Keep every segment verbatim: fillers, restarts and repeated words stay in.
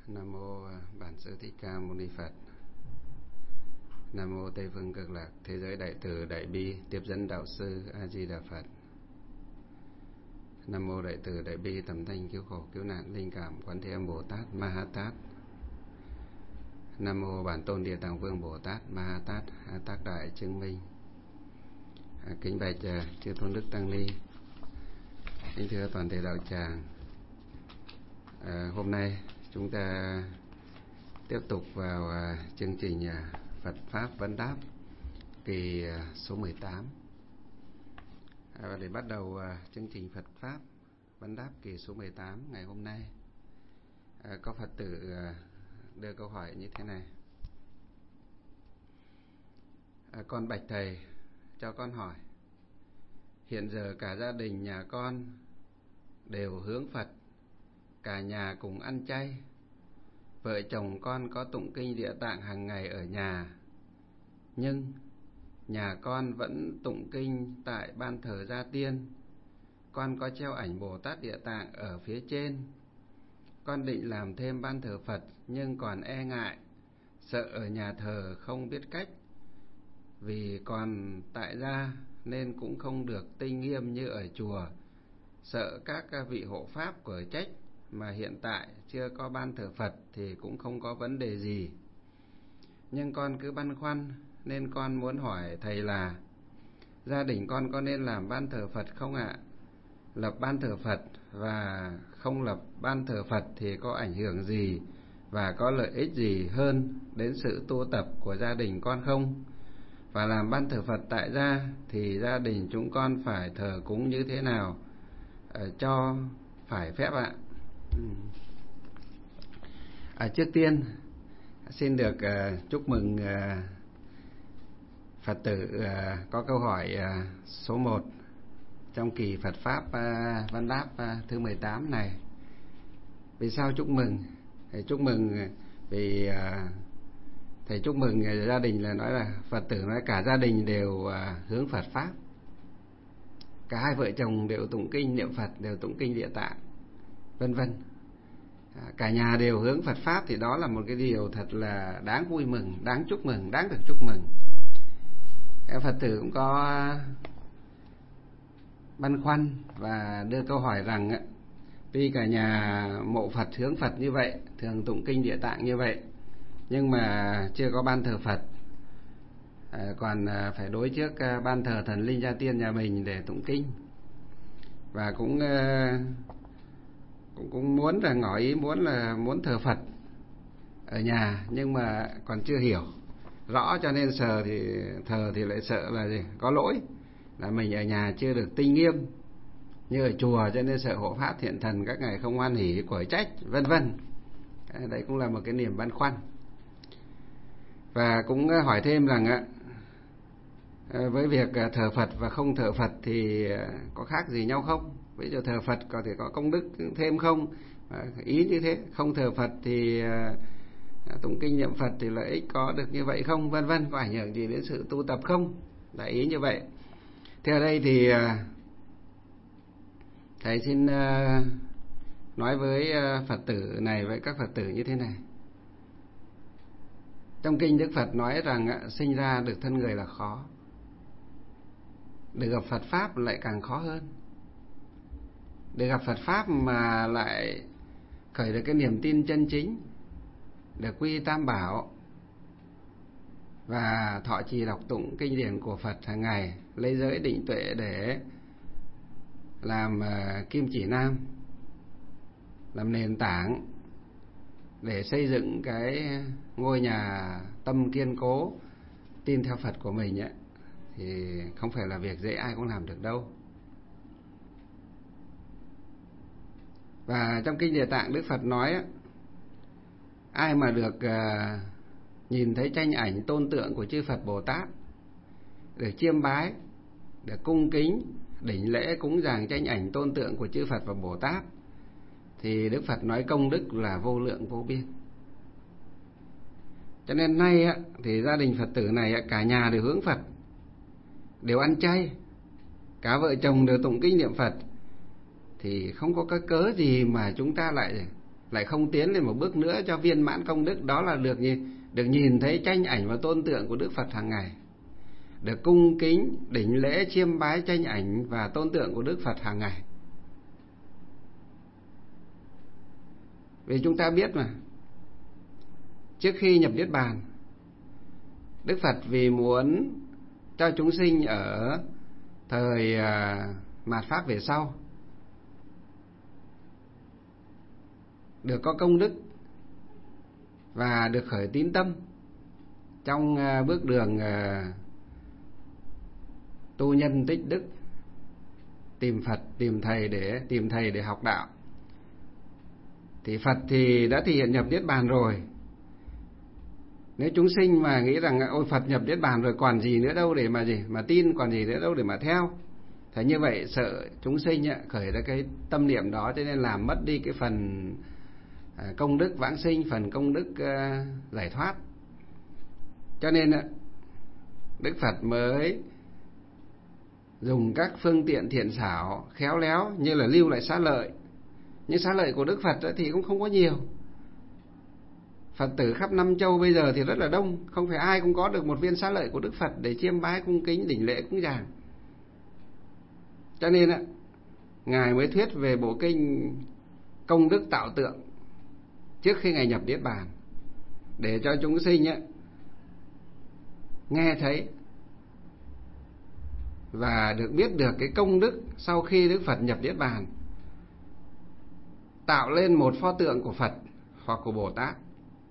Nam mô Bản Sư Thích Ca Mâu Ni Phật. Nam mô Tây Phương Cực Lạc Thế Giới Đại Từ Đại Bi Tiếp Dẫn Đạo Sư A Di Đà Phật. Nam mô Đại Từ Đại Bi Tầm Thanh Cứu Khổ Cứu Nạn Linh Cảm Quán Thế Âm Bồ Tát Ma Ha Tát. Nam mô Bản Tôn Địa Tạng Vương Bồ Tát Ma Ha Tát A Tác Đại Chứng Minh. À, kính bạch uh, chư tôn đức tăng ni, kính thưa toàn thể đạo tràng. À, hôm nay chúng ta tiếp tục vào uh, chương trình uh, Phật Pháp Vấn Đáp kỳ uh, số mười tám. À, để bắt đầu uh, chương trình Phật Pháp Vấn Đáp kỳ số mười tám ngày hôm nay, à, có Phật tử uh, đưa câu hỏi như thế này. À, con bạch thầy, cho con hỏi, hiện giờ cả gia đình nhà con đều hướng Phật, cả nhà cùng ăn chay. Vợ chồng con có tụng kinh Địa Tạng hàng ngày ở nhà, nhưng nhà con vẫn tụng kinh tại ban thờ Gia Tiên. Con có treo ảnh Bồ Tát Địa Tạng ở phía trên. Con định làm thêm ban thờ Phật, nhưng còn e ngại, sợ ở nhà thờ không biết cách. Vì còn tại gia nên cũng không được tinh nghiêm như ở chùa, sợ các vị hộ pháp của trách. Mà hiện tại chưa có ban thờ Phật thì cũng không có vấn đề gì. Nhưng con cứ băn khoăn, nên con muốn hỏi thầy là gia đình con có nên làm ban thờ Phật không ạ? Lập ban thờ Phật và không lập ban thờ Phật thì có ảnh hưởng gì và có lợi ích gì hơn đến sự tu tập của gia đình con không? Và làm ban thờ Phật tại gia thì gia đình chúng con phải thờ cúng như thế nào ờ, cho phải phép ạ? À, trước tiên xin được uh, chúc mừng uh, Phật tử uh, có câu hỏi uh, số một trong kỳ Phật Pháp uh, Vấn Đáp uh, thứ mười tám này. Vì sao chúc mừng? Thầy chúc mừng vì uh, thầy chúc mừng uh, gia đình là nói là Phật tử nói cả gia đình đều uh, hướng Phật Pháp. Cả hai vợ chồng đều tụng kinh niệm Phật, đều tụng kinh Địa Tạng, vân vân. Cả nhà đều hướng Phật Pháp thì đó là một cái điều thật là đáng vui mừng, đáng chúc mừng, đáng được chúc mừng. Phật tử cũng có băn khoăn và đưa câu hỏi rằng tuy cả nhà mộ Phật hướng Phật như vậy, thường tụng kinh Địa Tạng như vậy, nhưng mà chưa có ban thờ Phật, còn phải đối trước ban thờ thần linh Gia Tiên nhà mình để tụng kinh. Và cũng cũng, cũng muốn là ngỏ ý muốn là muốn thờ Phật ở nhà, nhưng mà còn chưa hiểu rõ, cho nên sờ thì thờ thì lại sợ là gì? Có lỗi là mình ở nhà chưa được tinh nghiêm như ở chùa, cho nên sợ hộ pháp thiện thần các ngài không hoan hỉ quở trách, vân vân. Đấy cũng là một cái niềm băn khoăn. Và cũng hỏi thêm rằng với việc thờ Phật và không thờ Phật thì có khác gì nhau không? Ví dụ thờ Phật có thể có công đức thêm không? Ý như thế. Không thờ Phật thì tụng kinh niệm Phật thì lợi ích có được như vậy không? Vân vân. Có ảnh hưởng gì đến sự tu tập không? Là ý như vậy. Thế ở đây thì thầy xin nói với Phật tử này, với các Phật tử như thế này. Trong kinh Đức Phật nói rằng sinh ra được thân người là khó, được gặp Phật Pháp lại càng khó hơn. Để gặp Phật Pháp mà lại khởi được cái niềm tin chân chính, được quy Tam Bảo và thọ trì đọc tụng kinh điển của Phật hàng ngày, lấy giới định tuệ để làm uh, kim chỉ nam, làm nền tảng để xây dựng cái ngôi nhà tâm kiên cố tin theo Phật của mình ấy, thì không phải là việc dễ ai cũng làm được đâu. Và trong kinh Địa Tạng Đức Phật nói, ai mà được uh, nhìn thấy tranh ảnh tôn tượng của chư Phật Bồ Tát, được chiêm bái, được cung kính đảnh lễ cúng dường tranh ảnh tôn tượng của chư Phật và Bồ Tát, thì Đức Phật nói công đức là vô lượng vô biên. Cho nên nay á, thì gia đình Phật tử này cả nhà đều hướng Phật, đều ăn chay, cả vợ chồng đều tụng kinh niệm Phật, thì không có cái cớ gì mà chúng ta lại lại không tiến lên một bước nữa cho viên mãn công đức, đó là được nhìn, được nhìn thấy tranh ảnh và tôn tượng của Đức Phật hàng ngày, được cung kính đảnh lễ chiêm bái tranh ảnh và tôn tượng của Đức Phật hàng ngày. Vì chúng ta biết mà, trước khi nhập Niết Bàn, Đức Phật vì muốn cho chúng sinh ở thời mạt Pháp về sau được có công đức và được khởi tín tâm trong bước đường tu nhân tích đức, tìm Phật, tìm thầy để tìm thầy để học đạo, thì Phật thì đã thể hiện nhập Niết Bàn rồi. Nếu chúng sinh mà nghĩ rằng ôi Phật nhập Niết Bàn rồi còn gì nữa đâu để mà gì mà tin, còn gì nữa đâu để mà theo, thế như vậy sợ chúng sinh khởi ra cái tâm niệm đó, cho nên làm mất đi cái phần công đức vãng sinh, phần công đức giải thoát. Cho nên Đức Phật mới dùng các phương tiện thiện xảo khéo léo như là lưu lại xá lợi. Nhưng xá lợi của Đức Phật thì cũng không có nhiều. Phật tử khắp năm châu bây giờ thì rất là đông, không phải ai cũng có được một viên xá lợi của Đức Phật để chiêm bái cung kính đảnh lễ cúng dường. Cho nên Ngài mới thuyết về bộ kinh Công Đức Tạo Tượng trước khi Ngài nhập Niết Bàn, để cho chúng sinh nghe thấy và được biết được cái công đức sau khi Đức Phật nhập Niết Bàn, tạo lên một pho tượng của Phật hoặc của Bồ Tát,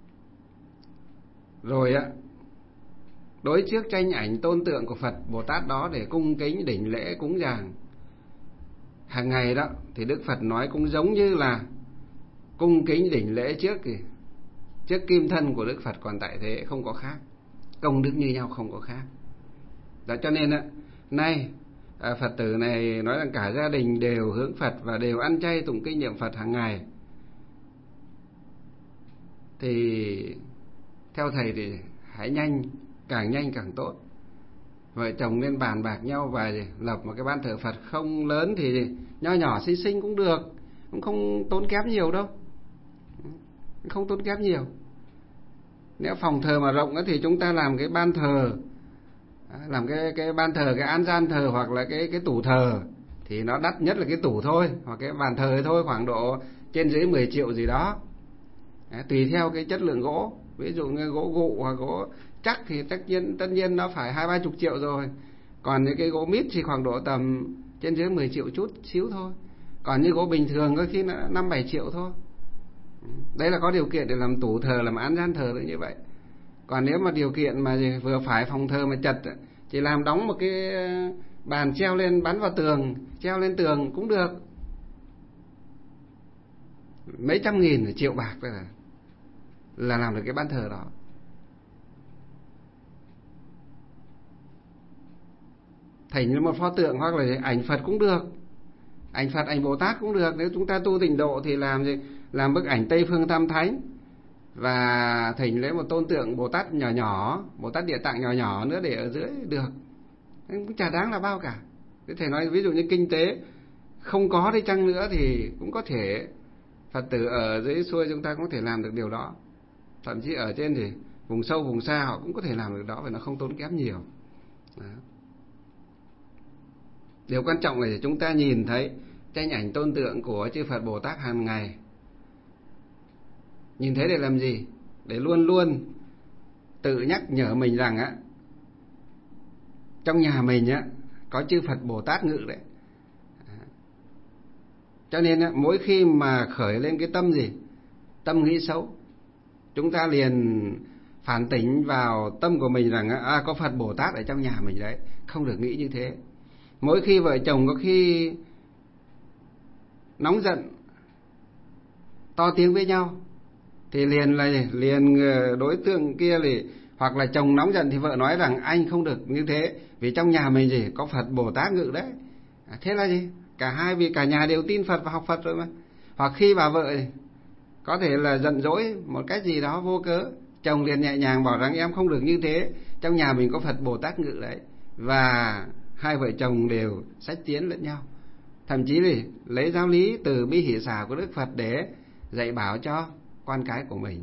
rồi đối trước tranh ảnh tôn tượng của Phật Bồ Tát đó để cung kính đảnh lễ cúng dường hàng ngày đó, thì Đức Phật nói cũng giống như là cung kính đảnh lễ trước kì, trước kim thân của Đức Phật còn tại thế, không có khác, công đức như nhau, không có khác. Đó, cho nên nay Phật tử này nói rằng cả gia đình đều hướng Phật và đều ăn chay tụng kinh niệm Phật hàng ngày, thì theo thầy thì hãy nhanh, càng nhanh càng tốt. Vợ chồng nên bàn bạc nhau và lập một cái ban thờ Phật, không lớn thì nho nhỏ xinh xinh cũng được, cũng không tốn kém nhiều đâu, không tốn kém nhiều. Nếu phòng thờ mà rộng thì chúng ta làm cái ban thờ, làm cái cái ban thờ, cái án gian thờ hoặc là cái cái tủ thờ, thì nó đắt nhất là cái tủ thôi, hoặc cái bàn thờ thôi, khoảng độ trên dưới mười triệu gì đó. Đấy, tùy theo cái chất lượng gỗ, ví dụ như gỗ gụ hoặc gỗ chắc thì tất nhiên tất nhiên nó phải hai ba chục triệu rồi. Còn những cái gỗ mít thì khoảng độ tầm trên dưới mười triệu chút xíu thôi. Còn như gỗ bình thường có khi nó năm bảy triệu thôi. Đấy là có điều kiện để làm tủ thờ, làm án gian thờ được như vậy. Còn nếu mà điều kiện mà vừa phải phòng thờ mà chật, chỉ làm đóng một cái bàn treo lên bắn vào tường, treo lên tường cũng được, mấy trăm nghìn, triệu bạc là là làm được cái ban thờ đó. Thành như một pho tượng hoặc là ảnh Phật cũng được, ảnh Phật, ảnh Bồ Tát cũng được. Nếu chúng ta tu tịnh độ thì làm gì, làm bức ảnh Tây Phương Tam Thánh và thỉnh lấy một tôn tượng Bồ Tát nhỏ nhỏ, Bồ Tát Địa Tạng nhỏ nhỏ nữa để ở dưới được, cũng chả đáng là bao cả. Có thể nói ví dụ như kinh tế không có đi chăng nữa thì cũng có thể Phật tử ở dưới xuôi chúng ta cũng có thể làm được điều đó. Thậm chí ở trên thì vùng sâu vùng xa họ cũng có thể làm được đó, và nó không tốn kém nhiều. Đó. Điều quan trọng là chúng ta nhìn thấy tranh ảnh tôn tượng của chư Phật Bồ Tát hàng ngày. Nhìn thấy để làm gì? Để luôn luôn tự nhắc nhở mình rằng á, trong nhà mình á có chư Phật Bồ Tát ngự đấy. Cho nên á, mỗi khi mà khởi lên cái tâm gì, tâm nghĩ xấu, chúng ta liền phản tỉnh vào tâm của mình rằng à, có Phật Bồ Tát ở trong nhà mình đấy, không được nghĩ như thế. Mỗi khi vợ chồng có khi nóng giận, to tiếng với nhau, thì liền là liền đối tượng kia thì hoặc là chồng nóng giận thì vợ nói rằng anh không được như thế, vì trong nhà mình gì có Phật Bồ Tát ngự đấy. À, thế là gì? Cả hai, vì cả nhà đều tin Phật và học Phật rồi mà. Hoặc khi bà vợ có thể là giận dỗi một cách gì đó vô cớ, chồng liền nhẹ nhàng bảo rằng em không được như thế, trong nhà mình có Phật Bồ Tát ngự đấy. Và hai vợ chồng đều sách tiến lẫn nhau. Thậm chí thì lấy giáo lý từ bi hỷ xả của Đức Phật để dạy bảo cho con cái của mình.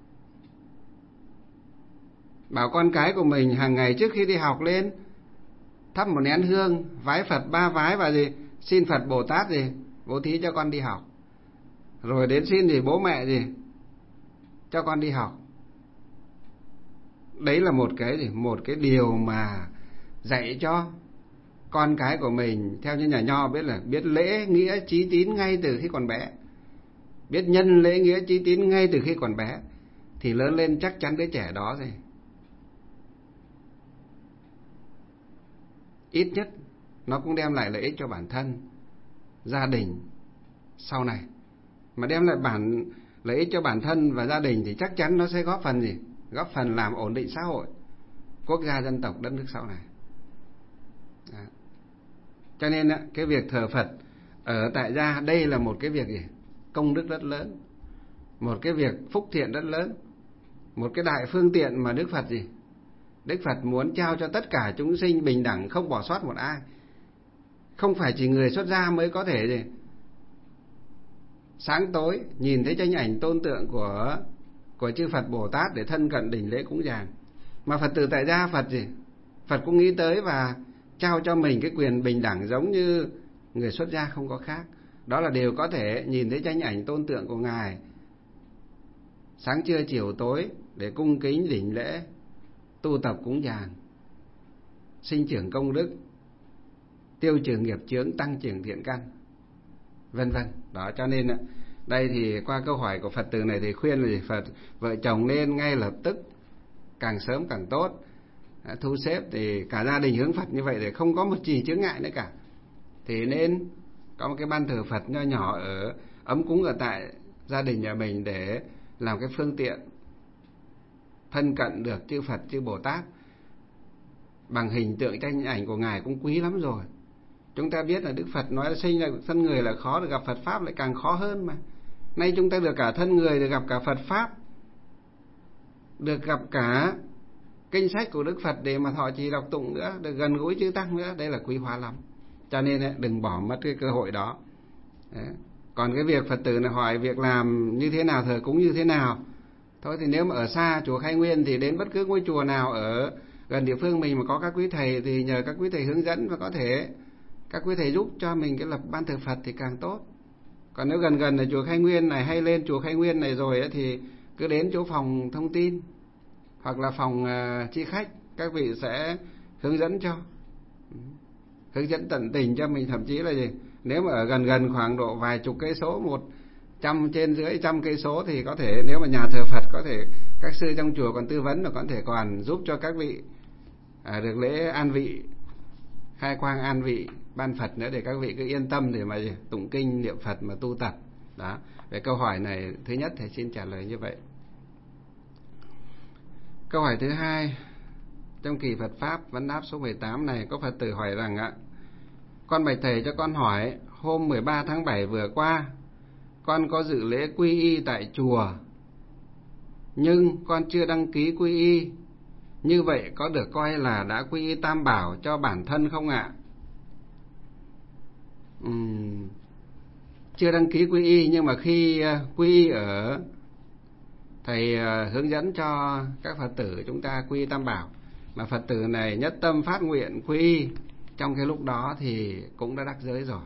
Bảo con cái của mình hàng ngày trước khi đi học lên thắp một nén hương, vái Phật ba vái và gì, xin Phật Bồ Tát gì bố thí cho con đi học. Rồi đến xin thì bố mẹ gì cho con đi học. Đấy là một cái gì, một cái điều mà dạy cho con cái của mình theo như nhà Nho biết là biết lễ nghĩa chí tín ngay từ khi còn bé. Biết nhân lễ nghĩa chí tín ngay từ khi còn bé thì lớn lên chắc chắn đứa trẻ đó gì ít nhất nó cũng đem lại lợi ích cho bản thân, gia đình sau này. Mà đem lại bản lợi ích cho bản thân và gia đình thì chắc chắn nó sẽ góp phần gì? Góp phần làm ổn định xã hội, quốc gia, dân tộc, đất nước sau này. Đó. Cho nên cái việc thờ Phật ở tại gia đây là một cái việc gì? Công đức rất lớn, một cái việc phúc thiện rất lớn, một cái đại phương tiện mà Đức Phật gì? Đức Phật muốn trao cho tất cả chúng sinh bình đẳng, không bỏ sót một ai. Không phải chỉ người xuất gia mới có thể gì sáng tối nhìn thấy tranh ảnh tôn tượng của của chư Phật Bồ Tát để thân cận đảnh lễ cúng dường, mà Phật tử tại gia Phật gì Phật cũng nghĩ tới và trao cho mình cái quyền bình đẳng giống như người xuất gia không có khác. Đó là đều có thể nhìn thấy tranh ảnh tôn tượng của Ngài sáng trưa chiều tối để cung kính đảnh lễ, tu tập cúng dường, sinh trưởng công đức, tiêu trừ nghiệp chướng, tăng trưởng thiện căn, vân vân. Đó, cho nên đây thì qua câu hỏi của Phật tử này thì khuyên là gì? Phật vợ chồng nên ngay lập tức, càng sớm càng tốt, thu xếp thì cả gia đình hướng Phật như vậy để không có một gì chướng ngại nữa cả. Thì nên có một cái ban thờ Phật nho nhỏ ở ấm cúng ở tại gia đình nhà mình để làm cái phương tiện thân cận được chư Phật, chư Bồ Tát bằng hình tượng tranh ảnh của Ngài cũng quý lắm rồi. Chúng ta biết là Đức Phật nói là sinh là thân người là khó, được gặp Phật Pháp lại càng khó hơn mà. Nay chúng ta được cả thân người, được gặp cả Phật Pháp, được gặp cả kinh sách của Đức Phật để mà thọ trì đọc tụng nữa, được gần gũi chư Tăng nữa, đây là quý hóa lắm. Cho nên đừng bỏ mất cái cơ hội đó. Đấy. Còn cái việc Phật tử này hỏi việc làm như thế nào, thờ cúng như thế nào, thôi thì nếu mà ở xa chùa Khai Nguyên thì đến bất cứ ngôi chùa nào ở gần địa phương mình mà có các quý thầy thì nhờ các quý thầy hướng dẫn, và có thể các quý thầy giúp cho mình cái lập ban thờ Phật thì càng tốt. Còn nếu gần gần là chùa Khai Nguyên này hay lên chùa Khai Nguyên này rồi ấy, thì cứ đến chỗ phòng thông tin hoặc là phòng uh, chi khách, các vị sẽ hướng dẫn cho, hướng dẫn tận tình cho mình. Thậm chí là gì, nếu mà ở gần gần khoảng độ vài chục cây số, một trăm trên dưới trăm cây số thì có thể, nếu mà nhà thờ Phật có thể các sư trong chùa còn tư vấn và có thể còn giúp cho các vị à, được lễ an vị, khai quang an vị ban Phật nữa, để các vị cứ yên tâm để mà gì, tụng kinh niệm Phật mà tu tập. Đó, về câu hỏi này thứ nhất thầy xin trả lời như vậy. Câu hỏi thứ hai trong kỳ Phật Pháp vấn đáp số mười tám này, có Phật tử hỏi rằng ạ: con bạch thầy cho con hỏi, hôm mười ba tháng bảy vừa qua con có dự lễ quy y tại chùa nhưng con chưa đăng ký quy y, như vậy có được coi là đã quy y Tam Bảo cho bản thân không ạ? Uhm, chưa đăng ký quy y nhưng mà khi quy y ở thầy hướng dẫn cho các Phật tử chúng ta quy y Tam Bảo, mà Phật tử này nhất tâm phát nguyện quy y trong cái lúc đó thì cũng đã đắc giới rồi.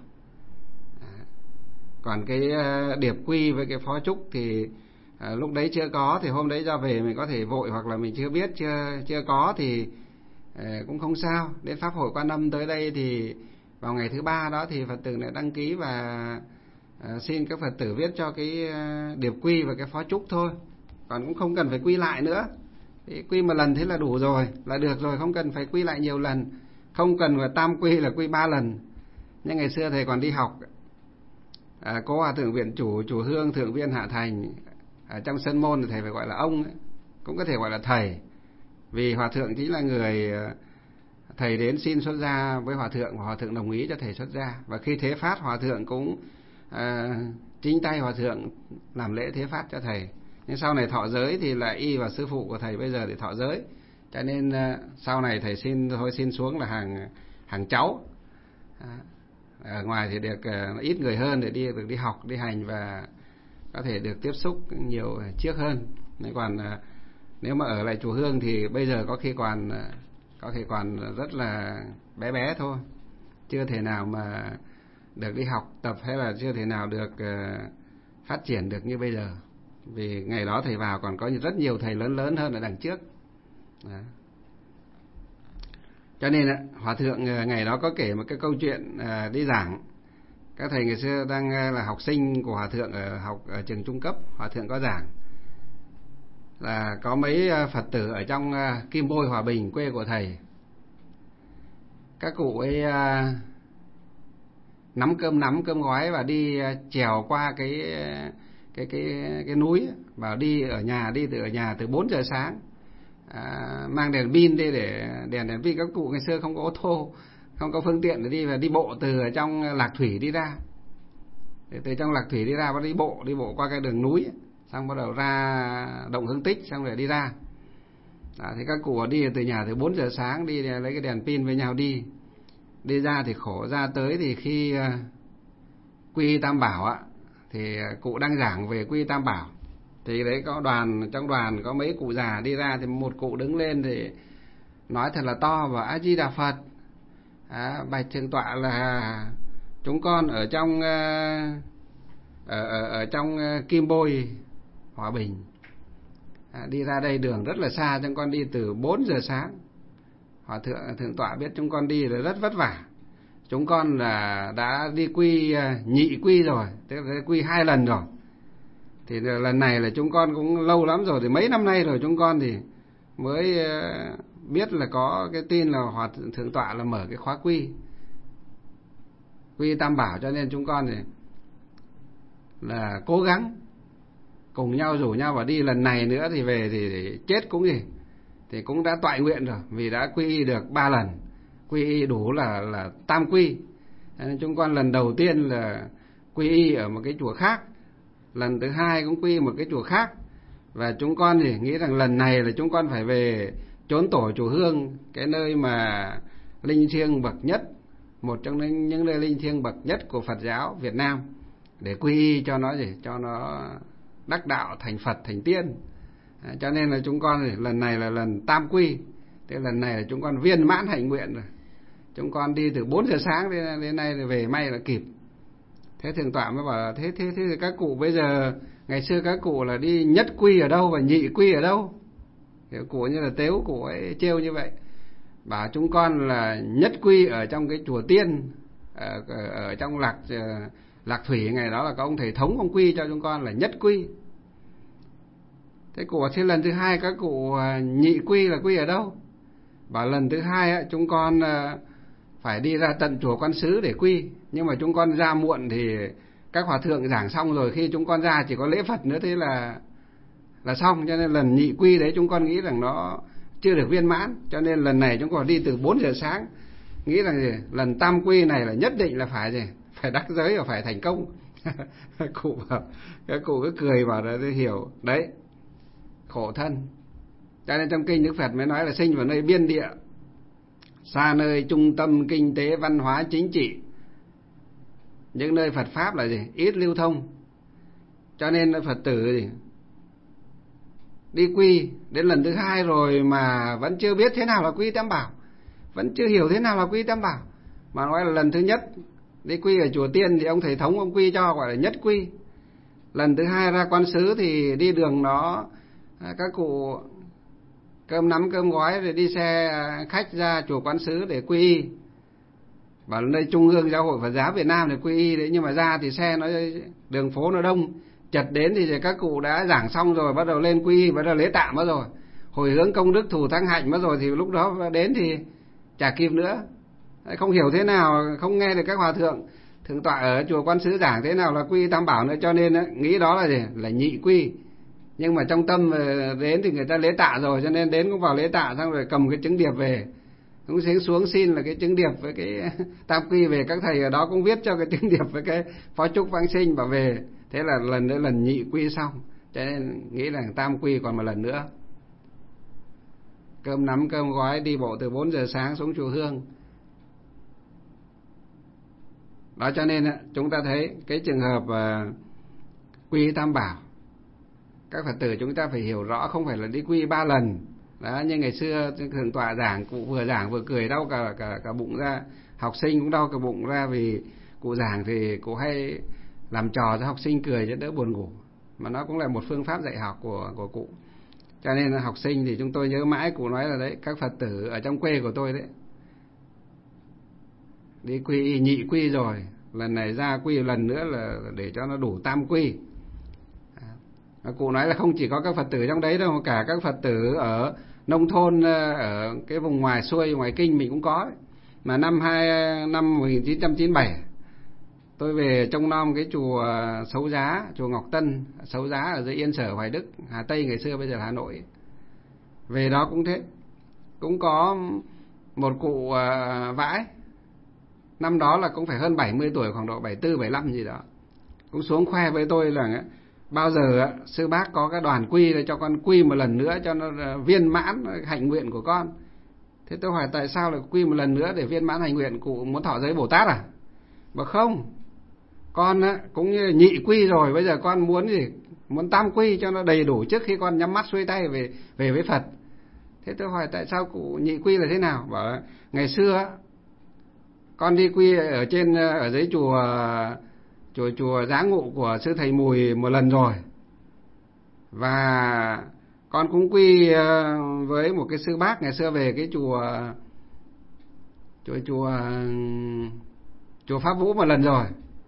Còn cái điệp quy với cái phó chúc thì à, lúc đấy chưa có, thì hôm đấy ra về mình có thể vội, hoặc là mình chưa biết, chưa chưa có thì à, cũng không sao. Đến Pháp hội Quan Âm tới đây thì vào ngày thứ ba đó thì Phật tử này đăng ký và à, xin các Phật tử viết cho cái à, điệp quy và cái phó chúc thôi. Còn cũng không cần phải quy lại nữa. Thì quy một lần thế là đủ rồi, là được rồi, không cần phải quy lại nhiều lần. Không cần phải tam quy là quy ba lần. Nhưng ngày xưa thầy còn đi học, à, có Hòa Thượng Viện Chủ, Chùa Hương, Thượng Viên Hạ Thành, ở trong sân môn thì thầy phải gọi là ông ấy. Cũng có thể gọi là thầy, vì Hòa Thượng chính là người thầy đến xin xuất gia với Hòa Thượng, và Hòa Thượng đồng ý cho thầy xuất gia. Và khi thế phát, Hòa Thượng cũng à, chính tay Hòa Thượng làm lễ thế phát cho thầy. Nhưng sau này thọ giới thì lại y và sư phụ của thầy bây giờ để thọ giới, cho nên à, sau này thầy xin thôi xin xuống là hàng hàng cháu. À, ở ngoài thì được uh, ít người hơn để đi được đi học, đi hành và có thể được tiếp xúc nhiều trước hơn. Nên còn nếu mà ở lại chùa Hương thì bây giờ có khi còn có khi còn rất là bé bé thôi, chưa thể nào mà được đi học tập hay là chưa thể nào được uh, phát triển được như bây giờ. Vì ngày đó thầy vào còn có rất nhiều thầy lớn lớn hơn ở đằng trước. Đó. Cho nên Hòa thượng ngày đó có kể một cái câu chuyện uh, đi giảng. Các thầy ngày xưa đang uh, là học sinh của Hòa thượng ở học ở trường trung cấp, Hòa thượng có giảng là có mấy uh, Phật tử ở trong uh, Kim Bôi Hòa Bình, quê của thầy. Các cụ ấy uh, nắm cơm nắm cơm gói và đi trèo qua cái cái cái cái núi, và đi ở nhà đi từ ở nhà từ bốn giờ sáng, à, mang đèn pin đi để đèn đèn pin. Các cụ ngày xưa không có ô tô, không có phương tiện để đi, và đi bộ từ ở trong Lạc Thủy đi ra, từ trong Lạc Thủy đi ra và đi bộ đi bộ qua cái đường núi, xong bắt đầu ra Động Hương Tích, xong rồi đi ra. Đó, thì các cụ đi từ nhà từ bốn giờ sáng đi lấy cái đèn pin với nhau đi. Đi ra thì khổ, ra tới thì khi uh, quy Tam Bảo ạ, thì uh, cụ đang giảng về quy Tam Bảo, thì đấy có đoàn, trong đoàn có mấy cụ già đi ra, thì một cụ đứng lên thì nói thật là to và A Di Đà Phật, à, bạch thượng tọa là chúng con ở trong uh, ở, ở, ở trong uh, Kim Bôi Hòa Bình, à, đi ra đây đường rất là xa, chúng con đi từ bốn giờ sáng. Hòa thượng thượng tọa biết chúng con đi là rất vất vả. Chúng con là đã đi quy nhị quy rồi, tức là quy hai lần rồi. Thì lần này là chúng con cũng lâu lắm rồi, thì mấy năm nay rồi chúng con thì mới biết là có cái tin là Hòa thượng tọa là mở cái khóa quy quy Tam Bảo, cho nên chúng con thì là cố gắng cùng nhau rủ nhau và đi. Lần này nữa thì về thì, thì chết cũng gì thì cũng đã toại nguyện rồi, vì đã quy y được ba lần, quy y đủ là là tam quy. Nên chúng con lần đầu tiên là quy y ở một cái chùa khác, lần thứ hai cũng quy y một cái chùa khác, và chúng con thì nghĩ rằng lần này là chúng con phải về chốn tổ chùa Hương, cái nơi mà linh thiêng bậc nhất, một trong những nơi linh thiêng bậc nhất của Phật giáo Việt Nam, để quy y cho nó gì, cho nó đắc đạo thành Phật thành tiên. À, cho nên là chúng con thì lần này là lần tam quy, thế lần này là chúng con viên mãn hạnh nguyện rồi. Chúng con đi từ bốn giờ sáng đến, đến nay là về may là kịp. Thế thượng tọa mới bảo là thế thế thế thì các cụ bây giờ, ngày xưa các cụ là đi nhất quy ở đâu và nhị quy ở đâu? Kiểu cụ như là tếu cụ ấy trêu như vậy. Bảo chúng con là nhất quy ở trong cái chùa Tiên, ở, ở, ở trong Lạc Lạc Thủy, ngày đó là có ông thầy thống ông quy cho chúng con là nhất quy. Thế cụ thế lần thứ hai các cụ nhị quy là quy ở đâu? Bảo lần thứ hai á, chúng con phải đi ra tận chùa Quan Sứ để quy, nhưng mà chúng con ra muộn thì các hòa thượng giảng xong rồi, khi chúng con ra chỉ có lễ Phật nữa, thế là là xong. Cho nên lần nhị quy đấy chúng con nghĩ rằng nó chưa được viên mãn, cho nên lần này chúng con đi từ bốn giờ sáng, nghĩ rằng gì? Lần tam quy này là nhất định là phải gì? Phải đắc giới và phải thành công. Cụ bảo, các cụ cứ cười bảo là tôi hiểu đấy, khổ thân. Cho nên trong kinh Đức Phật mới nói là sinh vào nơi biên địa, xa nơi trung tâm kinh tế văn hóa chính trị, những nơi Phật pháp là gì? Ít lưu thông. Cho nên Phật tử gì? Đi quy đến lần thứ hai rồi mà vẫn chưa biết thế nào là quy Tam Bảo, vẫn chưa hiểu thế nào là quy Tam Bảo. Mà nói là lần thứ nhất đi quy ở chùa Tiên thì ông thầy thống ông quy cho gọi là nhất quy. Lần thứ hai ra Quan Sứ thì đi đường nó các cụ cơm nắm cơm gói rồi đi xe khách ra chùa Quan Sứ để quy y. Bảo nơi Trung ương Giáo hội Phật giáo Việt Nam thì quy y đấy, nhưng mà ra thì xe nó đường phố nó đông, chật đến thì các cụ đã giảng xong rồi, bắt đầu lên quy y, bắt đầu lễ tạm mất rồi, hồi hướng công đức thù thắng hạnh mất rồi, thì lúc đó đến thì chả kịp nữa. Không hiểu thế nào, không nghe được các hòa thượng thượng tọa ở chùa Quan Sứ giảng thế nào là quy Tam Bảo nữa, cho nên nghĩ đó là gì? Là nhị quy. Nhưng mà trong tâm đến thì người ta lễ tạ rồi, cho nên đến cũng vào lễ tạ, xong rồi cầm cái chứng điệp về, cũng sẽ xuống xin là cái chứng điệp với cái tam quy về. Các thầy ở đó cũng viết cho cái chứng điệp với cái phó chúc vãng sinh bảo về. Thế là lần nữa lần nhị quy xong, cho nên nghĩ là tam quy còn một lần nữa. Cơm nắm cơm gói đi bộ từ bốn giờ sáng xuống chùa Hương. Đó, cho nên chúng ta thấy cái trường hợp quy y tam bảo. Các Phật tử chúng ta phải hiểu rõ, không phải là đi quy y ba lần. Đó, như ngày xưa Thượng tọa giảng, cụ vừa giảng vừa cười đau cả, cả, cả bụng ra, học sinh cũng đau cả bụng ra, vì cụ giảng thì cụ hay làm trò cho học sinh cười cho đỡ buồn ngủ. Mà nó cũng là một phương pháp dạy học của, của cụ. Cho nên là học sinh thì chúng tôi nhớ mãi cụ nói là đấy, các Phật tử ở trong quê của tôi đấy, đi quy y nhị quy rồi, lần này ra quy lần nữa là để cho nó đủ tam quy. À, cụ nói là không chỉ có các Phật tử trong đấy đâu, mà cả các Phật tử ở nông thôn, ở cái vùng ngoài xuôi, ngoài kinh mình cũng có đấy. Mà năm hai năm một nghìn chín trăm chín mươi bảy tôi về trông nom cái chùa Sấu Giá, chùa Ngọc Tân, Sấu Giá ở dưới Yên Sở, Hoài Đức, Hà Tây ngày xưa, bây giờ là Hà Nội. Về đó cũng thế, cũng có một cụ vãi, năm đó là cũng phải hơn bảy mươi tuổi, khoảng độ bảy mươi tư, bảy mươi lăm gì đó, cũng xuống khoe với tôi là bao giờ sư bác có cái đoàn quy để cho con quy một lần nữa cho nó viên mãn hạnh nguyện của con. Thế tôi hỏi tại sao lại quy một lần nữa để viên mãn hạnh nguyện? Cụ muốn thọ giới Bồ Tát à? Mà không, con cũng như nhị quy rồi, bây giờ con muốn gì? Muốn tam quy cho nó đầy đủ trước khi con nhắm mắt xuôi tay về về với Phật. Thế tôi hỏi tại sao cụ nhị quy là thế nào? Bảo là ngày xưa con đi quy ở trên ở dưới chùa chùa chùa Giá Ngộ của sư thầy Mùi một lần rồi, và con cũng quy với một cái sư bác ngày xưa về cái chùa chùa chùa chùa Pháp Vũ một lần rồi,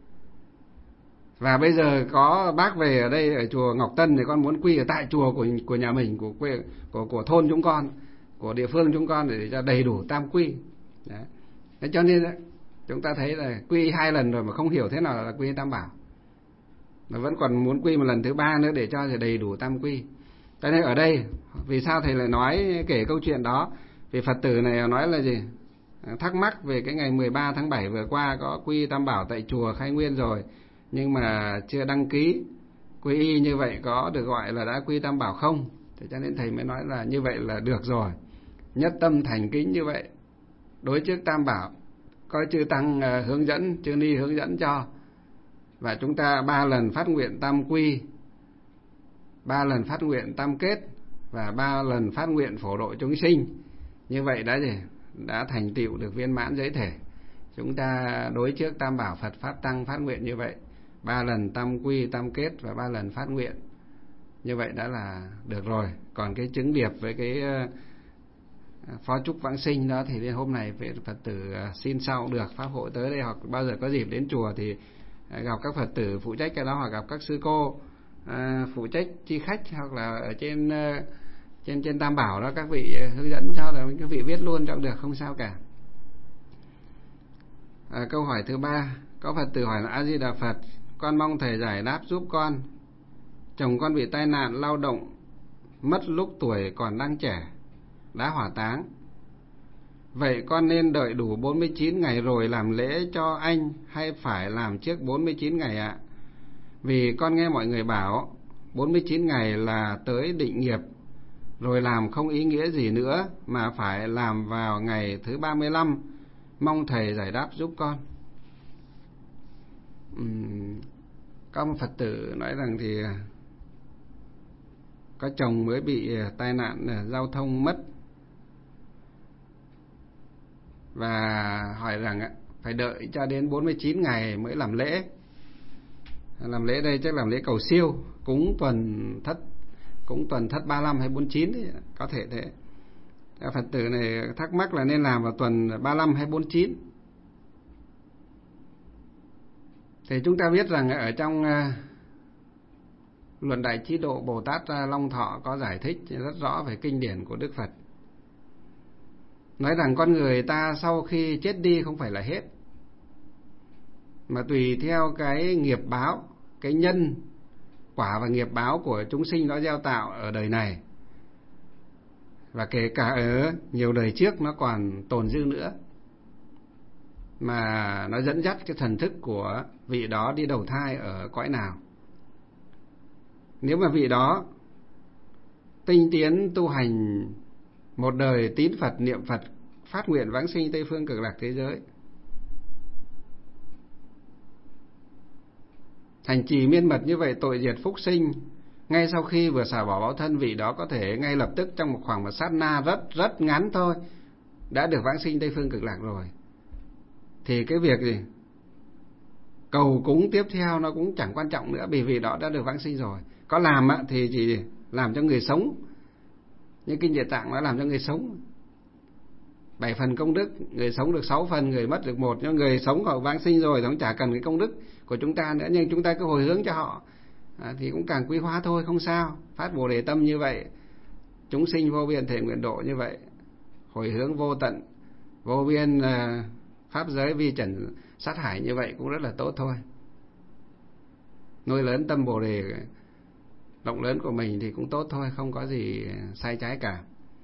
và bây giờ có bác về ở đây ở chùa Ngọc Tân thì con muốn quy ở tại chùa của của nhà mình, của quê của của thôn chúng con, của địa phương chúng con, để cho đầy đủ tam quy. Đấy. Thế cho nên chúng ta thấy là quy hai lần rồi mà không hiểu thế nào là quy tam bảo, mà vẫn còn muốn quy một lần thứ ba nữa để cho đầy đủ tam quy. Cho nên ở đây vì sao thầy lại nói kể câu chuyện đó? Vì Phật tử này nói là gì? Thắc mắc về cái ngày mười ba tháng bảy vừa qua có quy tam bảo tại chùa Khai Nguyên rồi, nhưng mà chưa đăng ký quy y, như vậy có được gọi là đã quy tam bảo không? Thế cho nên thầy mới nói là như vậy là được rồi, nhất tâm thành kính như vậy đối trước tam bảo, có chư tăng hướng dẫn, chư ni hướng dẫn cho, và chúng ta ba lần phát nguyện tam quy, ba lần phát nguyện tam kết, và ba lần phát nguyện phổ độ chúng sinh, như vậy đã gì? Đã thành tựu được viên mãn giới thể. Chúng ta đối trước tam bảo Phật Pháp Tăng phát nguyện như vậy, ba lần tam quy tam kết và ba lần phát nguyện, như vậy đã là được rồi. Còn cái chứng điệp với cái phó chúc vãng sinh đó thì đến hôm này về Phật tử xin sau được, pháp hội tới đây hoặc bao giờ có dịp đến chùa thì gặp các Phật tử phụ trách cái đó, hoặc gặp các sư cô à, phụ trách chi khách, hoặc là ở trên trên trên tam bảo đó các vị hướng dẫn cho, là các vị viết luôn cho được, không sao cả. À, câu hỏi thứ ba, có Phật tử hỏi là A Di Đà Phật, con mong thầy giải đáp giúp con. Chồng con bị tai nạn lao động mất lúc tuổi còn đang trẻ, đã hỏa táng. Vậy con nên đợi đủ bốn mươi chín ngày rồi làm lễ cho anh, hay phải làm trước bốn mươi chín ngày ạ? Vì con nghe mọi người bảo bốn mươi chín ngày là tới định nghiệp, rồi làm không ý nghĩa gì nữa, mà phải làm vào ngày thứ ba mươi lăm. Mong thầy giải đáp giúp con. Uhm, có một Phật tử nói rằng thì có chồng mới bị tai nạn giao thông mất, và hỏi rằng phải đợi cho đến bốn mươi chín ngày mới làm lễ. Làm lễ đây chắc làm lễ cầu siêu, cúng tuần thất, cúng tuần thất ba mươi lăm hay bốn mươi chín ấy, có thể thế. Phật tử này thắc mắc là nên làm vào tuần ba mươi lăm hay bốn mươi chín. Thì chúng ta biết rằng ở trong Luận Đại Trí Độ Bồ Tát Long Thọ có giải thích rất rõ về kinh điển của Đức Phật, nói rằng con người ta sau khi chết đi không phải là hết, mà tùy theo cái nghiệp báo, cái nhân quả và nghiệp báo của chúng sinh nó gieo tạo ở đời này, và kể cả ở nhiều đời trước nó còn tồn dư nữa, mà nó dẫn dắt cái thần thức của vị đó đi đầu thai ở cõi nào. Nếu mà vị đó tinh tiến tu hành một đời tín Phật, niệm Phật, phát nguyện vãng sinh Tây Phương Cực Lạc thế giới, Hành trì miên mật như vậy tội diệt phúc sinh. Ngay sau khi vừa xả bỏ báo thân, vị đó có thể ngay lập tức trong một khoảng một sát na rất rất ngắn thôi đã được vãng sinh Tây Phương Cực Lạc rồi. Thì cái việc gì cầu cúng tiếp theo nó cũng chẳng quan trọng nữa, bởi vì đó đã được vãng sinh rồi. Có làm á, thì chỉ làm cho người sống. Những kinh Địa Tạng nó làm cho người sống. Bảy phần công đức, người sống được sáu phần, người mất được một. Nhưng người sống họ vãng sinh rồi, họ chả cần cái công đức của chúng ta nữa. Nhưng chúng ta cứ hồi hướng cho họ à, thì cũng càng quý hóa thôi, không sao. Phát Bồ Đề tâm như vậy, chúng sinh vô biên thể nguyện độ như vậy, hồi hướng vô tận vô biên uh, pháp giới vi trần sát hải như vậy cũng rất là tốt thôi. Nuôi lớn tâm Bồ Đề rộng lớn của mình thì cũng tốt thôi, không có gì sai trái cả.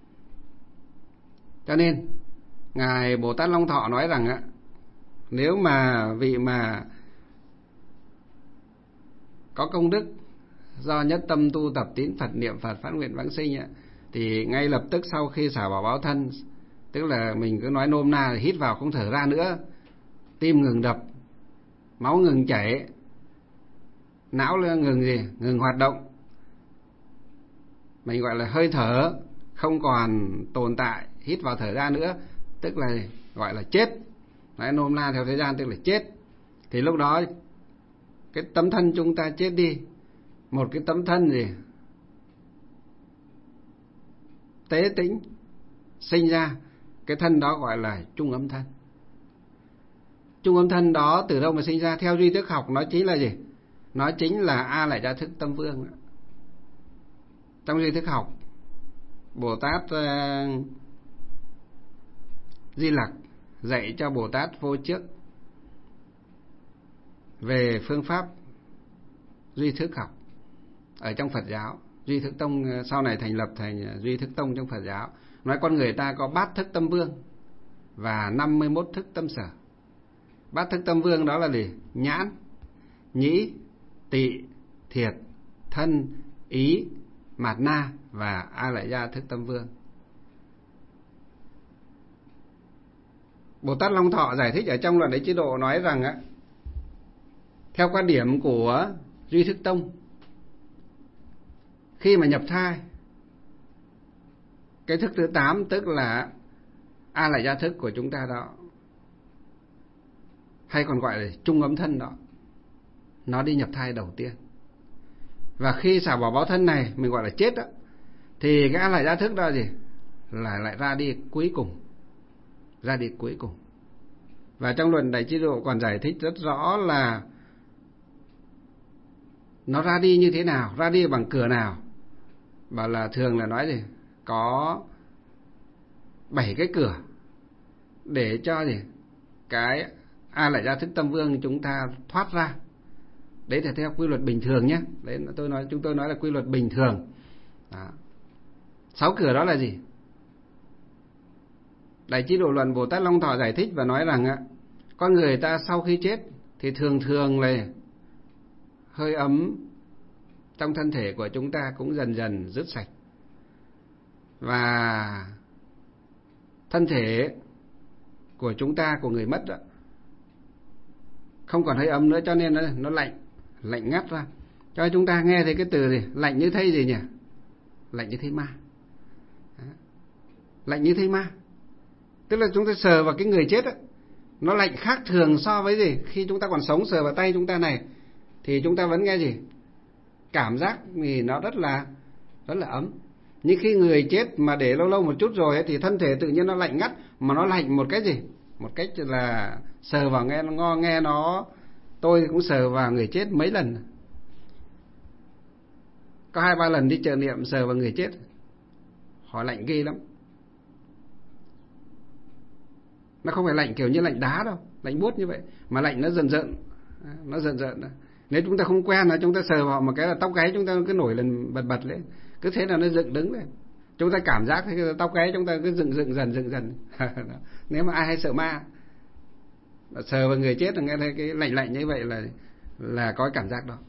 Cho nên Ngài Bồ Tát Long Thọ nói rằng á, nếu mà vị mà có công đức do nhất tâm tu tập tín Phật, niệm Phật, phát nguyện vãng sinh á, thì ngay lập tức sau khi xả bỏ báo thân, tức là mình cứ nói nôm na là hít vào không thở ra nữa, tim ngừng đập, máu ngừng chảy, não ngừng gì, ngừng hoạt động, mình gọi là hơi thở không còn tồn tại, hít vào thở ra nữa, tức là gọi là chết. Nói nôm na theo thời gian tức là chết. Thì lúc đó cái tấm thân chúng ta chết đi, một cái tấm thân gì tế tĩnh sinh ra, cái thân đó gọi là trung ấm thân. Trung ấm thân đó từ đâu mà sinh ra? Theo duy thức học nó chính là gì? Nó chính là A Lại Gia Thức Tâm Vương. Trong duy thức học, Bồ Tát uh, Di Lặc dạy cho Bồ Tát Vô Trước về phương pháp duy thức học ở trong Phật giáo. Duy Thức Tông sau này thành lập thành Duy Thức Tông trong Phật giáo. Nói con người ta có bát thức tâm vương và năm mươi mốt thức tâm sở. Bát thức tâm vương đó là gì? Nhãn, nhĩ, tị, thiệt, thân, ý, mạt na và A Lại Gia Thức Tâm Vương. Bồ Tát Long Thọ giải thích ở trong Luận Đế Chế Độ nói rằng á, theo quan điểm của Duy Thức Tông, khi mà nhập thai, cái thức thứ tám tức là A Lại Gia Thức của chúng ta đó, hay còn gọi là trung ấm thân đó, nó đi nhập thai đầu tiên. Và khi xả bỏ báo thân này, mình gọi là chết đó, thì cái A Lại Gia Thức đó gì? Là lại ra đi cuối cùng. Ra đi cuối cùng. Và trong Luận Đại Chế Độ còn giải thích rất rõ là nó ra đi như thế nào, ra đi bằng cửa nào. Bảo là thường là nói gì? Có bảy cái cửa để cho gì? Cái A Lại Gia Thức Tâm Vương chúng ta thoát ra. Đấy là theo quy luật bình thường nhé. Đấy là tôi nói, chúng tôi nói là quy luật bình thường. Đó. Sáu cửa đó là gì? Đại Chế Độ Luận Bồ Tát Long Thọ giải thích và nói rằng á, con người ta sau khi chết thì thường thường là hơi ấm trong thân thể của chúng ta cũng dần dần dứt sạch. Và thân thể của chúng ta, của người mất đó, không còn hơi ấm nữa, cho nên nó, nó lạnh, lạnh ngắt ra. Cho chúng ta nghe thấy cái từ gì? Lạnh như thấy gì nhỉ? Lạnh như thấy ma. Đó. Lạnh như thấy ma. Tức là chúng ta sờ vào cái người chết á, nó lạnh khác thường so với gì? Khi chúng ta còn sống sờ vào tay chúng ta này thì chúng ta vẫn nghe gì? Cảm giác thì nó rất là rất là ấm. Nhưng khi người chết mà để lâu lâu một chút rồi ấy, thì thân thể tự nhiên nó lạnh ngắt, mà nó lạnh một cách gì? Một cách là sờ vào nghe nó ngo, nghe nó. Tôi cũng sờ vào người chết mấy lần, có hai ba lần đi chợ niệm sờ vào người chết, họ lạnh ghê lắm. Nó không phải lạnh kiểu như lạnh đá đâu, lạnh buốt như vậy, mà lạnh nó dần dần, nó dần dần. Nếu chúng ta không quen là chúng ta sờ vào một cái là tóc gáy chúng ta cứ nổi lên bật bật lên, cứ thế là nó dựng đứng lên. Chúng ta cảm giác thấy tóc gáy chúng ta cứ dựng dựng dần dựng dần. Nếu mà ai hay sợ ma, sờ vào người chết là nghe thấy cái lạnh lạnh như vậy là là có cái cảm giác đó.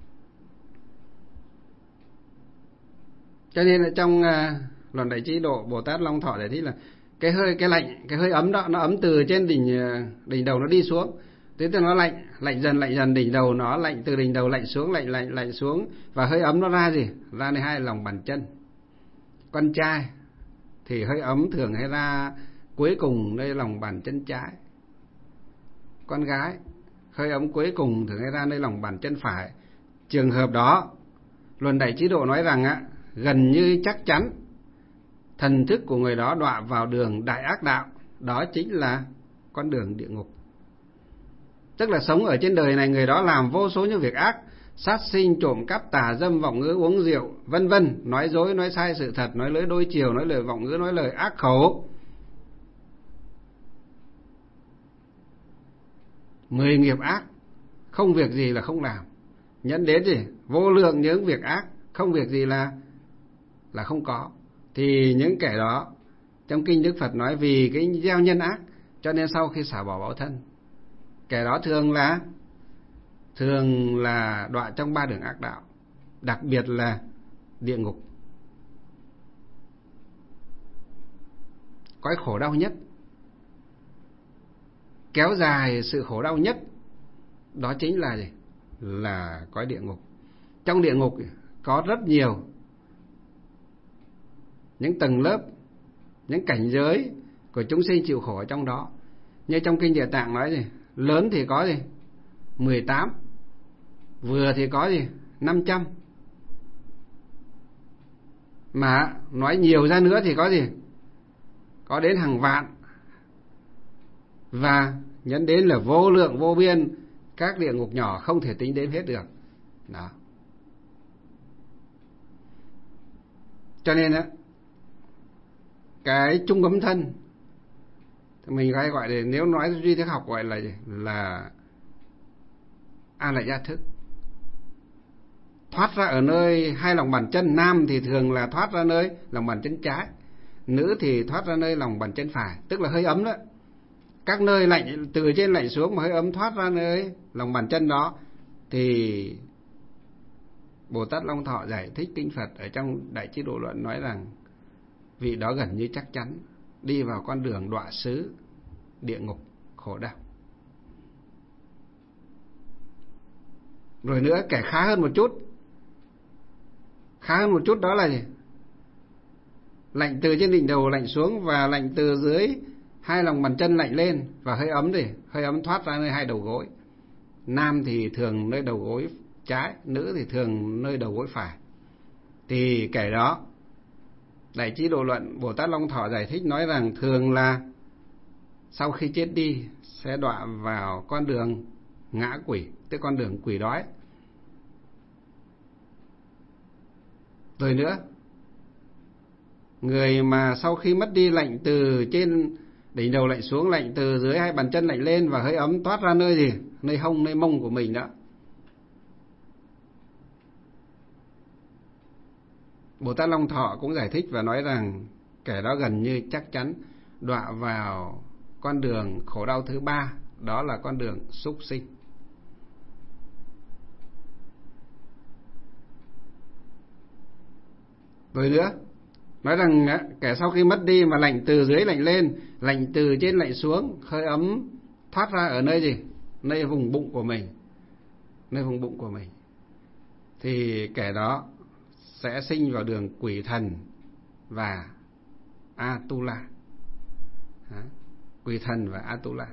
Cho nên là trong uh, Luận Đại Chế Độ, Bồ Tát Long Thọ giải thích là cái hơi cái lạnh, cái hơi ấm đó nó ấm từ trên đỉnh đỉnh đầu nó đi xuống, Thế thì nó lạnh, lạnh dần lạnh dần, đỉnh đầu nó lạnh, từ đỉnh đầu lạnh xuống, lạnh lạnh lạnh xuống, và hơi ấm nó ra gì? Ra nơi hai lòng bàn chân. Con trai thì hơi ấm thường hay ra cuối cùng nơi lòng bàn chân trái. Con gái hơi ấm cuối cùng thường hay ra nơi lòng bàn chân phải. Trường hợp đó, Luận Đại Trí Độ nói rằng á, gần như chắc chắn thần thức của người đó đọa vào đường đại ác đạo, đó chính là con đường địa ngục. Tức là sống ở trên đời này, người đó làm vô số những việc ác, sát sinh, trộm cắp, tà dâm, vọng ngữ, uống rượu, vân vân, nói dối, nói sai sự thật, nói lưỡi đôi chiều, nói lời vọng ngữ, nói lời ác khẩu. Mười nghiệp ác, không việc gì là không làm. Nhẫn đến gì? Vô lượng những việc ác, không việc gì là là không có. Thì những kẻ đó, trong kinh Đức Phật nói vì cái gieo nhân ác, cho nên sau khi xả bỏ báo thân, kẻ đó thường là thường là đọa trong ba đường ác đạo, đặc biệt là địa ngục. Cõi khổ đau nhất, kéo dài sự khổ đau nhất, đó chính là gì? Là cõi địa ngục. Trong địa ngục có rất nhiều những tầng lớp, những cảnh giới của chúng sinh chịu khổ ở trong đó. Như trong kinh Địa Tạng nói gì? Lớn thì có gì? mười tám. Vừa thì có gì? năm trăm. Mà nói nhiều ra nữa thì có gì? Có đến hàng vạn. Và nhấn đến là vô lượng vô biên các địa ngục nhỏ không thể tính đến hết được. Đó. Cho nên á, cái trung ấm thân mình hay gọi là, nếu nói duy thức học gọi là gì? Là a lại gia thức. Thoát ra ở nơi hai lòng bàn chân. Nam thì thường là thoát ra nơi lòng bàn chân trái, nữ thì thoát ra nơi lòng bàn chân phải, tức là hơi ấm đó. Các nơi lạnh từ trên lạnh xuống mà hơi ấm thoát ra nơi lòng bàn chân đó, thì Bồ Tát Long Thọ giải thích kinh Phật ở trong Đại Trí Độ Luận nói rằng vị đó gần như chắc chắn đi vào con đường đọa xứ địa ngục khổ đau. Rồi nữa, kẻ khá hơn một chút, khá hơn một chút đó là gì? Lạnh từ trên đỉnh đầu lạnh xuống, và lạnh từ dưới hai lòng bàn chân lạnh lên, và hơi ấm gì? Hơi ấm thoát ra nơi hai đầu gối. Nam thì thường nơi đầu gối trái, nữ thì thường nơi đầu gối phải. Thì kẻ đó, Đại Trí Độ Luận Bồ Tát Long Thọ giải thích nói rằng thường là sau khi chết đi sẽ đọa vào con đường ngã quỷ, tức con đường quỷ đói. Rồi nữa, người mà sau khi mất đi lạnh từ trên đỉnh đầu lạnh xuống, lạnh từ dưới hai bàn chân lạnh lên, và hơi ấm toát ra nơi gì? Nơi hông, nơi mông của mình đó. Bồ Tát Long Thọ cũng giải thích và nói rằng kẻ đó gần như chắc chắn đọa vào con đường khổ đau thứ ba, đó là con đường súc sinh. Rồi nữa, nói rằng kẻ sau khi mất đi mà lạnh từ dưới lạnh lên, lạnh từ trên lạnh xuống, hơi ấm thoát ra ở nơi gì? Nơi vùng bụng của mình. Nơi vùng bụng của mình. Thì kẻ đó sẽ sinh vào đường quỷ thần và Atula. Quỷ thần và Atula.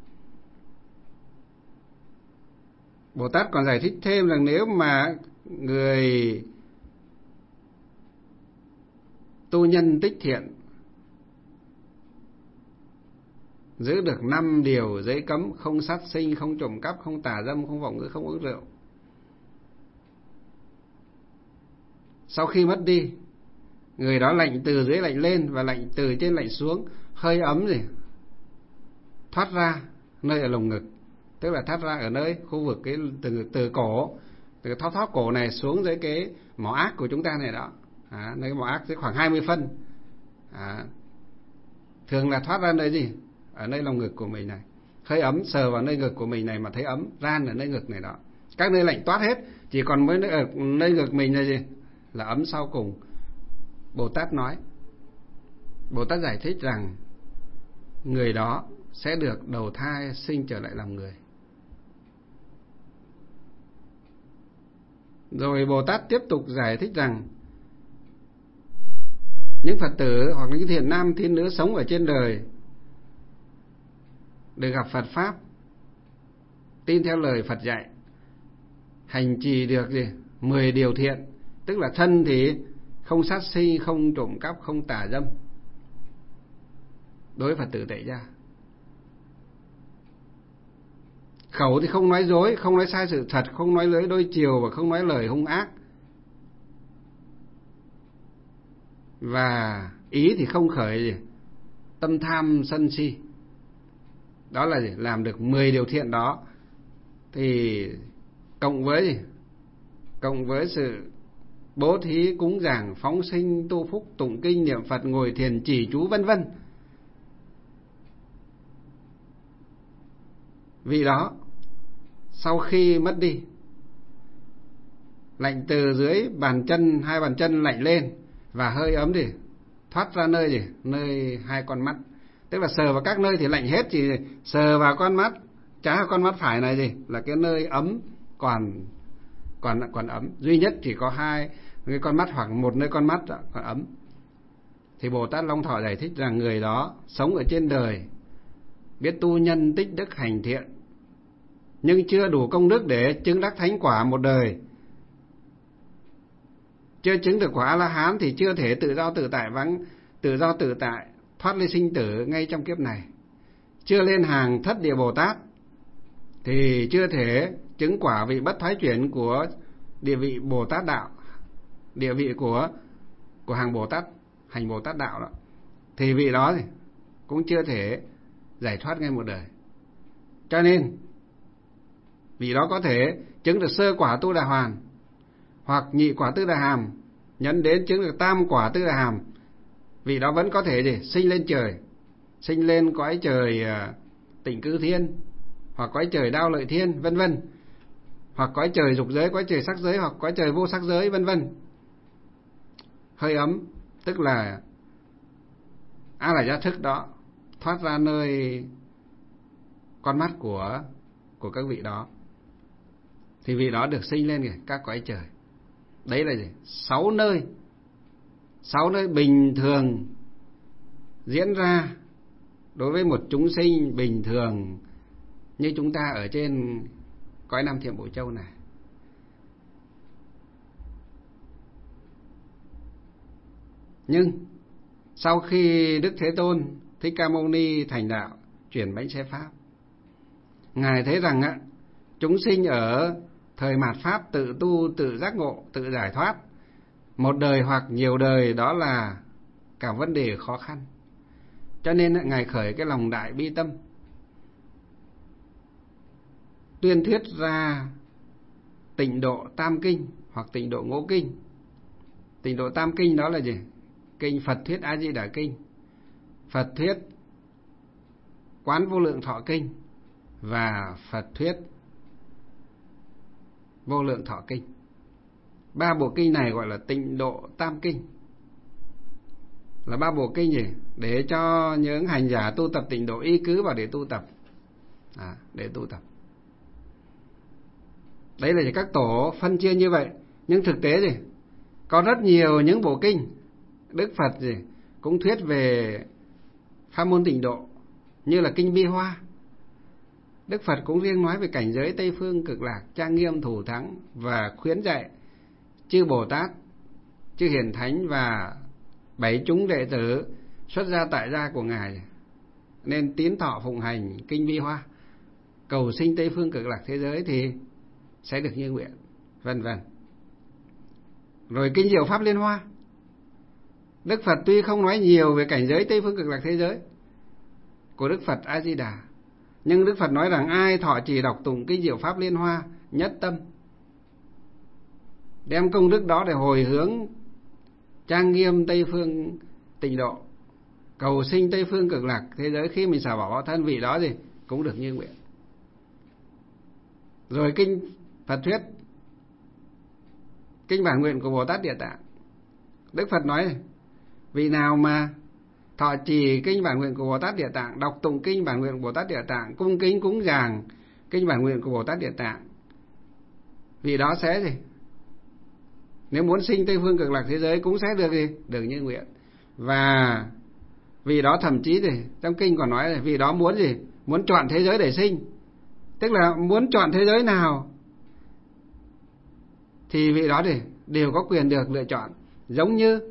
Bồ Tát còn giải thích thêm rằng nếu mà người tu nhân tích thiện giữ được năm điều giới cấm: không sát sinh, không trộm cắp, không tà dâm, không vọng ngữ, không uống rượu, sau khi mất đi, người đó lạnh từ dưới lạnh lên và lạnh từ trên lạnh xuống, hơi ấm gì thoát ra nơi ở lồng ngực, tức là thoát ra ở nơi khu vực cái từ từ cổ, từ thóp thóp cổ này xuống dưới cái mỏ ác của chúng ta này đó, à, nơi mỏ ác tới khoảng hai mươi phân, à, thường là thoát ra nơi gì? Ở nơi lồng ngực của mình này. Hơi ấm sờ vào nơi ngực của mình này mà thấy ấm, ran ở nơi ngực này đó. Các nơi lạnh toát hết, chỉ còn mới nơi, ở nơi ngực mình là gì? Là ấm sau cùng. Bồ Tát nói, Bồ Tát giải thích rằng người đó sẽ được đầu thai sinh trở lại làm người. Rồi Bồ Tát tiếp tục giải thích rằng những Phật tử hoặc những thiện nam thiện nữ sống ở trên đời được gặp Phật Pháp, tin theo lời Phật dạy, hành trì được gì? mười điều thiện, tức là thân thì không sát sinh, không trộm cắp, không tà dâm, đối với Phật tử tại gia. Khẩu thì không nói dối, không nói sai sự thật, không nói lưỡi đôi chiều và không nói lời hung ác. Và ý thì không khởi gì? tâm tham sân si. Đó là gì? Làm được mười điều thiện đó thì cộng với gì? Cộng với sự bố thí, cúng dường, phóng sinh, tu phúc, tụng kinh, niệm Phật, ngồi thiền, trì chú vân vân. Vị đó sau khi mất đi, lạnh từ dưới bàn chân, hai bàn chân lạnh lên và hơi ấm thì thoát ra nơi gì? Nơi hai con mắt. Tức là sờ vào các nơi thì lạnh hết, chỉ sờ vào con mắt trái và con mắt phải này gì? Là cái nơi ấm còn còn còn ấm. Duy nhất chỉ có hai cái con mắt hoặc một nơi con mắt còn ấm. Thì Bồ Tát Long Thọ giải thích rằng người đó sống ở trên đời, biết tu nhân tích đức hành thiện, nhưng chưa đủ công đức để chứng đắc thánh quả một đời. Chưa chứng được quả A-la-hán thì chưa thể tự do tự tại vắng tự do tự tại thoát ly sinh tử ngay trong kiếp này. Chưa lên hàng thất địa Bồ Tát thì chưa thể chứng quả vị bất thoái chuyển của địa vị Bồ Tát đạo, địa vị của của hàng Bồ Tát hành Bồ Tát đạo đó, thì vị đó thì cũng chưa thể giải thoát ngay một đời. Cho nên vị đó có thể chứng được sơ quả Tu Đà Hoàn, hoặc nhị quả Tư Đà Hàm, nhấn đến chứng được tam quả Tư Đà Hàm. Vị đó vẫn có thể gì? Sinh lên trời, sinh lên cõi trời Tịnh Cư Thiên, hoặc cõi trời Đao Lợi Thiên, vân vân, hoặc cõi trời dục giới, cõi trời sắc giới, hoặc cõi trời vô sắc giới, vân vân. Hơi ấm tức là A La Gia thức đó thoát ra nơi con mắt của của các vị đó, thì vị đó được sinh lên các cõi trời. Đấy là gì? Sáu nơi, sáu nơi bình thường diễn ra đối với một chúng sinh bình thường như chúng ta ở trên cõi Nam Thiện Bộ Châu này. Nhưng sau khi Đức Thế Tôn Thích Ca Mâu Ni thành đạo, chuyển bánh xe pháp, Ngài thấy rằng á, chúng sinh ở thời mạt pháp tự tu, tự giác ngộ, tự giải thoát, một đời hoặc nhiều đời, đó là cả vấn đề khó khăn. Cho nên Ngài khởi cái lòng đại bi tâm, tuyên thuyết ra tịnh độ tam kinh hoặc tịnh độ ngũ kinh. Tịnh độ tam kinh đó là gì? Kinh Phật thuyết A Di Đà Kinh, Phật thuyết Quán Vô Lượng Thọ Kinh và Phật thuyết Vô Lượng Thọ Kinh. Ba bộ kinh này gọi là tịnh độ tam kinh. Là ba bộ kinh gì? Để cho những hành giả tu tập tịnh độ y cứ vào để tu tập. À, để tu tập. Đấy là các tổ phân chia như vậy. Nhưng thực tế gì? Có rất nhiều những bộ kinh Đức Phật gì cũng thuyết về pháp môn tịnh độ, như là kinh Bi Hoa. Đức Phật cũng riêng nói về cảnh giới Tây Phương Cực Lạc, trang nghiêm thủ thắng, và khuyến dạy chư Bồ Tát, chư Hiền Thánh và bảy chúng đệ tử xuất gia tại gia của Ngài nên tín thọ phụng hành kinh Vi Hoa, cầu sinh Tây Phương Cực Lạc thế giới thì sẽ được như nguyện, vân vân. Rồi kinh Diệu Pháp Liên Hoa, Đức Phật tuy không nói nhiều về cảnh giới Tây Phương Cực Lạc thế giới của Đức Phật A Di Đà, nhưng Đức Phật nói rằng ai thọ trì đọc tụng kinh Diệu Pháp Liên Hoa nhất tâm, đem công đức đó để hồi hướng trang nghiêm Tây Phương tịnh độ, cầu sinh Tây Phương Cực Lạc thế giới, khi mình xả bỏ báo thân, vị đó gì cũng được như nguyện. Rồi kinh Phật thuyết kinh bản nguyện của Bồ Tát Địa Tạng, Đức Phật nói vị nào mà thọ trì kinh bản nguyện của Bồ Tát Địa Tạng, đọc tụng kinh bản nguyện của Bồ Tát Địa Tạng, cung kính cúng dường kinh bản nguyện của Bồ Tát Địa Tạng, vị đó sẽ gì nếu muốn sinh Tây Phương Cực Lạc thế giới cũng sẽ được gì? Được như nguyện. Và vì đó thậm chí thì trong kinh còn nói là vì đó muốn gì? Muốn chọn thế giới để sinh. Tức là muốn chọn thế giới nào thì vị đó thì đều có quyền được lựa chọn. Giống như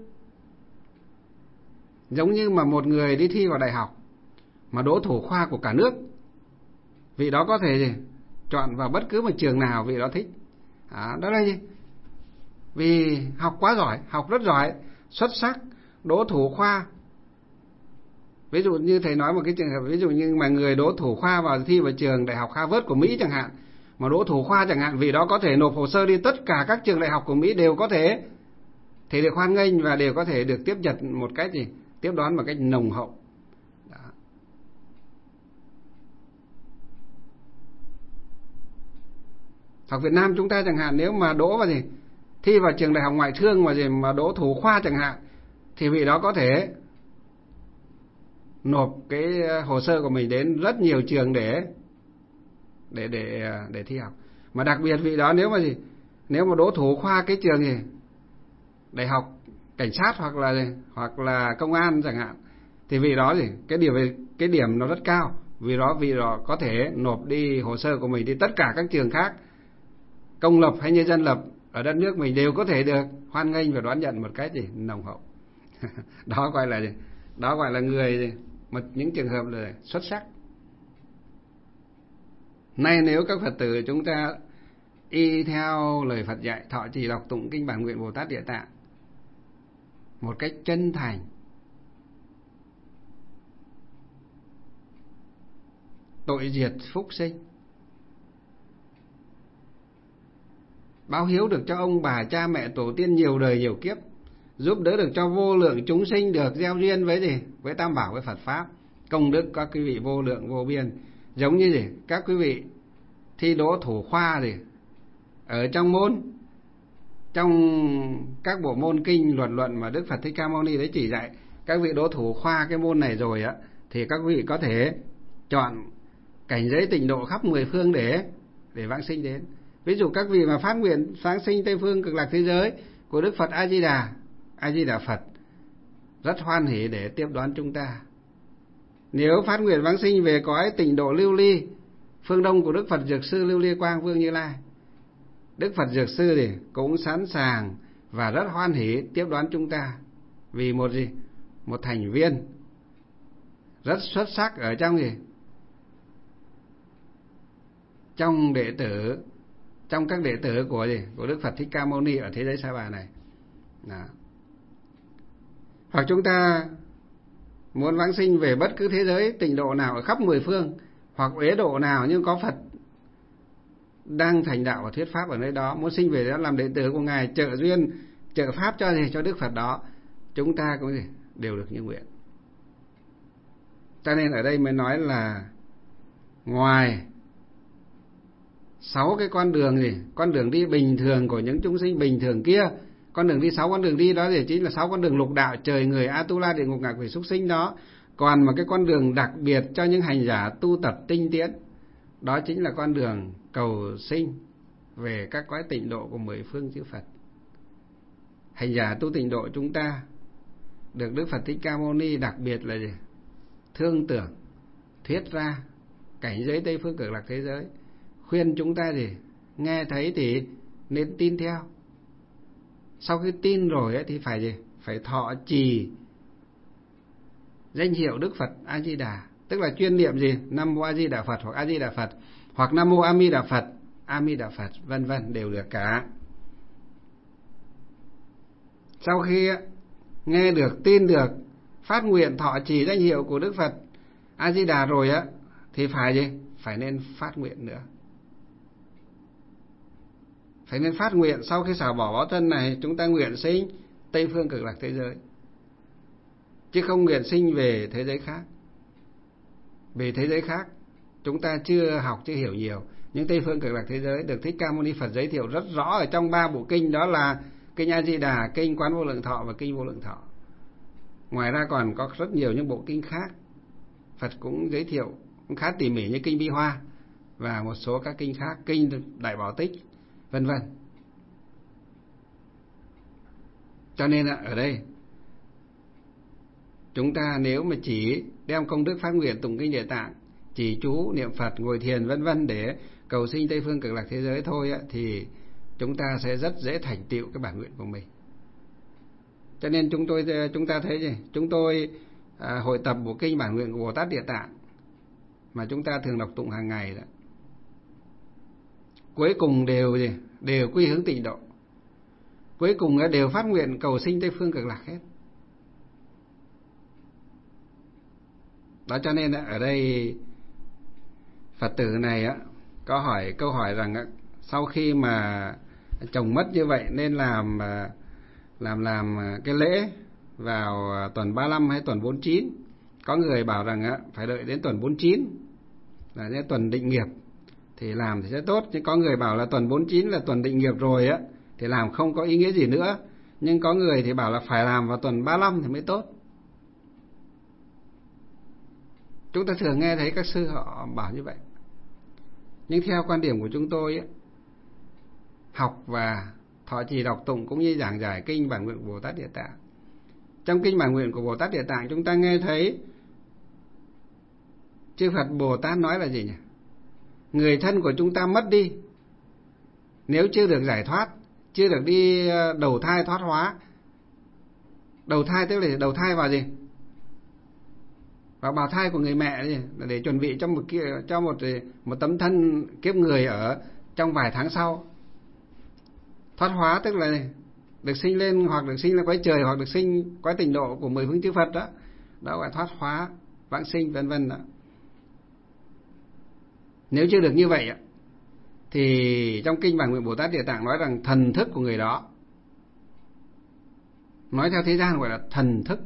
Giống như mà một người đi thi vào đại học mà đỗ thủ khoa của cả nước, vị đó có thể gì? Chọn vào bất cứ một trường nào vị đó thích. À, đó là gì? Vì học quá giỏi, học rất giỏi, xuất sắc, đỗ thủ khoa. Ví dụ như thầy nói một cái trường hợp, ví dụ như mà người đỗ thủ khoa vào thi vào trường đại học Harvard của Mỹ chẳng hạn, mà đỗ thủ khoa chẳng hạn, vì đó có thể nộp hồ sơ đi tất cả các trường đại học của Mỹ đều có thể thì được hoan nghênh và đều có thể được tiếp nhận một cách gì? Tiếp đón một cách nồng hậu. Đó. Học Việt Nam chúng ta chẳng hạn, nếu mà đỗ vào gì? Thi vào trường đại học ngoại thương mà gì mà đỗ thủ khoa chẳng hạn, thì vị đó có thể nộp cái hồ sơ của mình đến rất nhiều trường để để để để thi học. Mà đặc biệt vị đó nếu mà gì? Nếu mà đỗ thủ khoa cái trường gì? Đại học cảnh sát hoặc là gì? Hoặc là công an chẳng hạn, thì vị đó gì? Cái điểm cái điểm nó rất cao. Vì đó vị đó có thể nộp đi hồ sơ của mình đi tất cả các trường khác, công lập hay nhân dân lập ở đất nước mình đều có thể được hoan nghênh và đón nhận một cách gì? Nồng hậu. Đó gọi là gì? Đó gọi là người gì? Một những trường hợp là xuất sắc. Nay nếu các Phật tử chúng ta y theo lời Phật dạy, thọ trì đọc tụng kinh bản nguyện Bồ Tát Địa Tạng một cách chân thành, tội diệt phúc sinh, báo hiếu được cho ông bà cha mẹ tổ tiên nhiều đời nhiều kiếp, giúp đỡ được cho vô lượng chúng sinh được gieo duyên với gì? Với Tam Bảo, với Phật Pháp, công đức các quý vị vô lượng vô biên. Giống như gì? Các quý vị thi đỗ thủ khoa gì? Ở trong môn, trong các bộ môn kinh luận luận mà Đức Phật Thích Ca Mâu Ni đấy chỉ dạy, các vị đỗ thủ khoa cái môn này rồi á, thì các vị có thể chọn cảnh giới tịnh độ khắp mười phương để để vãng sinh đến. Ví dụ các vị mà phát nguyện vãng sinh Tây Phương Cực Lạc thế giới của Đức Phật A Di Đà, A Di Đà Phật rất hoan hỷ để tiếp đón chúng ta. Nếu phát nguyện vãng sinh về cõi tịnh độ lưu ly, phương đông của Đức Phật Dược Sư Lưu Ly Quang Vương Như Lai, Đức Phật Dược Sư thì cũng sẵn sàng và rất hoan hỷ tiếp đón chúng ta. Vì một gì? Một thành viên rất xuất sắc ở trong gì? Trong đệ tử, trong các đệ tử của gì? Của Đức Phật Thích Ca Mâu Ni ở thế giới Sa Bà này. Đó. Hoặc chúng ta muốn vãng sinh về bất cứ thế giới tịnh độ nào ở khắp mười phương, hoặc uế độ nào nhưng có Phật đang thành đạo và thuyết pháp ở nơi đó, muốn sinh về đó làm đệ tử của Ngài, trợ duyên, trợ pháp cho gì? Cho Đức Phật đó, chúng ta cũng gì? Đều được như nguyện. Cho nên ở đây mới nói là ngoài sáu cái con đường gì? Con đường đi bình thường của những chúng sinh bình thường kia, con đường đi sáu con đường đi đó thì chính là sáu con đường lục đạo, trời người, Atula, địa ngục, ngạ quỷ, súc sinh đó. Còn một cái con đường đặc biệt cho những hành giả tu tập tinh tiến, đó chính là con đường cầu sinh về các cõi tịnh độ của mười phương chư Phật. Hành giả tu tịnh độ chúng ta được Đức Phật Thích Ca Mâu Ni đặc biệt là gì? Thương tưởng, thuyết ra cảnh giới Tây Phương Cực Lạc thế giới, khuyên chúng ta gì? Nghe thấy thì nên tin theo. Sau khi tin rồi ấy, thì phải gì? Phải thọ trì danh hiệu Đức Phật A Di Đà, tức là chuyên niệm gì? Nam Mô A Di Đà Phật hoặc A Di Đà Phật, hoặc Nam Mô A Mi Đà Phật, A Mi Đà Phật, vân vân, đều được cả. Sau khi nghe được, tin được, phát nguyện thọ trì danh hiệu của Đức Phật A Di Đà rồi á, thì phải gì? Phải nên phát nguyện nữa. Phải nên phát nguyện sau khi xả bỏ báo thân này, chúng ta nguyện sinh Tây Phương Cực Lạc thế giới, chứ không nguyện sinh về thế giới khác. Về thế giới khác chúng ta chưa học, chưa hiểu nhiều. Nhưng Tây Phương Cực Lạc thế giới được Thích Ca Mâu Ni Phật giới thiệu rất rõ ở trong ba bộ kinh, đó là kinh A Di Đà, kinh Quán Vô Lượng Thọ và kinh Vô Lượng Thọ. Ngoài ra còn có rất nhiều những bộ kinh khác Phật cũng giới thiệu cũng khá tỉ mỉ, như kinh Bi Hoa và một số các kinh khác, kinh Đại Bảo Tích, vân vân. Cho nên ở đây chúng ta nếu mà chỉ đem công đức phát nguyện tụng kinh Địa Tạng, chỉ chú niệm Phật, ngồi thiền vân vân để cầu sinh Tây phương Cực Lạc thế giới thôi á, thì chúng ta sẽ rất dễ thành tựu cái bản nguyện của mình. Cho nên chúng tôi chúng ta thấy gì? Chúng tôi à, hội tập bộ kinh bản nguyện của Bồ Tát Địa Tạng mà chúng ta thường đọc tụng hàng ngày đó, cuối cùng đều gì? Đều quy hướng tịnh độ. Cuối cùng đều phát nguyện cầu sinh Tây phương Cực Lạc hết. Đó, cho nên ở đây Phật tử này á có hỏi câu hỏi rằng á, sau khi mà chồng mất như vậy nên làm làm làm cái lễ vào tuần ba mươi lăm hay tuần bốn mươi chín. Có người bảo rằng á phải đợi đến tuần bốn mươi chín là cái tuần định nghiệp thì làm thì sẽ tốt, nhưng có người bảo là tuần bốn mươi chín là tuần định nghiệp rồi á thì làm không có ý nghĩa gì nữa. Nhưng có người thì bảo là phải làm vào tuần ba mươi lăm thì mới tốt. Chúng ta thường nghe thấy các sư họ bảo như vậy. Nhưng theo quan điểm của chúng tôi ấy, học và thọ trì đọc tụng cũng như giảng giải kinh bản nguyện của Bồ Tát Địa Tạng. Trong kinh bản nguyện của Bồ Tát Địa Tạng chúng ta nghe thấy chư Phật Bồ Tát nói là gì nhỉ? Người thân của chúng ta mất đi, nếu chưa được giải thoát, chưa được đi đầu thai thoát hóa. Đầu thai tức là đầu thai vào gì? Vào bào thai của người mẹ gì? Để chuẩn bị cho một cho một một tấm thân kiếp người ở trong vài tháng sau. Thoát hóa tức là được sinh lên, hoặc được sinh lên cõi trời, hoặc được sinh cõi tịnh độ của mười phương chư Phật đó. Đó gọi thoát hóa, vãng sinh vân vân đó. Nếu chưa được như vậy thì trong kinh bản nguyện Bồ Tát Địa Tạng nói rằng thần thức của người đó, nói theo thế gian gọi là thần thức,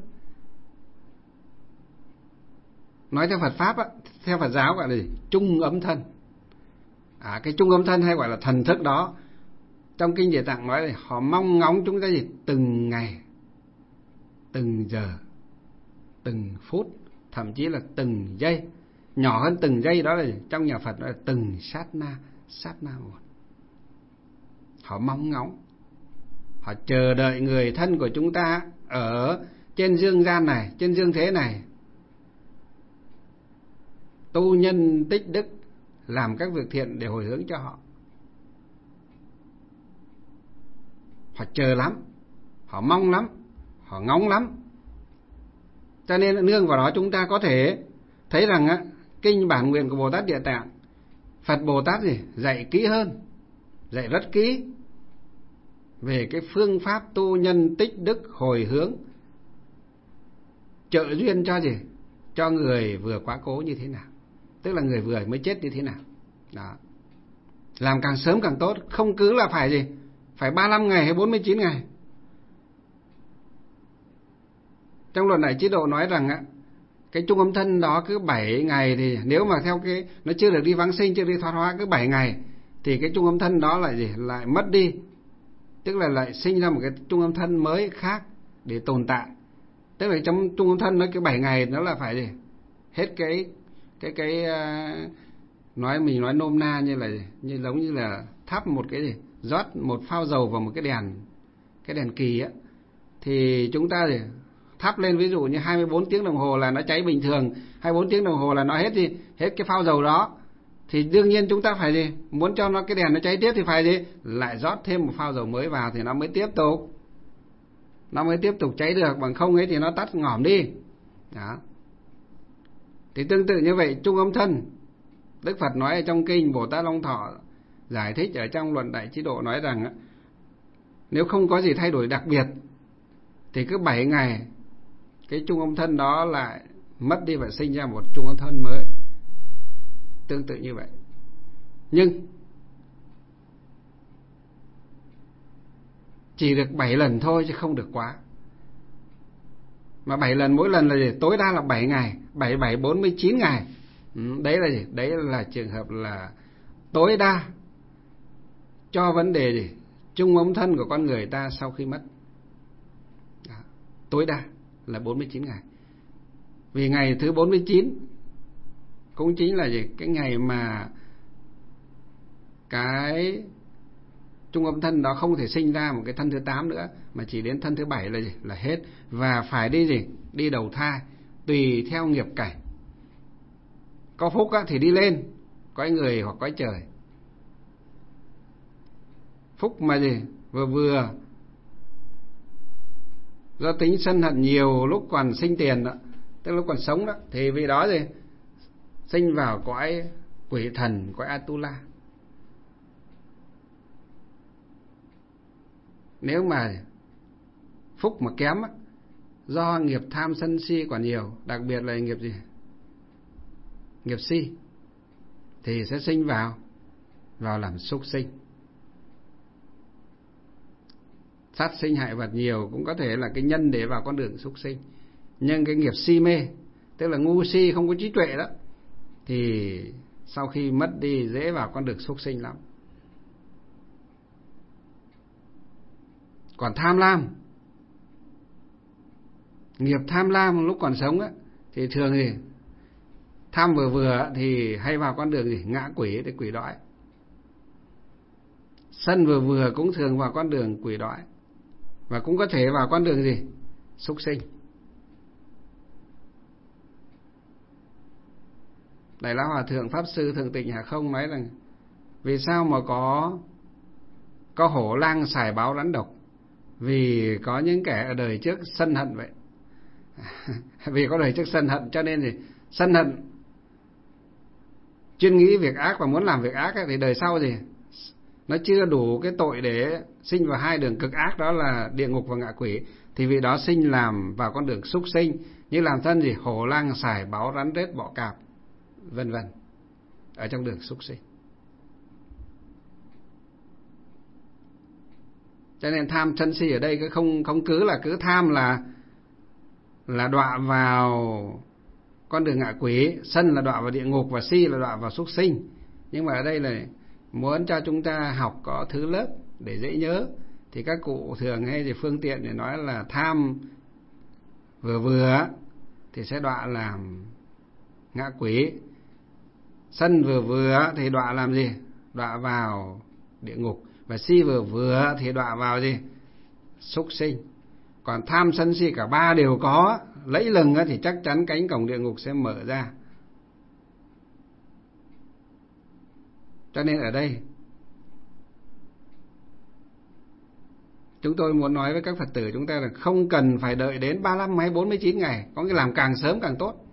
nói theo Phật pháp á, theo Phật giáo gọi là gì? Trung ấm thân. À, cái trung ấm thân hay gọi là thần thức đó, trong kinh Địa Tạng nói là họ mong ngóng chúng ta gì? Từng ngày, từng giờ, từng phút, thậm chí là từng giây. Nhỏ hơn từng giây đó là gì? Trong nhà Phật nói là từng sát na, sát na một. Họ mong ngóng, họ chờ đợi người thân của chúng ta ở trên dương gian này, trên dương thế này, tu nhân tích đức, làm các việc thiện để hồi hướng cho họ. Họ chờ lắm, họ mong lắm, họ ngóng lắm. Cho nên nương vào đó chúng ta có thể thấy rằng á, kinh bản nguyện của Bồ Tát Địa Tạng, Phật Bồ Tát gì? Dạy kỹ hơn, dạy rất kỹ về cái phương pháp tu nhân tích đức hồi hướng, trợ duyên cho gì? Cho người vừa quá cố như thế nào, tức là người vừa mới chết như thế nào. Đó. Làm càng sớm càng tốt, không cứ là phải gì? Phải ba mươi lăm ngày hay bốn mươi chín ngày. Trong Luận Đại Trí Độ nói rằng á, cái trung âm thân đó cứ bảy ngày thì nếu mà theo cái nó chưa được đi vãng sinh, chưa đi thoát hóa, cứ bảy ngày thì cái trung âm thân đó lại gì? Lại mất đi. Tức là lại sinh ra một cái trung âm thân mới khác để tồn tại. Tức là trong trung âm thân nó cái bảy ngày nó là phải gì? Hết cái cái cái uh, nói mình nói nôm na như là như giống như là thắp một cái gì? Rót một phao dầu vào một cái đèn, cái đèn kỳ á, thì chúng ta thì thắp lên, ví dụ như hai mươi bốn tiếng đồng hồ là nó cháy bình thường, hai mươi bốn tiếng đồng hồ là nó hết gì? Hết cái phao dầu đó. Thì đương nhiên chúng ta phải gì? Muốn cho nó cái đèn nó cháy tiếp thì phải gì? Lại rót thêm một phao dầu mới vào thì nó mới tiếp tục. Nó mới tiếp tục cháy được, bằng không ấy thì nó tắt ngỏm đi. Đó. Thì tương tự như vậy, trung âm thân, Đức Phật nói ở trong kinh Bồ Tát Long Thọ giải thích ở trong Luận Đại Trí Độ nói rằng nếu không có gì thay đổi đặc biệt thì cứ bảy ngày cái trung âm thân đó lại mất đi và sinh ra một trung âm thân mới. Tương tự như vậy. Nhưng chỉ được bảy lần thôi chứ không được quá. Mà bảy lần, mỗi lần là gì? Tối đa là bảy ngày, bảy, bảy, bốn mươi chín ngày. Ừ, đấy là gì? Đấy là trường hợp là tối đa cho vấn đề gì? Trung ấm thân của con người ta sau khi mất. Đó. Tối đa là bốn mươi chín ngày. Vì ngày thứ bốn mươi chín cũng chính là gì? Cái ngày mà cái trung âm thân đó không thể sinh ra một cái thân thứ tám nữa, mà chỉ đến thân thứ bảy là gì? Là hết. Và phải đi gì? Đi đầu thai, tùy theo nghiệp cảnh. Có phúc á, thì đi lên, cõi người hoặc cõi trời. Phúc mà gì? Vừa vừa, do tính sân hận nhiều lúc còn sinh tiền đó, tức lúc còn sống đó, thì vì đó gì? Sinh vào cõi quỷ thần, cõi Atula. Nếu mà phúc mà kém á, do nghiệp tham sân si còn nhiều, đặc biệt là nghiệp gì? Nghiệp si, thì sẽ sinh vào vào làm súc sinh. Sát sinh hại vật nhiều cũng có thể là cái nhân để vào con đường súc sinh. Nhưng cái nghiệp si mê, tức là ngu si không có trí tuệ đó, thì sau khi mất đi dễ vào con đường súc sinh lắm. Còn tham lam, nghiệp tham lam lúc còn sống á, thì thường thì tham vừa vừa thì hay vào con đường gì? Ngạ quỷ, để quỷ đói. Sân vừa vừa cũng thường vào con đường quỷ đói, và cũng có thể vào con đường gì? Súc sinh. Đại lão Hòa Thượng Pháp Sư Thượng Tịnh Hà Không nói rằng vì sao mà có có hổ lang sải báo rắn độc? Vì có những kẻ ở đời trước sân hận vậy. Vì có đời trước sân hận cho nên thì sân hận, chuyên nghĩ việc ác và muốn làm việc ác ấy, thì đời sau gì? Nó chưa đủ cái tội để sinh vào hai đường cực ác, đó là địa ngục và ngạ quỷ, thì vì đó sinh làm vào con đường súc sinh, như làm thân gì? Hổ lang sải báo rắn rết bọ cạp, vân vân, ở trong đường súc sinh. Cho nên tham sân si ở đây cứ không không cứ là cứ tham là là đọa vào con đường ngạ quỷ, sân là đọa vào địa ngục và si là đọa vào súc sinh. Nhưng mà ở đây là muốn cho chúng ta học có thứ lớp để dễ nhớ, thì các cụ thường hay thì phương tiện để nói là tham vừa vừa thì sẽ đọa làm ngạ quỷ, sân vừa vừa thì đọa làm gì? Đọa vào địa ngục, và si vừa vừa thì đọa vào gì? Súc sinh. Còn tham sân si cả ba đều có lẫy lừng thì chắc chắn cánh cổng địa ngục sẽ mở ra. Cho nên ở đây chúng tôi muốn nói với các Phật tử chúng ta là không cần phải đợi đến ba mươi lăm hay bốn mươi chín ngày, có cái làm càng sớm càng tốt.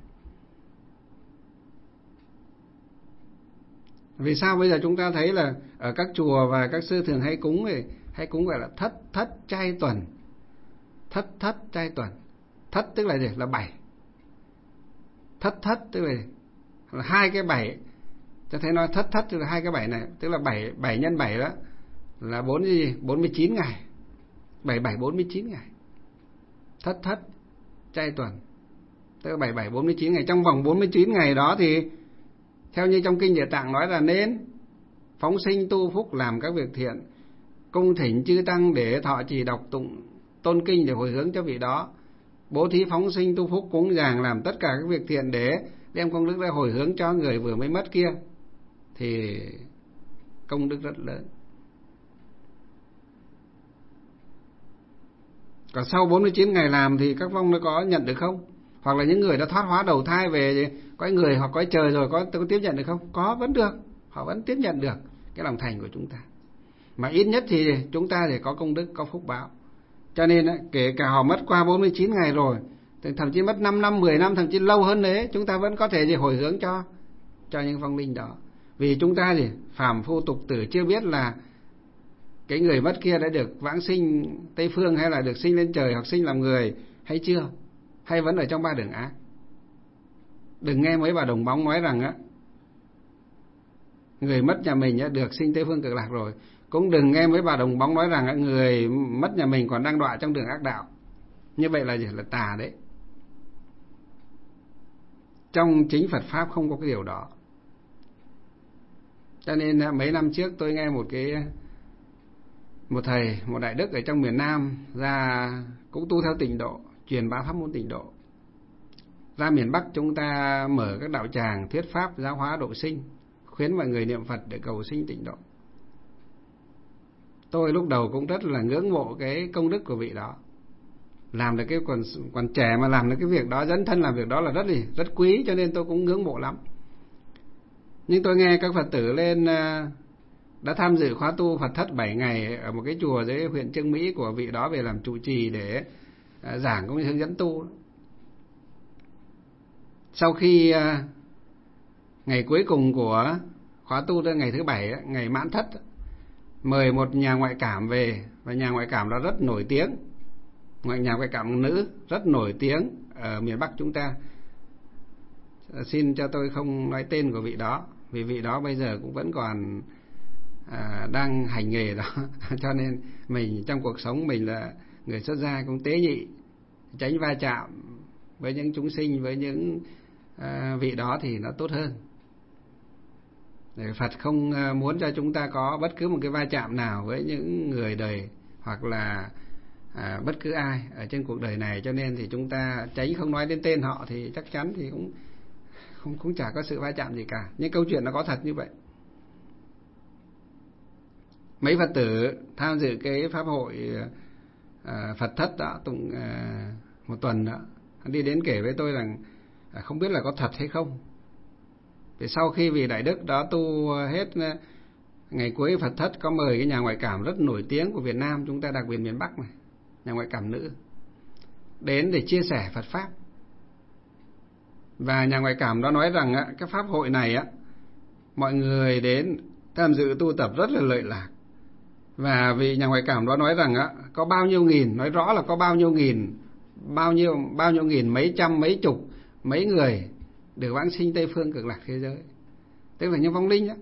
Vì sao bây giờ chúng ta thấy là ở các chùa và các sư thường hay cúng thì hay cúng gọi là thất thất chay tuần. Thất thất chay tuần. Thất tức là gì? Là bảy. Thất thất tức là, là hai cái bảy. Cho thấy nói thất thất tức là hai cái bảy này, tức là bảy bảy nhân bảy đó là bốn gì? bốn mươi chín ngày. bảy bảy bốn mươi chín ngày. Thất thất chay tuần. Tức là bảy bảy bốn mươi chín ngày. Trong vòng bốn mươi chín ngày đó thì theo như trong kinh Địa Tạng nói là nên phóng sinh tu phúc, làm các việc thiện, cung thỉnh chư tăng để thọ trì đọc tụng tôn kinh để hồi hướng cho vị đó, bố thí phóng sinh tu phúc cúng dường, làm tất cả các việc thiện để đem công đức ra hồi hướng cho người vừa mới mất kia, thì công đức rất lớn. Còn sau bốn mươi chín ngày làm thì các vong nó có nhận được không? Hoặc là những người đã thoát hóa đầu thai về cõi người hoặc cõi trời rồi có, có tiếp nhận được không? Có, vẫn được. Họ vẫn tiếp nhận được cái lòng thành của chúng ta. Mà ít nhất thì chúng ta thì có công đức, có phúc báo. Cho nên kể cả họ mất qua bốn mươi chín ngày rồi, thậm chí mất năm năm, mười năm, thậm chí lâu hơn đấy, chúng ta vẫn có thể gì hồi hướng cho cho những vong linh đó. Vì chúng ta gì phàm phu tục tử chưa biết là cái người mất kia đã được vãng sinh Tây Phương, hay là được sinh lên trời hoặc sinh làm người hay chưa, hay vẫn ở trong ba đường ác. Đừng nghe mấy bà đồng bóng nói rằng á người mất nhà mình á được sinh Tây Phương Cực Lạc rồi. Cũng đừng nghe mấy bà đồng bóng nói rằng á người mất nhà mình còn đang đọa trong đường ác đạo. Như vậy là gì? Là tà đấy. Trong chính Phật Pháp không có cái điều đó. Cho nên mấy năm trước tôi nghe một cái một thầy, một đại đức ở trong miền Nam ra cũng tu theo tịnh độ, truyền bá pháp môn tịnh độ. Ra miền Bắc chúng ta mở các đạo tràng thuyết pháp giáo hóa độ sinh, khuyến mọi người niệm Phật để cầu sinh tịnh độ. tôi lúc đầu cũng rất là ngưỡng mộ cái công đức của vị đó. Làm được cái còn còn trẻ mà làm được cái việc đó, dấn thân làm việc đó là rất gì rất quý, cho nên tôi cũng ngưỡng mộ lắm. Nhưng tôi nghe các Phật tử lên đã tham dự khóa tu Phật thất bảy ngày ở một cái chùa dưới huyện Chương Mỹ của vị đó về làm trụ trì để giảng cũng như hướng dẫn tu. Sau khi ngày cuối cùng của khóa tu, ngày thứ bảy, ngày mãn thất, mời một nhà ngoại cảm về, và nhà ngoại cảm đó rất nổi tiếng, nhà ngoại cảm nữ rất nổi tiếng ở miền Bắc chúng ta. Xin cho tôi không nói tên của vị đó, vì vị đó bây giờ cũng vẫn còn à, đang hành nghề đó. Cho nên mình trong cuộc sống mình là người xuất gia cũng tế nhị, tránh va chạm với những chúng sinh, với những à, vị đó thì nó tốt hơn. Để Phật không muốn cho chúng ta có bất cứ một cái va chạm nào với những người đời hoặc là à, bất cứ ai ở trên cuộc đời này, cho nên thì chúng ta tránh không nói đến tên họ, thì chắc chắn thì cũng không cũng chả có sự va chạm gì cả. Nhưng câu chuyện nó có thật như vậy. Mấy Phật tử tham dự cái pháp hội à, Phật thất đó tụng à, một tuần đó, đi đến kể với tôi rằng à, không biết là có thật hay không. Thì sau khi vị đại đức đó tu hết ngày cuối Phật thất, có mời cái nhà ngoại cảm rất nổi tiếng của Việt Nam chúng ta, đặc biệt miền Bắc này, nhà ngoại cảm nữ, đến để chia sẻ Phật pháp. Và nhà ngoại cảm đó nói rằng á, cái pháp hội này á, mọi người đến tham dự tu tập rất là lợi lạc. Và vị nhà ngoại cảm đó nói rằng á, có bao nhiêu nghìn, nói rõ là có bao nhiêu nghìn, bao nhiêu bao nhiêu nghìn, mấy trăm, mấy chục, mấy người được vãng sinh Tây phương Cực Lạc thế giới, tức là những vong linh á.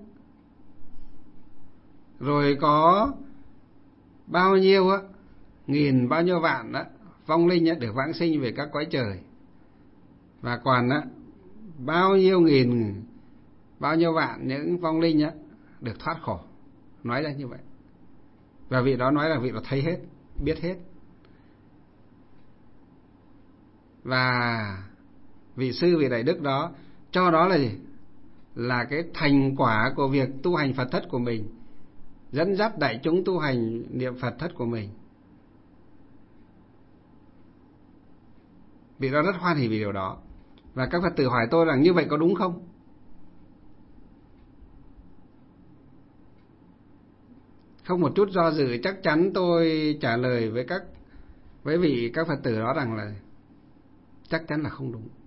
Rồi có bao nhiêu á, nghìn, bao nhiêu vạn á, vong linh á, được vãng sinh về các cõi trời. Và còn á, bao nhiêu nghìn, bao nhiêu vạn những vong linh á, được thoát khổ. Nói ra như vậy. Và vị đó nói là vị đó thấy hết, biết hết. Và vị sư, vị đại đức đó cho đó là gì? Là cái thành quả của việc tu hành Phật thất của mình, dẫn dắt đại chúng tu hành niệm Phật thất của mình. Vị đó rất hoan hỉ vì điều đó. Và các Phật tử hỏi tôi rằng như vậy có đúng không? Không một chút do dự, chắc chắn tôi trả lời với các với vị các Phật tử đó rằng là chắc chắn là không đúng.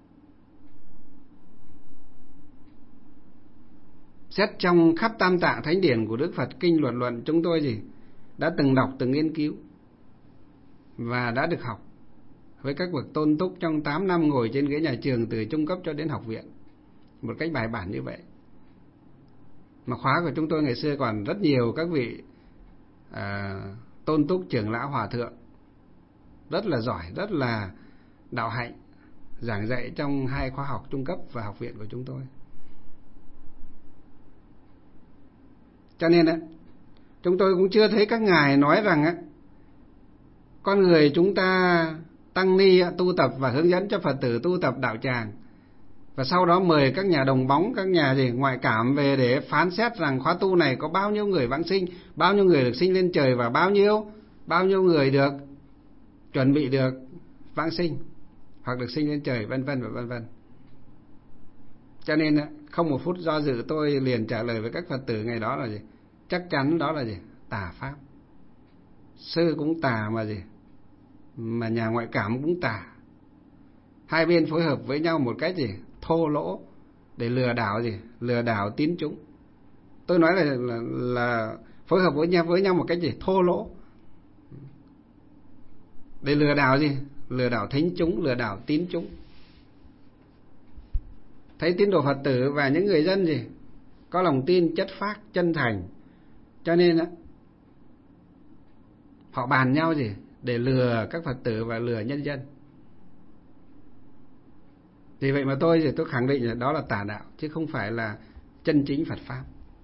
Xét trong khắp tam tạng thánh điển của Đức Phật, kinh luận luận, chúng tôi gì đã từng đọc, từng nghiên cứu và đã được học với các bậc tôn túc trong tám năm ngồi trên ghế nhà trường từ trung cấp cho đến học viện, một cách bài bản như vậy. Mà khóa của chúng tôi ngày xưa còn rất nhiều các vị à, tôn túc, trưởng lão, hòa thượng rất là giỏi, rất là đạo hạnh, giảng dạy trong hai khóa học trung cấp và học viện của chúng tôi. Cho nên á, chúng tôi cũng chưa thấy các ngài nói rằng á, con người chúng ta tăng ni tu tập và hướng dẫn cho Phật tử tu tập đạo tràng, và sau đó mời các nhà đồng bóng, các nhà gì ngoại cảm về để phán xét rằng khóa tu này có bao nhiêu người vãng sinh, bao nhiêu người được sinh lên trời, và bao nhiêu bao nhiêu người được chuẩn bị được vãng sinh hoặc được sinh lên trời, vân vân và vân vân. Cho nên không một phút do dự, tôi liền trả lời với các Phật tử ngày đó là gì? Chắc chắn đó là gì? Tà pháp. Sư cũng tà mà gì? Mà nhà ngoại cảm cũng tà. Hai bên phối hợp với nhau một cách gì? Thô lỗ để lừa đảo gì? Lừa đảo tín chúng. Tôi nói là, là, là phối hợp với nhau với nhau một cách gì? Thô lỗ để lừa đảo gì? Lừa đảo thính chúng, lừa đảo tín chúng. Thấy tín đồ Phật tử và những người dân gì có lòng tin chất phác, chân thành, cho nên á, họ bàn nhau gì để lừa các Phật tử và lừa nhân dân. Vì vậy mà tôi thì tôi khẳng định là đó là tà đạo, chứ không phải là chân chính Phật pháp.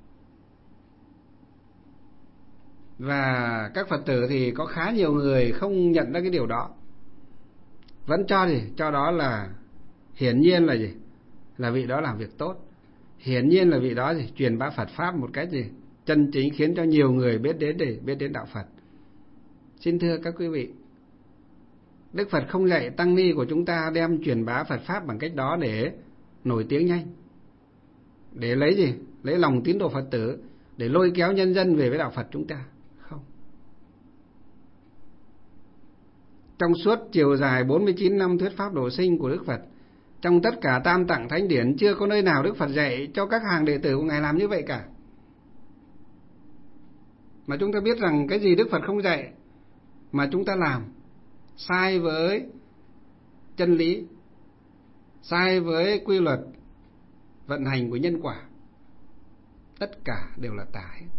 Và các Phật tử thì có khá nhiều người không nhận ra cái điều đó, vẫn cho gì cho đó là hiển nhiên là gì là vị đó làm việc tốt, hiển nhiên là vị đó gì truyền bá Phật pháp một cách gì chân chính khiến cho nhiều người biết đến để biết đến đạo Phật. Xin thưa các quý vị, Đức Phật không dạy tăng ni của chúng ta đem truyền bá Phật Pháp bằng cách đó để nổi tiếng nhanh, để lấy gì? Lấy lòng tín đồ Phật tử, để lôi kéo nhân dân về với đạo Phật chúng ta. Không. Trong suốt chiều dài bốn mươi chín năm thuyết Pháp độ sinh của Đức Phật, trong tất cả Tam Tạng Thánh Điển, chưa có nơi nào Đức Phật dạy cho các hàng đệ tử của Ngài làm như vậy cả. Mà chúng ta biết rằng cái gì Đức Phật không dạy mà chúng ta làm sai với chân lý, sai với quy luật vận hành của nhân quả, tất cả đều là tà hết.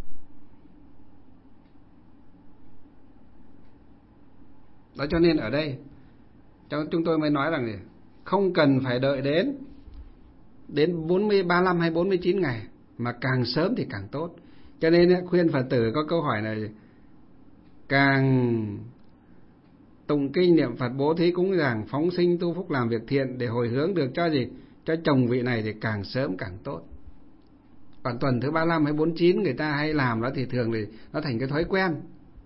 Đó cho nên ở đây chúng tôi mới nói rằng không cần phải đợi đến đến bốn mươi, ba mươi lăm hay bốn mươi chín ngày, mà càng sớm thì càng tốt. Cho nên khuyên Phật tử có câu hỏi này, càng tụng kinh niệm Phật, bố thí cúng dường, phóng sinh tu phúc làm việc thiện để hồi hướng được cho gì? Cho chồng vị này thì càng sớm càng tốt. Còn tuần thứ ba mươi lăm hay bốn mươi chín người ta hay làm đó thì thường thì nó thành cái thói quen.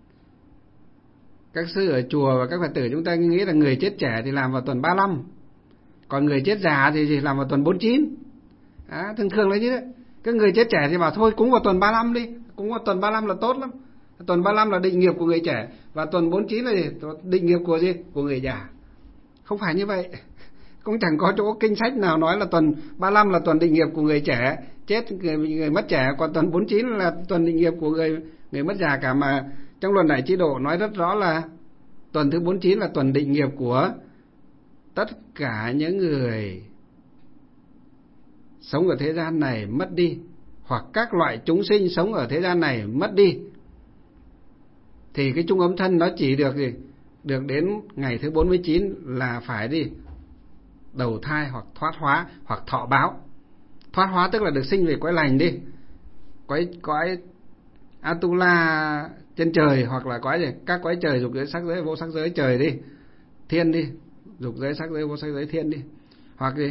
Các sư ở chùa và các Phật tử chúng ta nghĩ là người chết trẻ thì làm vào tuần ba mươi lăm, còn người chết già thì làm vào tuần bốn mươi chín. À, thường thường là như thế. Các người chết trẻ thì bảo thôi cúng vào tuần ba mươi lăm đi, cúng vào tuần ba mươi lăm là tốt lắm. Tuần ba mươi lăm là định nghiệp của người trẻ, và tuần bốn mươi chín là gì? Định nghiệp của gì? Của người già. Không phải như vậy. Cũng chẳng có chỗ kinh sách nào nói là tuần ba mươi lăm là tuần định nghiệp của người trẻ, chết người, người mất trẻ, còn tuần bốn mươi chín là tuần định nghiệp của người người mất già cả. Mà trong Luận Đại Trí Độ nói rất rõ là tuần thứ bốn mươi chín là tuần định nghiệp của tất cả những người sống ở thế gian này mất đi, hoặc các loại chúng sinh sống ở thế gian này mất đi. Thì cái chung ấm thân nó chỉ được gì? Được đến ngày thứ bốn mươi chín là phải đi đầu thai hoặc thoát hóa hoặc thọ báo. Thoát hóa tức là được sinh về cõi lành đi, cõi cõi Atula trên trời, hoặc là cõi gì? Các cõi trời, dục giới, sắc giới, vô sắc giới trời đi, thiên đi, dục giới, sắc giới, vô sắc giới, thiên đi. Hoặc gì?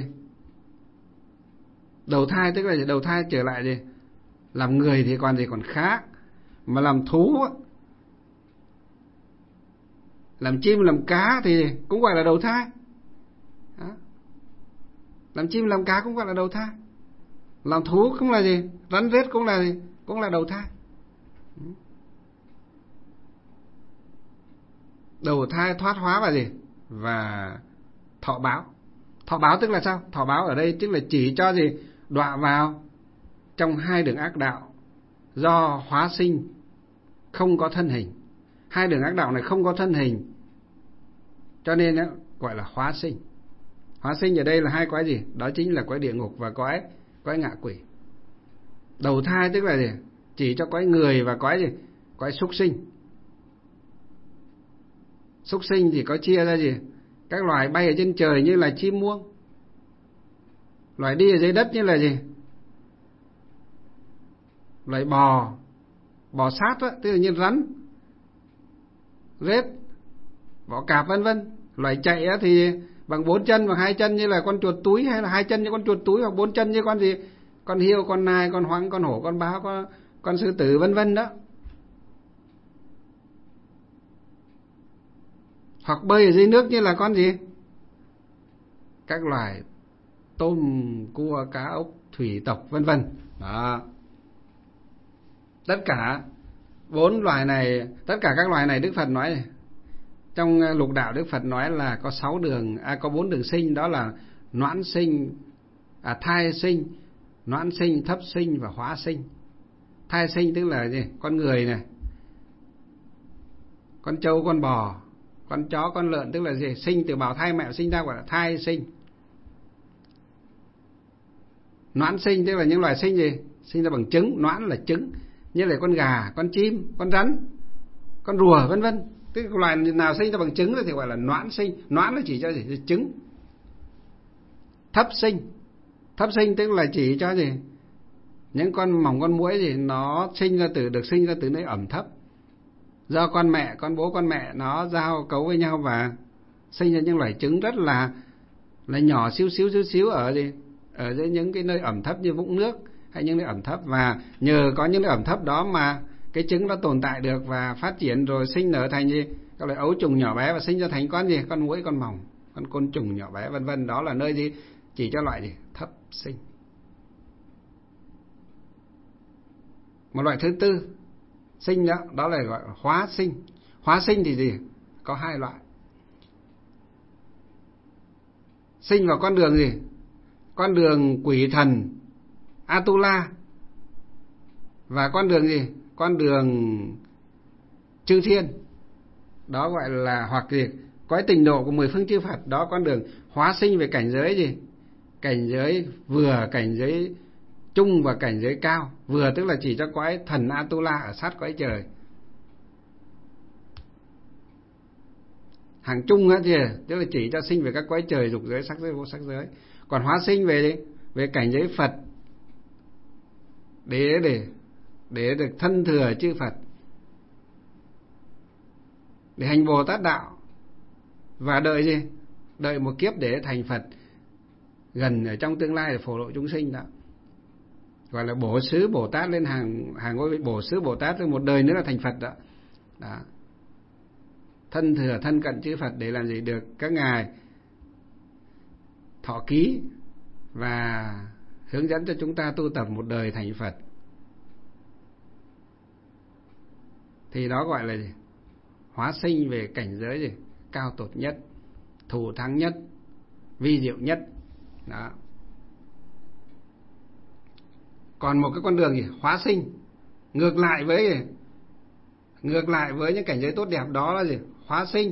Đầu thai tức là gì? Đầu thai trở lại gì? Làm người thì còn gì còn khác, mà làm thú, làm chim làm cá thì cũng gọi là đầu thai. Đó. Làm chim làm cá cũng gọi là đầu thai. Làm thú cũng là gì? Rắn rết cũng là gì? Cũng là đầu thai. Đầu thai, thoát hóa và gì? Và thọ báo. Thọ báo tức là sao? Thọ báo ở đây tức là chỉ cho gì? Đọa vào trong hai đường ác đạo do hóa sinh không có thân hình. Hai đường ác đạo này không có thân hình, cho nên đó, gọi là hóa sinh. Hóa sinh ở đây là hai cõi gì? Đó chính là cõi địa ngục và cõi cõi ngạ quỷ. Đầu thai tức là gì? Chỉ cho cõi người và cõi gì? Cõi súc sinh. Súc sinh thì có chia ra gì? Các loài bay ở trên trời như là chim muông, loài đi ở dưới đất như là gì? Loài bò, bò sát đó, tức là như rắn, rết, bọ cạp vân vân. Loài chạy á thì bằng bốn chân, bằng hai chân như là con chuột túi, hay là hai chân như con chuột túi, hoặc bốn chân như con gì? Con hươu, con nai, con hoãng, con hổ, con báo, con, con sư tử vân vân đó. Hoặc bơi ở dưới nước như là con gì? Các loài tôm, cua, cá, ốc, thủy tộc vân vân. Đó. Tất cả bốn loài này, tất cả các loài này Đức Phật nói này, trong lục đạo Đức Phật nói là có sáu đường, à, có bốn đường sinh, đó là noãn sinh, à, thai sinh, noãn sinh, thấp sinh và hóa sinh. Thai sinh tức là gì? Con người này, con trâu, con bò, con chó, con lợn, tức là gì? Sinh từ bào thai mẹ sinh ra gọi là thai sinh. Noãn sinh tức là những loài sinh gì? Sinh ra bằng trứng, noãn là trứng, như là con gà, con chim, con rắn, con rùa vân vân. Tức là loài nào sinh ra bằng trứng thì gọi là noãn sinh. Noãn là chỉ cho gì? Trứng. Thấp sinh, thấp sinh tức là chỉ cho gì? Những con mỏng, con muỗi gì nó sinh ra từ được sinh ra từ nơi ẩm thấp, do con mẹ, con bố, con mẹ nó giao cấu với nhau và sinh ra những loài trứng rất là là nhỏ xíu xíu xíu xíu ở gì? Ở dưới những cái nơi ẩm thấp như vũng nước hay những nơi ẩm thấp, và nhờ có những nơi ẩm thấp đó mà cái trứng nó tồn tại được và phát triển rồi sinh nở thành gì, các loại ấu trùng nhỏ bé và sinh ra thành con gì, con muỗi, con mòng, con côn trùng nhỏ bé vân vân. Đó là nơi gì, chỉ cho loại gì, thấp sinh. Một loại thứ tư sinh đó, đó là gọi là hóa sinh. Hóa sinh thì gì, có hai loại. Sinh vào con đường gì, con đường quỷ thần Atula, và con đường gì, con đường chư thiên, đó gọi là, hoặc gì, cõi tịnh độ của mười phương chư Phật. Đó con đường hóa sinh về cảnh giới gì, cảnh giới vừa, cảnh giới trung và cảnh giới cao. Vừa tức là chỉ cho cõi thần Atula ở sát cõi trời. Hàng trung á thì tức là chỉ cho sinh về các cõi trời, dục giới, sắc giới, vô sắc giới. Còn hóa sinh về đi, về cảnh giới Phật, để để để được thân thừa chư Phật, để hành Bồ Tát đạo, và đợi gì, đợi một kiếp để thành Phật gần ở trong tương lai để phổ độ chúng sinh. Đó gọi là bổ xứ Bồ Tát lên hàng hàng ngôi vị bổ xứ Bồ Tát, một đời nữa là thành Phật. Đó, đó. Thân thừa thân cận chư Phật để làm gì, được các ngài thọ ký và hướng dẫn cho chúng ta tu tập một đời thành Phật. Thì đó gọi là gì, hóa sinh về cảnh giới gì, cao tột nhất, thù thắng nhất, vi diệu nhất. Đó. Còn một cái con đường gì, hóa sinh ngược lại với gì? Ngược lại với những cảnh giới tốt đẹp, đó là gì, hóa sinh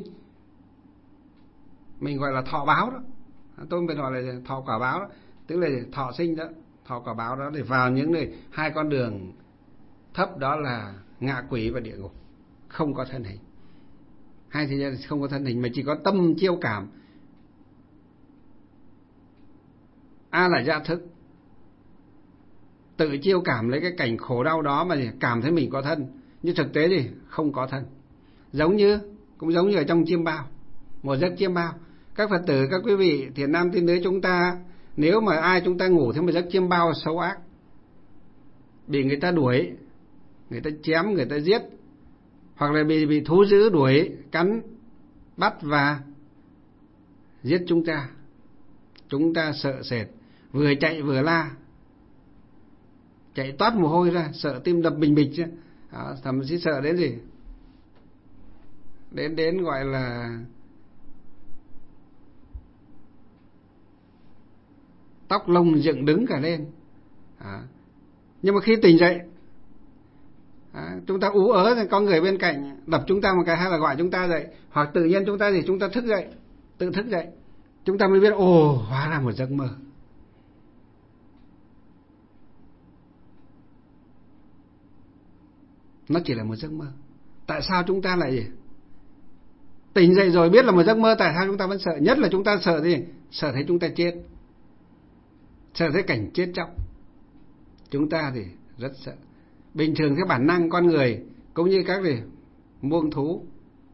mình gọi là thọ báo đó. Tôi mới gọi là thọ quả báo đó, tức là thọ sinh đó, thọ quả báo đó, để vào những nơi hai con đường thấp, đó là ngạ quỷ và địa ngục, không có thân hình. Hai thế giới không có thân hình mà chỉ có tâm chiêu cảm, a là dạ thức, tự chiêu cảm lấy cái cảnh khổ đau đó mà cảm thấy mình có thân, nhưng thực tế thì không có thân. Giống như, cũng giống như ở trong chiêm bao, một giấc chiêm bao. Các Phật tử, các quý vị thiện nam tín nữ chúng ta, nếu mà ai chúng ta ngủ theo một giấc chiêm bao xấu ác, bị người ta đuổi, người ta chém, người ta giết, hoặc là bị bị thú dữ đuổi, cắn, bắt và giết chúng ta, chúng ta sợ sệt, vừa chạy vừa la, chạy toát mồ hôi ra, sợ tim đập bình bịch chứ. Đó, thậm chí sợ đến gì, đến đến gọi là tóc lông dựng đứng cả lên. Đó. Nhưng mà khi tỉnh dậy, đó, chúng ta ú ớ thì có người bên cạnh đập chúng ta một cái, hay là gọi chúng ta dậy, hoặc tự nhiên chúng ta thì chúng ta thức dậy, tự thức dậy, chúng ta mới biết ồ, hóa ra một giấc mơ. Nó chỉ là một giấc mơ. Tại sao chúng ta lại gì? Tỉnh dậy rồi biết là một giấc mơ, tại sao chúng ta vẫn sợ? Nhất là chúng ta sợ gì? Sợ thấy chúng ta chết, sợ thấy cảnh chết chóc. Chúng ta thì rất sợ. Bình thường theo bản năng con người, cũng như các gì, muông thú,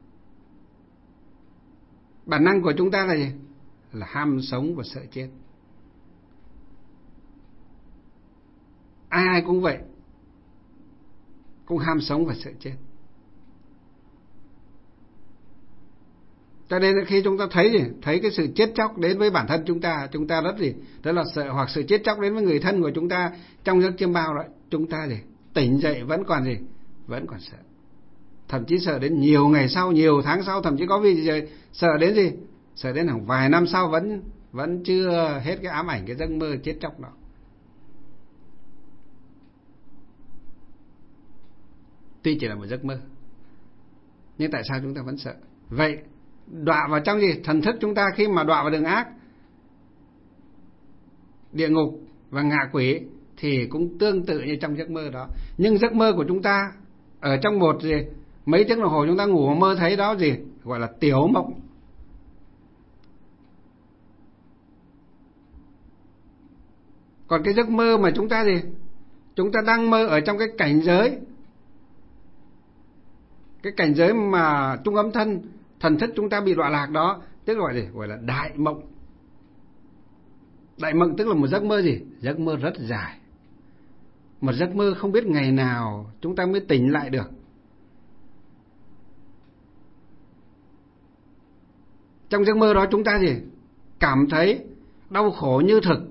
bản năng của chúng ta là gì? Là ham sống và sợ chết. Ai ai cũng vậy, cũng ham sống và sợ chết. Cho nên khi chúng ta thấy gì, thấy cái sự chết chóc đến với bản thân chúng ta, chúng ta rất gì, rất là sợ. Hoặc sự chết chóc đến với người thân của chúng ta trong giấc chiêm bao đó, chúng ta gì, tỉnh dậy vẫn còn gì, vẫn còn sợ. Thậm chí sợ đến nhiều ngày sau, nhiều tháng sau, thậm chí có vì gì, sợ đến gì, sợ đến hàng vài năm sau vẫn vẫn chưa hết cái ám ảnh cái giấc mơ chết chóc đó. Tuy chỉ là một giấc mơ, nhưng tại sao chúng ta vẫn sợ? Vậy đọa vào trong gì? Thần thức chúng ta khi mà đọa vào đường ác, địa ngục và ngạ quỷ thì cũng tương tự như trong giấc mơ đó. Nhưng giấc mơ của chúng ta ở trong một gì, mấy tiếng đồng hồ chúng ta ngủ mà mơ thấy đó gì, gọi là tiểu mộng. Còn cái giấc mơ mà chúng ta gì, chúng ta đang mơ ở trong cái cảnh giới, cái cảnh giới mà trung âm thân, thần thức chúng ta bị đọa lạc đó, tức gọi gì, gọi là đại mộng. Đại mộng tức là một giấc mơ gì, giấc mơ rất dài, một giấc mơ không biết ngày nào chúng ta mới tỉnh lại được. Trong giấc mơ đó chúng ta gì? Cảm thấy đau khổ như thực,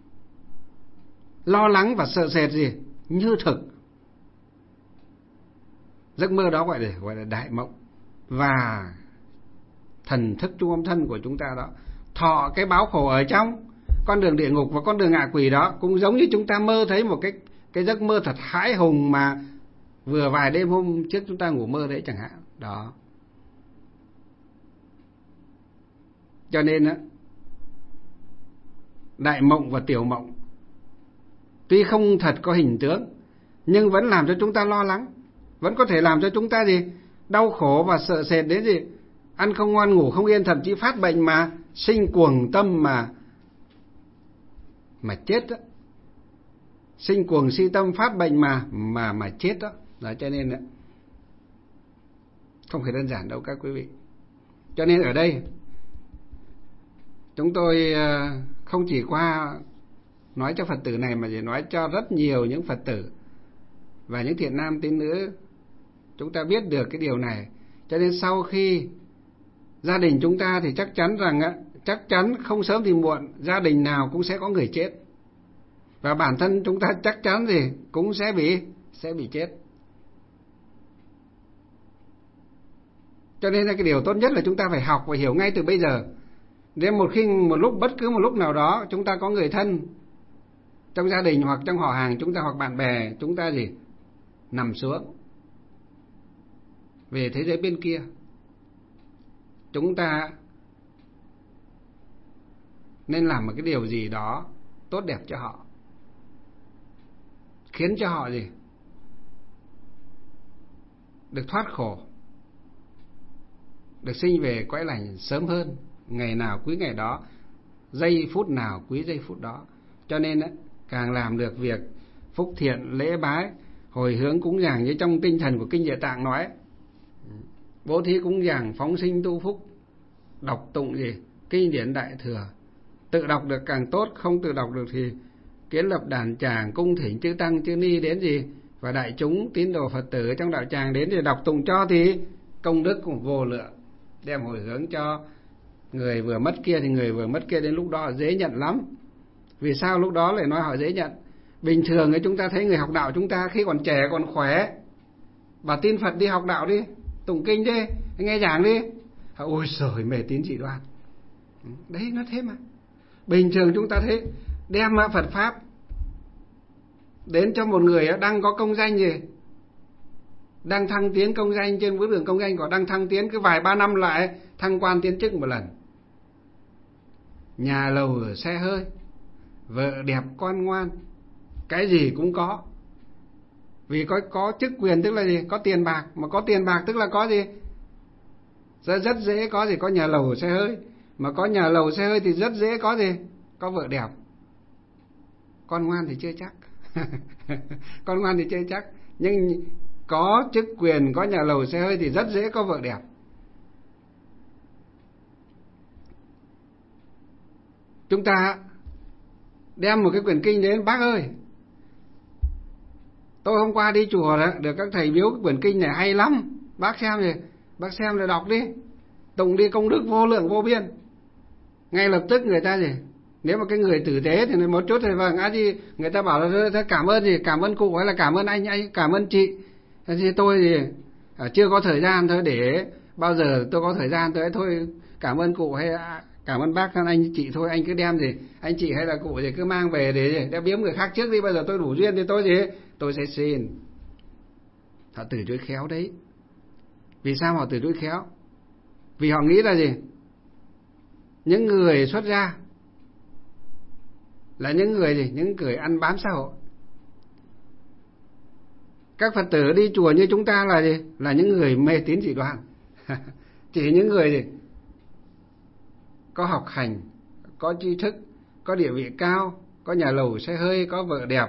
lo lắng và sợ sệt gì? Như thực. Giấc mơ đó gọi là, gọi là đại mộng. Và thần thức trung âm thân của chúng ta đó thọ cái báo khổ ở trong con đường địa ngục và con đường ngạ quỷ đó, cũng giống như chúng ta mơ thấy một cái cái giấc mơ thật hãi hùng mà vừa vài đêm hôm trước chúng ta ngủ mơ đấy chẳng hạn. Đó. Cho nên á, đại mộng và tiểu mộng tuy không thật có hình tướng nhưng vẫn làm cho chúng ta lo lắng, vẫn có thể làm cho chúng ta gì? Đau khổ và sợ sệt đến gì? Ăn không ngon ngủ không yên, thậm chí phát bệnh mà sinh cuồng tâm mà mà chết đó. Sinh cuồng si tâm phát bệnh mà mà mà chết đó. Đó, cho nên đó, không phải đơn giản đâu các quý vị. Cho nên ở đây chúng tôi không chỉ qua nói cho Phật tử này mà chỉ nói cho rất nhiều những Phật tử và những thiện nam tín nữ chúng ta biết được cái điều này. Cho nên sau khi gia đình chúng ta thì chắc chắn rằng á, chắc chắn không sớm thì muộn gia đình nào cũng sẽ có người chết. Và bản thân chúng ta chắc chắn gì cũng sẽ bị sẽ bị chết. Cho nên là cái điều tốt nhất là chúng ta phải học và hiểu ngay từ bây giờ. Đến một khi một lúc bất cứ một lúc nào đó chúng ta có người thân trong gia đình hoặc trong họ hàng chúng ta hoặc bạn bè chúng ta gì nằm xuống về thế giới bên kia, chúng ta nên làm một cái điều gì đó tốt đẹp cho họ, khiến cho họ gì được thoát khổ, được sinh về cõi lành sớm hơn, ngày nào quý ngày đó, giây phút nào quý giây phút đó. Cho nên càng làm được việc phúc thiện lễ bái hồi hướng cúng dường như trong tinh thần của kinh Địa Tạng nói, bố thí cúng dường phóng sinh tu phúc, đọc tụng gì kinh điển đại thừa, tự đọc được càng tốt, không tự đọc được thì kiến lập đàn tràng cung thỉnh chư tăng chư ni đến gì và đại chúng tín đồ Phật tử trong đạo tràng đến thì đọc tụng cho thì công đức cũng vô lượng, đem hồi hướng cho người vừa mất kia thì người vừa mất kia đến lúc đó dễ nhận lắm. Vì sao lúc đó lại nói họ dễ nhận? Bình thường ấy chúng ta thấy người học đạo chúng ta khi còn trẻ còn khỏe, bà tin Phật đi học đạo đi, tụng kinh đi, nghe giảng đi, ôi trời mê tín dị đoan. Đấy nó thế mà. Bình thường chúng ta thấy đem Phật pháp đến cho một người đang có công danh gì, đang thăng tiến công danh trên bước đường công danh, có đang thăng tiến cứ vài ba năm lại thăng quan tiến chức một lần, nhà lầu xe hơi, vợ đẹp con ngoan, cái gì cũng có. Vì có có chức quyền tức là gì? Có tiền bạc, mà có tiền bạc tức là có gì? Rất, rất dễ có gì? Có nhà lầu xe hơi. Mà có nhà lầu xe hơi thì rất dễ có gì? Có vợ đẹp. Con ngoan thì chưa chắc. Con ngoan thì chưa chắc. Nhưng có chức quyền, có nhà lầu xe hơi thì rất dễ có vợ đẹp. Chúng ta đem một cái quyển kinh đến, bác ơi, tôi hôm qua đi chùa đó, được các thầy biếu cái quyển kinh này hay lắm, bác xem rồi, bác xem rồi đọc đi, tụng đi, công đức vô lượng vô biên. Ngay lập tức người ta gì, nếu mà cái người tử tế thì một chút thì vâng, á gì, người ta bảo là cảm ơn gì, cảm ơn cụ hay là cảm ơn anh, anh cảm ơn chị. Thì tôi thì chưa có thời gian thôi, để bao giờ tôi có thời gian tôi thôi cảm ơn cụ hay cảm ơn bác, anh chị thôi, anh cứ đem gì, anh chị hay là cụ gì cứ mang về để để biếm người khác trước đi, bây giờ tôi đủ duyên thì tôi gì, tôi sẽ xin. Họ từ chối khéo đấy. Vì sao họ từ chối khéo? Vì họ nghĩ là gì? Những người xuất gia là những người gì? Những người ăn bám xã hội. Các Phật tử đi chùa như chúng ta là gì? Là những người mê tín dị đoan. Chỉ những người gì? Có học hành, có tri thức, có địa vị cao, có nhà lầu xe hơi, có vợ đẹp,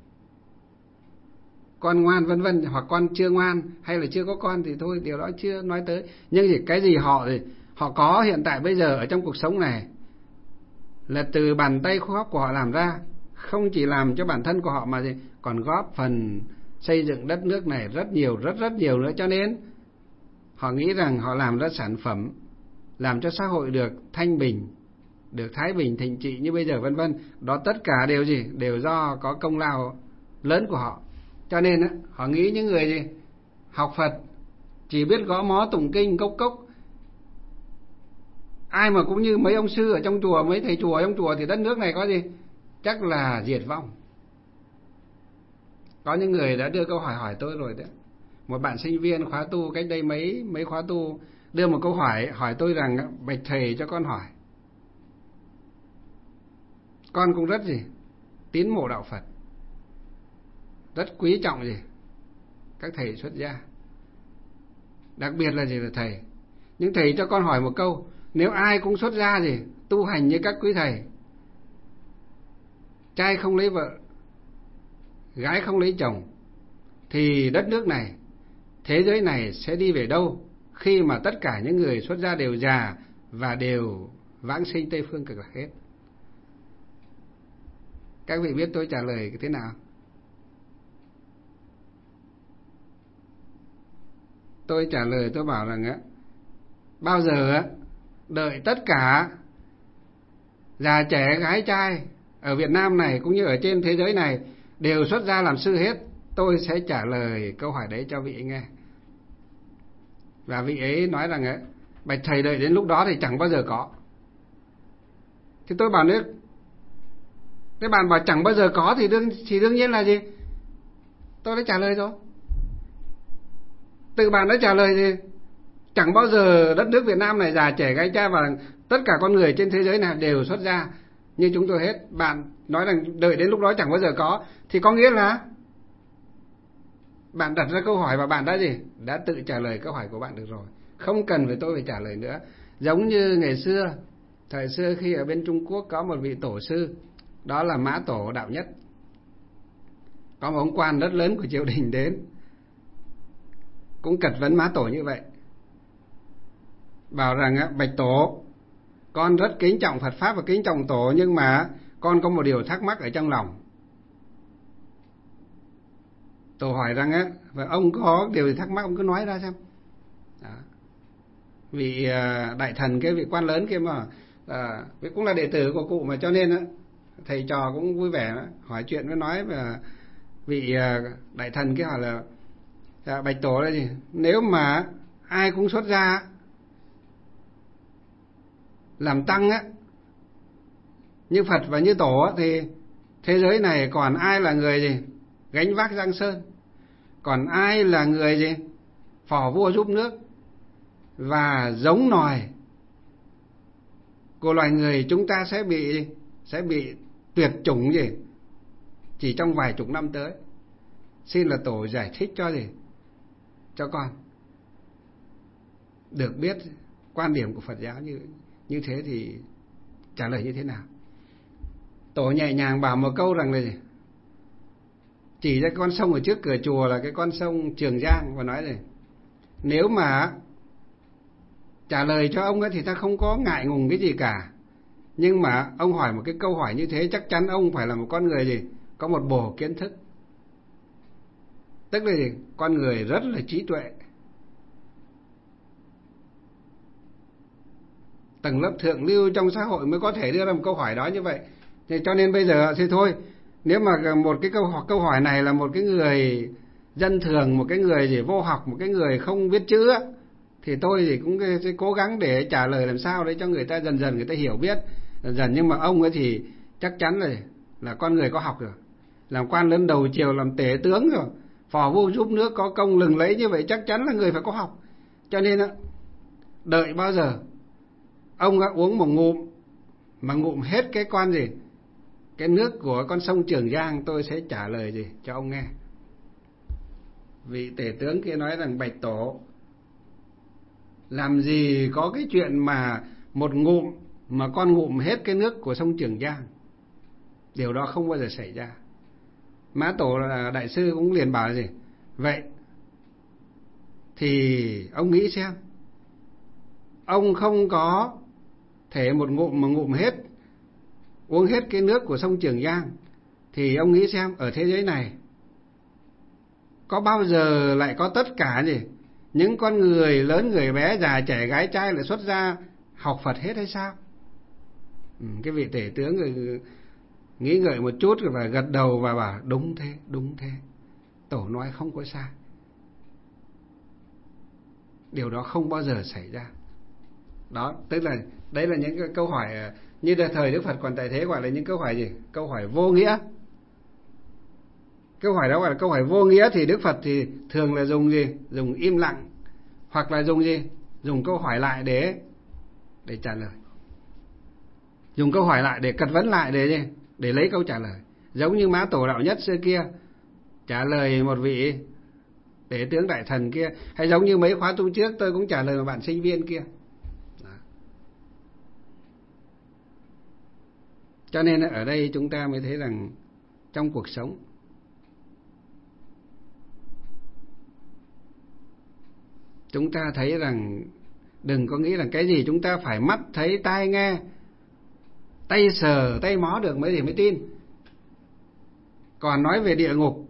con ngoan vân vân, hoặc con chưa ngoan hay là chưa có con thì thôi, điều đó chưa nói tới. Nhưng thì cái gì họ thì họ có hiện tại bây giờ ở trong cuộc sống này là từ bàn tay khô của họ làm ra. không chỉ làm cho bản thân của họ mà còn góp phần xây dựng đất nước này rất nhiều, rất rất nhiều nữa. Cho nên họ nghĩ rằng họ làm ra sản phẩm, làm cho xã hội được thanh bình, được thái bình thịnh trị như bây giờ vân vân. Đó tất cả đều gì? Đều do có công lao lớn của họ. Cho nên họ nghĩ những người gì? Học Phật chỉ biết gõ mó tụng kinh cốc cốc, ai mà cũng như mấy ông sư ở trong chùa, mấy thầy chùa ở trong chùa thì đất nước này có gì? Chắc là diệt vong. Có những người đã đưa câu hỏi hỏi tôi rồi đấy. Một bạn sinh viên khóa tu cách đây mấy mấy khóa tu đưa một câu hỏi hỏi tôi rằng: bạch thầy cho con hỏi, con cũng rất gì? Tín mộ đạo Phật, rất quý trọng gì? Các thầy xuất gia, đặc biệt là gì? Là thầy. Nhưng thầy cho con hỏi một câu: nếu ai cũng xuất gia gì, tu hành như các quý thầy, trai không lấy vợ, gái không lấy chồng, thì đất nước này, thế giới này sẽ đi về đâu khi mà tất cả những người xuất gia đều già và đều vãng sinh Tây Phương Cực Lạc hết? Các vị biết tôi trả lời thế nào? Tôi trả lời tôi bảo rằng á, bao giờ á, đợi tất cả già trẻ gái trai ở Việt Nam này cũng như ở trên thế giới này đều xuất gia làm sư hết, tôi sẽ trả lời câu hỏi đấy cho vị ấy nghe. Và vị ấy nói rằng ấy, bạch thầy đợi đến lúc đó thì chẳng bao giờ có. Thì tôi bảo nếu cái bạn bảo chẳng bao giờ có thì đương thì đương nhiên là gì? Tôi đã trả lời rồi. Từ bạn đã trả lời thì chẳng bao giờ đất nước Việt Nam này già trẻ gái trai và tất cả con người trên thế giới này đều xuất gia như chúng tôi hết. Bạn nói rằng đợi đến lúc đó chẳng bao giờ có, thì có nghĩa là bạn đặt ra câu hỏi và bạn đã gì? Đã tự trả lời câu hỏi của bạn được rồi. Không cần phải tôi phải trả lời nữa. Giống như ngày xưa, thời xưa khi ở bên Trung Quốc có một vị tổ sư, đó là Mã Tổ Đạo Nhất. Có một ông quan rất lớn của triều đình đến, cũng cật vấn Mã Tổ như vậy. Bảo rằng bạch Tổ, con rất kính trọng Phật Pháp và kính trọng Tổ, nhưng mà con có một điều thắc mắc ở trong lòng. Tổ hỏi rằng á, và ông có điều gì thắc mắc ông cứ nói ra xem. Đó. Vị đại thần cái vị quan lớn kia mà à, cũng là đệ tử của cụ mà, cho nên á, thầy trò cũng vui vẻ đó, hỏi chuyện với nói. Và vị đại thần kia hỏi là à, bạch Tổ là gì? Nếu mà ai cũng xuất gia làm tăng á, như Phật và như Tổ á, thì thế giới này còn ai là người gì gánh vác Giang Sơn, còn ai là người gì phò vua giúp nước, và giống nòi của loài người chúng ta sẽ bị sẽ bị tuyệt chủng gì chỉ trong vài chục năm tới. Xin là Tổ giải thích cho gì cho con được biết quan điểm của Phật giáo như như thế thì trả lời như thế nào. Tổ nhẹ nhàng bảo một câu rằng là gì? Chỉ ra con sông ở trước cửa chùa là cái con sông Trường Giang và nói này: nếu mà trả lời cho ông ấy thì ta không có ngại ngùng cái gì cả, nhưng mà ông hỏi một cái câu hỏi như thế chắc chắn ông phải là một con người gì có một bổ kiến thức, tức là gì? Con người rất là trí tuệ, tầng lớp thượng lưu trong xã hội mới có thể đưa ra một câu hỏi đó như vậy. Thì cho nên bây giờ thì thôi, nếu mà một cái câu hỏi, câu hỏi này là một cái người dân thường, một cái người gì vô học, một cái người không biết chữ á, thì tôi thì cũng sẽ cố gắng để trả lời làm sao để cho người ta dần dần người ta hiểu biết dần dần. Nhưng mà ông ấy thì chắc chắn là là con người có học rồi, làm quan lớn đầu triều, làm tể tướng rồi, phò vua giúp nước có công lừng lẫy như vậy, chắc chắn là người phải có học. Cho nên á, đợi bao giờ ông đã uống một ngụm mà ngụm hết cái con gì cái nước của con sông Trường Giang, tôi sẽ trả lời gì cho ông nghe. Vị tể tướng kia nói rằng bạch Tổ, làm gì có cái chuyện mà một ngụm mà con ngụm hết cái nước của sông Trường Giang, điều đó không bao giờ xảy ra. Mã Tổ là đại sư cũng liền bảo là gì? Vậy thì ông nghĩ xem, ông không có thể một ngụm mà ngụm hết, uống hết cái nước của sông Trường Giang, thì ông nghĩ xem, ở thế giới này có bao giờ lại có tất cả gì những con người lớn, người bé, già trẻ, gái trai lại xuất ra học Phật hết hay sao? Ừ, cái vị tể tướng người nghĩ ngợi một chút và gật đầu và bảo đúng thế, đúng thế, tổ nói không có sai. Điều đó không bao giờ xảy ra. Đó, tức là đấy là những cái câu hỏi như là thời Đức Phật còn tại thế gọi là những câu hỏi gì? Câu hỏi vô nghĩa. Câu hỏi đó gọi là câu hỏi vô nghĩa, thì Đức Phật thì thường là dùng gì? Dùng im lặng, hoặc là dùng gì? Dùng câu hỏi lại để để trả lời. Dùng câu hỏi lại để cật vấn lại để gì? Để lấy câu trả lời. Giống như Mã Tổ Đạo Nhất xưa kia trả lời một vị Tể tướng đại thần kia, hay giống như mấy khóa tu trước tôi cũng trả lời một bạn sinh viên kia. Đó. Cho nên ở đây chúng ta mới thấy rằng trong cuộc sống chúng ta thấy rằng đừng có nghĩ rằng cái gì chúng ta phải mắt thấy, tai nghe, tay sờ, tay mó được mới thì mới tin. Còn nói về địa ngục,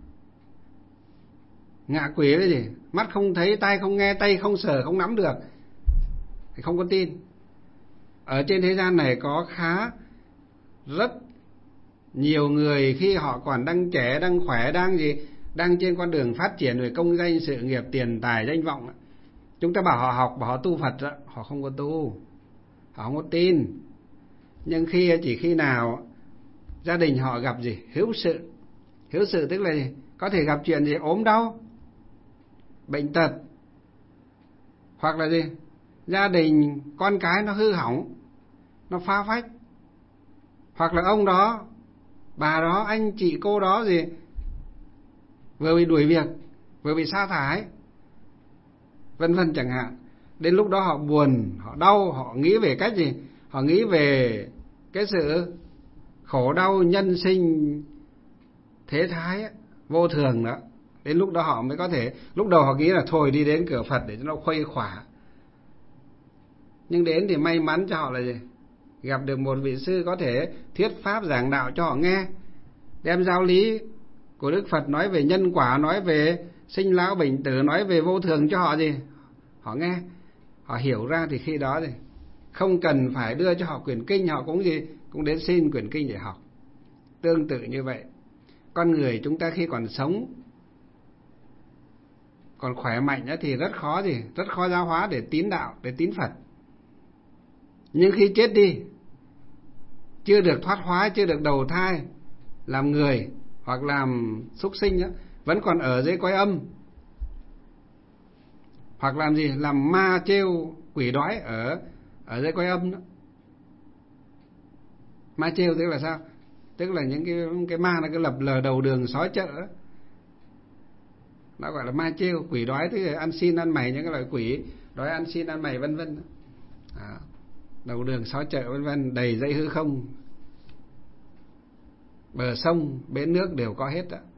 ngạ quỷ cái gì? Mắt không thấy, tai không nghe, tay không sờ, không nắm được thì không có tin. Ở trên thế gian này có khá rất nhiều người khi họ còn đang trẻ, đang khỏe, đang gì, đang trên con đường phát triển về công danh, sự nghiệp, tiền tài, danh vọng. Chúng ta bảo họ học, bảo họ tu Phật, họ không có tu, họ không có tin. Nhưng khi chỉ khi nào gia đình họ gặp gì? Hữu sự. Hữu sự tức là gì? Có thể gặp chuyện gì? Ốm đau, bệnh tật, hoặc là gì? Gia đình con cái nó hư hỏng, nó phá phách, hoặc là ông đó, bà đó, anh chị cô đó gì vừa bị đuổi việc, vừa bị sa thải, vân vân chẳng hạn. Đến lúc đó họ buồn, họ đau, họ nghĩ về cách gì? Họ nghĩ về cái sự khổ đau nhân sinh thế thái ấy, vô thường đó. Đến lúc đó họ mới có thể, lúc đầu họ nghĩ là thôi đi đến cửa Phật để cho nó khuây khỏa. Nhưng đến thì may mắn cho họ là gì? Gặp được một vị sư có thể thuyết pháp giảng đạo cho họ nghe, đem giáo lý của Đức Phật nói về nhân quả, nói về sinh lão bệnh tử, nói về vô thường cho họ gì? Họ nghe, họ hiểu ra, thì khi đó thì không cần phải đưa cho họ quyển kinh, họ cũng gì? Cũng đến xin quyển kinh để học. Tương tự như vậy, con người chúng ta khi còn sống, còn khỏe mạnh thì rất khó gì? Rất khó giáo hóa để tín đạo, để tín Phật. Nhưng khi chết đi, chưa được thoát hóa, chưa được đầu thai làm người hoặc làm súc sinh đó, vẫn còn ở dưới cõi âm, hoặc làm gì? Làm ma trêu quỷ đói ở ở dưới cõi âm đó. Ma trêu tức là sao? Tức là những cái cái ma nó cứ lập lờ đầu đường xó chợ đó. Nó gọi là ma trêu. Quỷ đói tức là ăn xin ăn mày, những cái loại quỷ đói ăn xin ăn mày vân vân. À, đầu đường xó chợ vân vân, đầy dãy hư không, bờ sông bến nước đều có hết đó.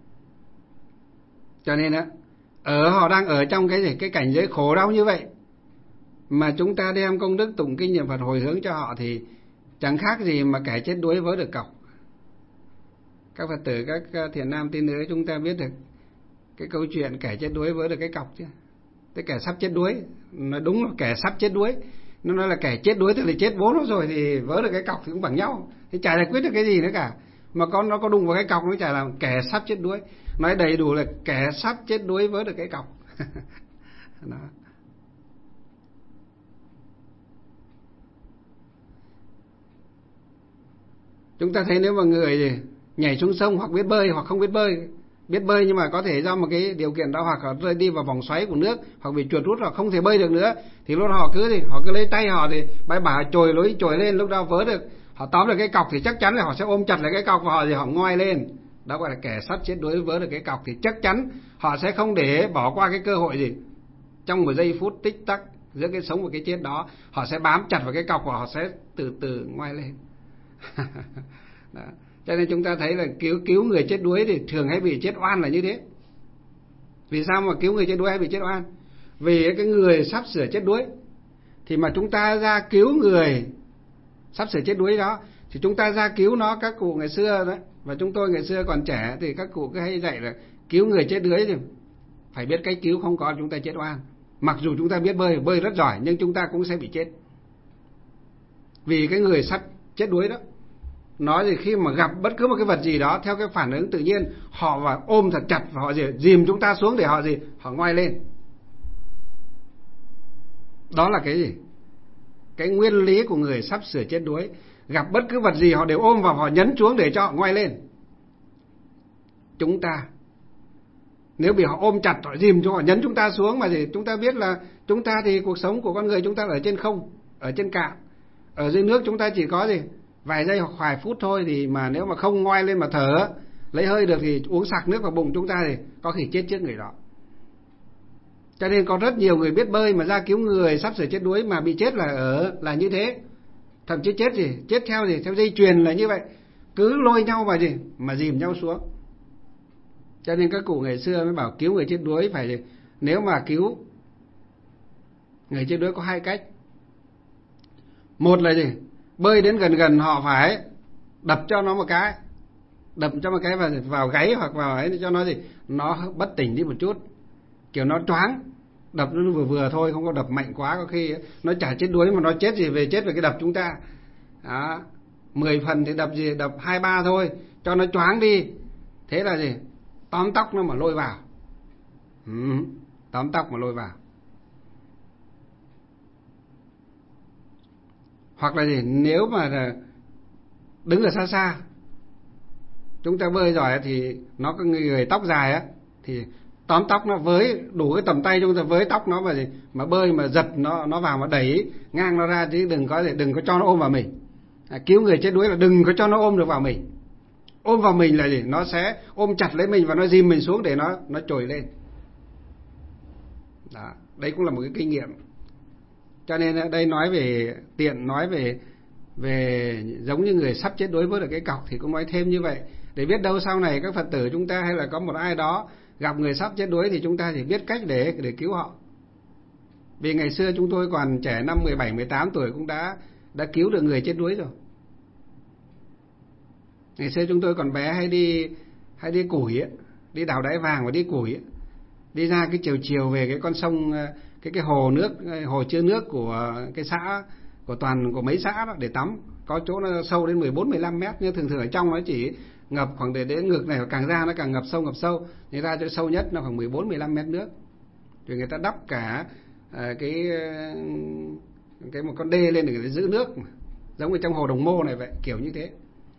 Cho nên á, ở họ đang ở trong cái gì? Cái cảnh giới khổ đau như vậy, mà chúng ta đem công đức tụng kinh niệm Phật hồi hướng cho họ thì chẳng khác gì mà kẻ chết đuối vớ được cọc. Các Phật tử, các thiện nam tín nữ, chúng ta biết được cái câu chuyện kẻ chết đuối vớ được cái cọc chứ? Cái kẻ sắp chết đuối, nó đúng là kẻ sắp chết đuối. Nó nói là kẻ chết đuối tức là chết bố nó rồi, thì vớ được cái cọc thì cũng bằng nhau, thì chả giải quyết được cái gì nữa cả. Mà con nó có đụng vào cái cọc nó chả làm kẻ sắp chết đuối. Nói đầy đủ là kẻ sắp chết đuối vớ được cái cọc. Đó. Chúng ta thấy nếu mà người gì nhảy xuống sông, hoặc biết bơi hoặc không biết bơi, biết bơi nhưng mà có thể do một cái điều kiện đó, hoặc họ rơi đi vào vòng xoáy của nước, hoặc bị chuột rút, họ không thể bơi được nữa, thì lúc đó họ cứ gì họ cứ lấy tay họ thì bãi bả trồi lối trồi lên, lúc đó vớ được, họ tóm được cái cọc thì chắc chắn là họ sẽ ôm chặt lại cái cọc của họ, thì họ ngoi lên. Đó gọi là kẻ sắp chết đuối vớ được cái cọc, thì chắc chắn họ sẽ không để bỏ qua cái cơ hội gì trong một giây phút tích tắc giữa cái sống và cái chết đó, họ sẽ bám chặt vào cái cọc và họ sẽ từ từ ngoi lên. Đó. Cho nên chúng ta thấy là cứu cứu người chết đuối thì thường hay bị chết oan là như thế. Vì sao mà cứu người chết đuối hay bị chết oan? Vì cái người sắp sửa chết đuối thì mà chúng ta ra cứu người sắp sửa chết đuối đó, Thì chúng ta ra cứu nó, các cụ ngày xưa đó, và chúng tôi ngày xưa còn trẻ thì các cụ cứ hay dạy là cứu người chết đuối thì phải biết cách cứu, không có chúng ta chết oan. Mặc dù chúng ta biết bơi, bơi rất giỏi, nhưng chúng ta cũng sẽ bị chết. Vì cái người sắp chết đuối đó, nói thì khi mà gặp bất cứ một cái vật gì đó, theo cái phản ứng tự nhiên, họ vào ôm thật chặt và họ gì dìm chúng ta xuống để họ gì họ ngoai lên. Đó là cái gì? Cái nguyên lý của người sắp sửa chết đuối. Gặp bất cứ vật gì họ đều ôm vào, họ nhấn xuống để cho họ ngoai lên. Chúng ta nếu bị họ ôm chặt, họ dìm cho họ nhấn chúng ta xuống, mà thì chúng ta biết là chúng ta thì cuộc sống của con người chúng ta ở trên không, ở trên cạn, ở dưới nước chúng ta chỉ có gì vài giây hoặc vài phút thôi. Thì mà nếu mà không ngoai lên mà thở lấy hơi được thì uống sặc nước vào bụng chúng ta thì có khi chết trước người đó. Cho nên có rất nhiều người biết bơi mà ra cứu người sắp sửa chết đuối mà bị chết là ở là như thế. Thậm chí chết gì chết theo gì theo dây chuyền là như vậy, cứ lôi nhau vào gì mà dìm nhau xuống. Cho nên các cụ ngày xưa mới bảo cứu người chết đuối phải gì? Nếu mà cứu người chết đuối có hai cách. Một là gì? Bơi đến gần gần họ phải đập cho nó một cái, đập cho một cái vào vào gáy hoặc vào ấy cho nó gì nó bất tỉnh đi một chút, kiểu nó choáng, đập nó vừa vừa thôi, không có đập mạnh quá, có khi nó chả chết đuối mà nó chết gì về chết về cái đập chúng ta. Đó, mười phần thì đập gì đập hai ba thôi, cho nó choáng đi. Thế là gì? Tóm tóc nó mà lôi vào. Ừ, tóm tóc mà lôi vào. Hoặc là gì? Nếu mà đứng ở xa xa, chúng ta bơi giỏi thì nó có người tóc dài á, thì tóm tóc nó với đủ cái tầm tay chúng ta với tóc nó mà gì mà bơi mà giật nó nó vào mà đẩy ngang nó ra, chứ đừng có đừng có cho nó ôm vào mình. À, cứu người chết đuối là đừng có cho nó ôm được vào mình. Ôm vào mình là gì? Nó sẽ ôm chặt lấy mình và nó dìm mình xuống để nó nó trồi lên. Đó, đấy cũng là một cái kinh nghiệm. Cho nên đây nói về tiện nói về về giống như người sắp chết đuối với được cái cọc thì cũng nói thêm như vậy, để biết đâu sau này các Phật tử chúng ta hay là có một ai đó gặp người sắp chết đuối thì chúng ta chỉ biết cách để để cứu họ. Vì ngày xưa chúng tôi còn trẻ, năm mười bảy mười tám tuổi cũng đã đã cứu được người chết đuối rồi. Ngày xưa chúng tôi còn bé hay đi hay đi củi ấy, đi đào đáy vàng và đi củi ấy. Đi ra cái chiều chiều về cái con sông, cái cái hồ nước, hồ chứa nước của cái xã, của toàn của mấy xã đó để tắm. Có chỗ nó sâu đến mười bốn mười lăm mét, nhưng thường thường ở trong nó chỉ ngập khoảng để đến ngực này, càng ra nó càng ngập sâu ngập sâu. Thì ra chỗ sâu nhất nó khoảng mười bốn mười lăm mét nước. Rồi người ta đắp cả cái cái một con đê lên để giữ nước, giống như trong hồ Đồng Mô này vậy, kiểu như thế.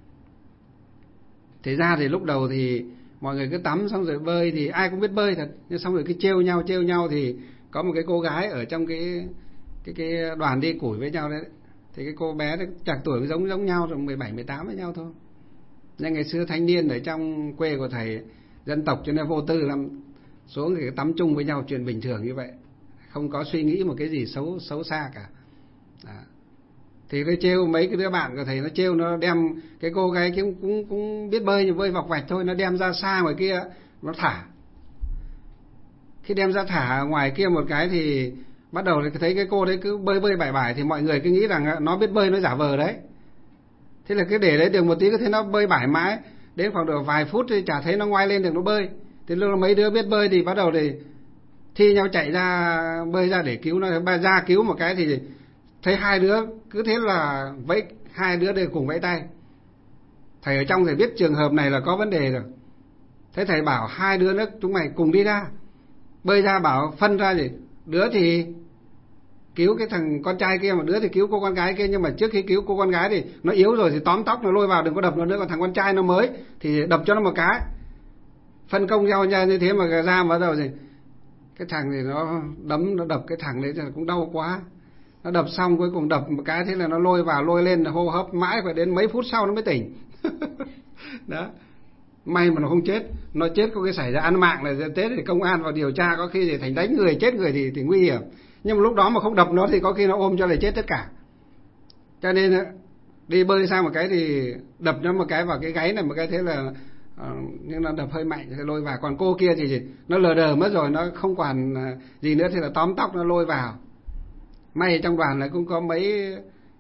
Thế ra thì lúc đầu thì mọi người cứ tắm xong rồi bơi thì ai cũng biết bơi thật, nhưng xong rồi cứ trêu nhau trêu nhau thì có một cái cô gái ở trong cái cái cái đoàn đi củi với nhau đấy, thì cái cô bé chạc tuổi giống giống nhau, rồi mười bảy mười tám với nhau thôi. Nhưng ngày xưa thanh niên ở trong quê của thầy dân tộc cho nên vô tư lắm, xuống thì tắm chung với nhau chuyện bình thường như vậy, không có suy nghĩ một cái gì xấu xấu xa cả. Đó. Thì nó trêu mấy cái đứa bạn của thầy, nó trêu nó đem cái cô gái cũng cũng cũng biết bơi nhưng bơi vọc vạch thôi, nó đem ra xa ngoài kia nó thả. Khi đem ra thả ngoài kia một cái thì bắt đầu thấy cái cô đấy cứ bơi bơi bải bải, thì mọi người cứ nghĩ rằng nó biết bơi, nó giả vờ đấy. Thế là cứ để đấy được một tí cứ thấy nó bơi bải mãi, đến khoảng độ vài phút thì chả thấy nó ngoai lên được nó bơi. Thì lúc đó mấy đứa biết bơi thì bắt đầu thì thi nhau chạy ra bơi ra để cứu nó. Ra cứu một cái thì thấy hai đứa cứ thế là vẫy, hai đứa đều cùng vẫy tay. Thầy ở trong thầy biết trường hợp này là có vấn đề rồi. Thế thầy bảo hai đứa nữa chúng mày cùng đi ra, bơi ra, bảo phân ra gì, đứa thì cứu cái thằng con trai kia, một đứa thì cứu cô con gái kia. Nhưng mà trước khi cứu cô con gái thì nó yếu rồi thì tóm tóc nó lôi vào, đừng có đập nó nữa. Còn thằng con trai nó mới thì đập cho nó một cái, phân công nhau như thế. Mà ra bắt đầu gì cái thằng thì nó đấm, nó đập cái thằng đấy thì cũng đau quá. Nó đập xong cuối cùng đập một cái, thế là nó lôi vào lôi lên hô hấp mãi, phải đến mấy phút sau nó mới tỉnh. Đó, may mà nó không chết. Nó chết có cái xảy ra ăn mạng là Tết thì công an vào điều tra, có khi thì thành đánh người chết người thì thì nguy hiểm. Nhưng mà lúc đó mà không đập nó thì có khi nó ôm cho lại chết tất cả. Cho nên đi bơi sang một cái thì đập nó một cái vào cái gáy này một cái, thế là uh, nhưng nó đập hơi mạnh thì lôi vào. Còn cô kia thì gì? Nó lờ đờ mất rồi, nó không còn gì nữa thì là tóm tóc nó lôi vào. May trong đoàn này cũng có mấy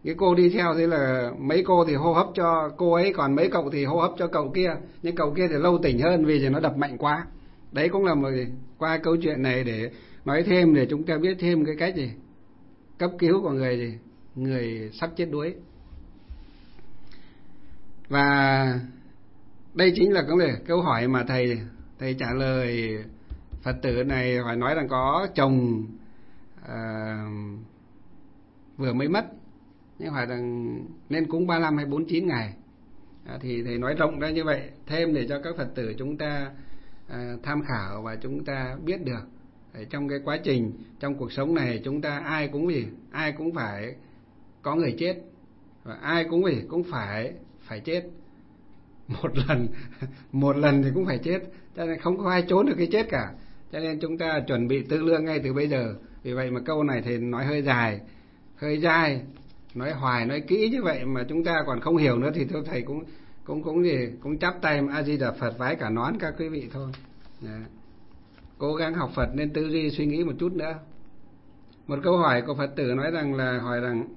Cái cô đi theo thế là mấy cô thì hô hấp cho cô ấy, còn mấy cậu thì hô hấp cho cậu kia. Nhưng cậu kia thì lâu tỉnh hơn vì thì nó đập mạnh quá. Đấy cũng là một qua câu chuyện này để nói thêm, để chúng ta biết thêm cái cách gì cấp cứu của người gì người sắp chết đuối. Và đây chính là cái câu hỏi mà thầy thầy trả lời Phật tử này, hỏi nói rằng có chồng à, vừa mới mất, nhưng hỏi rằng nên cúng ba mươi lăm hay bốn mươi chín ngày. À, thì thầy nói rộng ra như vậy thêm để cho các Phật tử chúng ta à, tham khảo và chúng ta biết được. Trong cái quá trình, trong cuộc sống này chúng ta ai cũng gì, ai cũng phải có người chết, và ai cũng gì cũng phải phải chết một lần, một lần thì cũng phải chết, cho nên không có ai trốn được cái chết cả. Cho nên chúng ta chuẩn bị tư lương ngay từ bây giờ. Vì vậy mà câu này thầy nói hơi dài, hơi dai, nói hoài, nói kỹ như vậy mà chúng ta còn không hiểu nữa thì thôi thầy cũng cũng cũng gì cũng chắp tay A Di Đà Phật, vái cả nón các quý vị thôi. Đấy. Cố gắng học Phật nên tư duy suy nghĩ một chút nữa. Một câu hỏi của Phật tử nói rằng là hỏi rằng: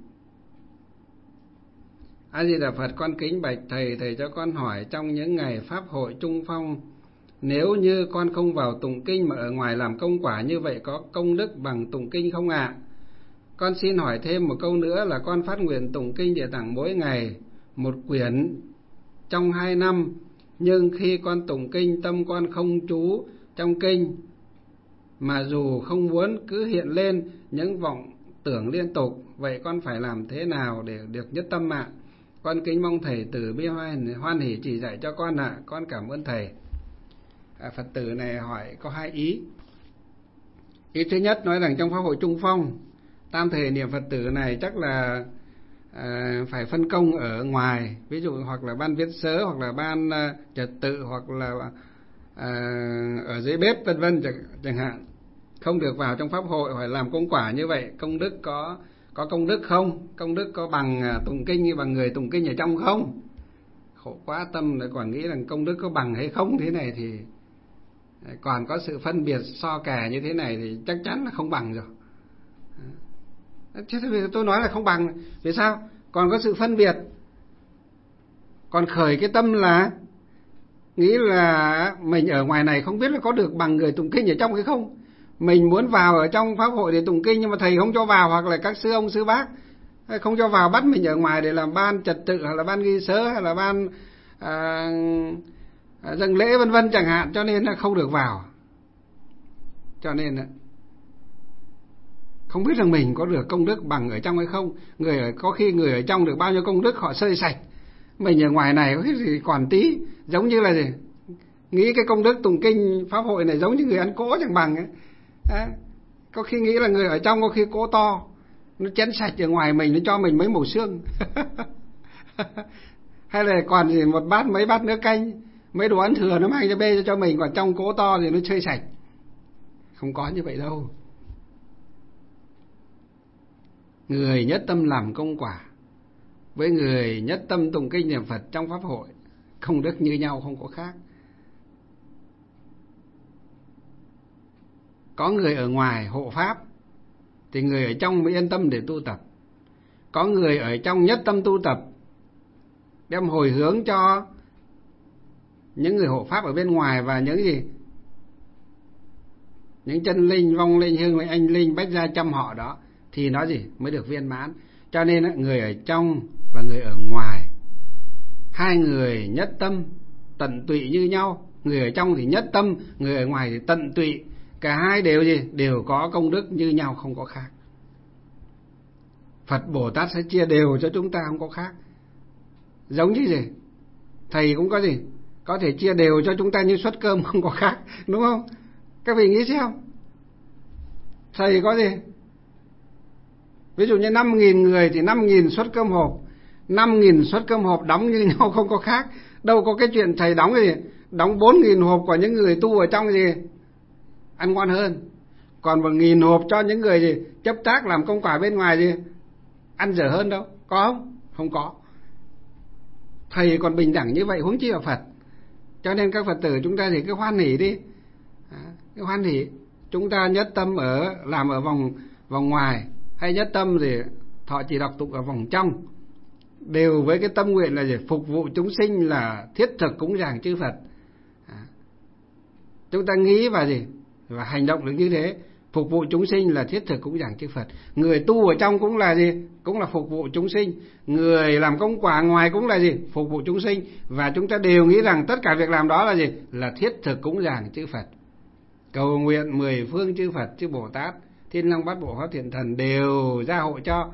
A Di Đà Phật, con kính bạch thầy, thầy cho con hỏi trong những ngày pháp hội Trung Phong, nếu như con không vào tụng kinh mà ở ngoài làm công quả như vậy có công đức bằng tụng kinh không ạ? À? Con xin hỏi thêm một câu nữa là con phát nguyện tụng kinh Địa Tạng mỗi ngày một quyển trong hai năm, nhưng khi con tụng kinh tâm con không trú trong kinh, mà dù không muốn cứ hiện lên những vọng tưởng liên tục, vậy con phải làm thế nào để được nhất tâm ạ? À? Con kính mong thầy từ bi hoan, hoan hỷ chỉ dạy cho con ạ. À. Con cảm ơn thầy. À, Phật tử này hỏi có hai ý. Ý thứ nhất nói rằng trong pháp hội Trung Phong, tam thể niệm Phật tử này chắc là à, phải phân công ở ngoài, ví dụ hoặc là ban viết sớ, hoặc là ban à, trật tự, hoặc là à, ở dưới bếp vân vân chẳng, chẳng hạn, không được vào trong pháp hội phải làm công quả như vậy. Công đức có có công đức không? Công đức có bằng à, tụng kinh như bằng người tụng kinh ở trong không? Khổ quá, tâm lại còn nghĩ rằng công đức có bằng hay không, thế này thì còn có sự phân biệt so kè như thế này thì chắc chắn là không bằng rồi. Chứ tôi nói là không bằng, vì sao? Còn có sự phân biệt, còn khởi cái tâm là nghĩ là mình ở ngoài này không biết là có được bằng người tụng kinh ở trong hay không. Mình muốn vào ở trong pháp hội để tụng kinh nhưng mà thầy không cho vào, hoặc là các sư ông sư bác không cho vào, bắt mình ở ngoài để làm ban trật tự, hoặc là ban ghi sớ, hay là ban à, dâng lễ vân vân chẳng hạn, cho nên là không được vào. Cho nên là không biết rằng mình có được công đức bằng ở trong hay không. Người ở, có khi người ở trong được bao nhiêu công đức họ sơi sạch, mình ở ngoài này có cái gì còn tí, giống như là gì? Nghĩ cái công đức tụng kinh pháp hội này giống như người ăn cỗ chẳng bằng ấy. À, có khi nghĩ là người ở trong có khi cỗ to, nó chén sạch ở ngoài mình, nó cho mình mấy mẩu xương hay là còn gì một bát mấy bát nước canh, mấy đồ ăn thừa nó mang cho bê cho mình, còn trong cỗ to thì nó chơi sạch. Không có như vậy đâu. Người nhất tâm làm công quả với người nhất tâm tụng kinh niệm Phật trong pháp hội, công đức như nhau, không có khác. Có người ở ngoài hộ pháp thì người ở trong mới yên tâm để tu tập. Có người ở trong nhất tâm tu tập, đem hồi hướng cho những người hộ pháp ở bên ngoài, và những gì? Những chân linh, vong linh, hương linh, anh linh, bách gia trăm họ đó, thì nó gì? Mới được viên mãn. Cho nên người ở trong và người ở ngoài, hai người nhất tâm tận tụy như nhau. Người ở trong thì nhất tâm, người ở ngoài thì tận tụy. Cả hai đều gì? Đều có công đức như nhau, không có khác. Phật Bồ Tát sẽ chia đều cho chúng ta, không có khác. Giống như gì? Thầy cũng có gì? Có thể chia đều cho chúng ta như suất cơm, không có khác, đúng không? Các vị nghĩ xem. Thầy có gì? Ví dụ như năm nghìn người thì năm nghìn suất cơm hộp, năm nghìn suất cơm hộp đóng như nhau, không có khác. Đâu có cái chuyện thầy đóng cái gì? Đóng bốn nghìn hộp của những người tu ở trong gì? Ăn ngon hơn. Còn một nghìn hộp cho những người gì? Chấp tác làm công quả bên ngoài gì? Ăn dở hơn đâu. Có không? Không có. Thầy còn bình đẳng như vậy, huống chi là Phật. Cho nên các Phật tử chúng ta thì cứ hoan hỉ đi. Cứ hoan hỉ. Chúng ta nhất tâm ở làm ở vòng vòng ngoài, hay nhất tâm thì thọ trì đọc tụng ở vòng trong, đều với cái tâm nguyện là gì? Phục vụ chúng sinh, là thiết thực cúng dường chư Phật. À, chúng ta nghĩ và gì? Và hành động được như thế. Phục vụ chúng sinh là thiết thực cúng dường chư Phật. Người tu ở trong cũng là gì? Cũng là phục vụ chúng sinh. Người làm công quả ngoài cũng là gì? Phục vụ chúng sinh. Và chúng ta đều nghĩ rằng tất cả việc làm đó là gì? Là thiết thực cúng dường chư Phật. Cầu nguyện mười phương chư Phật, chư Bồ Tát, Thiên Long Bát Bộ Pháp Thiện Thần đều gia hộ cho.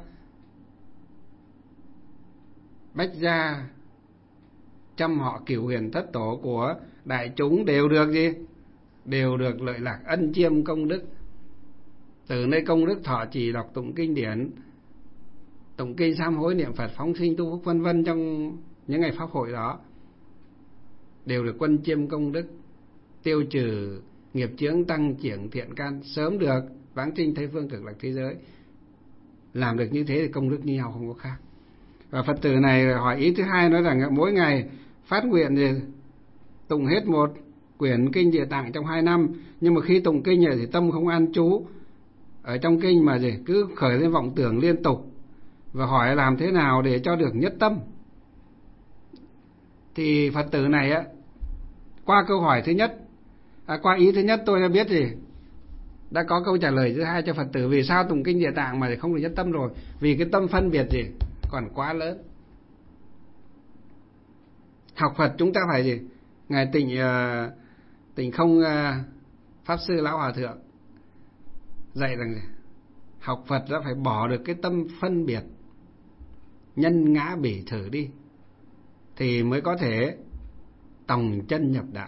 Bách gia trăm họ cửu huyền thất tổ của đại chúng đều được gì? Đều được lợi lạc ân chiêm công đức. Từ nơi công đức thọ trì đọc tụng kinh điển, tụng kinh sám hối niệm Phật phóng sinh tu phúc vân vân trong những ngày pháp hội đó, đều được quân chiêm công đức, tiêu trừ nghiệp chướng, tăng trưởng thiện căn, sớm được vãng sinh Tây phương cực lạc thế giới. Làm được như thế thì công đức như nhau, không có khác. Và Phật tử này hỏi ý thứ hai, nói rằng mỗi ngày phát nguyện thì tụng hết một quyển kinh Địa Tạng trong hai năm, nhưng mà khi tụng kinh này thì tâm không an trú ở trong kinh, mà gì cứ khởi lên vọng tưởng liên tục. Và hỏi làm thế nào để cho được nhất tâm. Thì Phật tử này á, qua câu hỏi thứ nhất, à, qua ý thứ nhất tôi đã biết gì, đã có câu trả lời thứ hai cho Phật tử vì sao tụng kinh Địa Tạng mà không được nhất tâm rồi. Vì cái tâm phân biệt gì còn quá lớn. Học Phật chúng ta phải gì? Ngài Tịnh uh, Tịnh Không uh, Pháp Sư Lão Hòa Thượng dạy rằng gì? Học Phật đã phải bỏ được cái tâm phân biệt, nhân ngã bỉ thử đi, thì mới có thể tòng chân nhập đạo.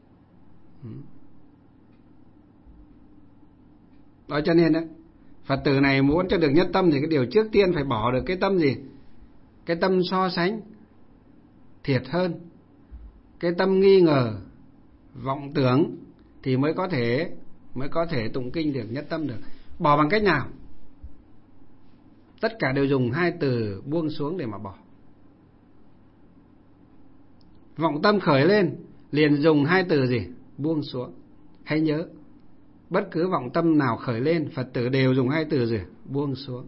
Đó cho nên đó, Phật tử này muốn cho được nhất tâm thì cái điều trước tiên phải bỏ được cái tâm gì? Cái tâm so sánh thiệt hơn, cái tâm nghi ngờ, vọng tưởng, thì mới có thể mới có thể tụng kinh được nhất tâm được. Bỏ bằng cách nào? Tất cả đều dùng hai từ buông xuống để mà bỏ. Vọng tâm khởi lên liền dùng hai từ gì? Buông xuống. Hãy nhớ, bất cứ vọng tâm nào khởi lên, Phật tử đều dùng hai từ gì? Buông xuống.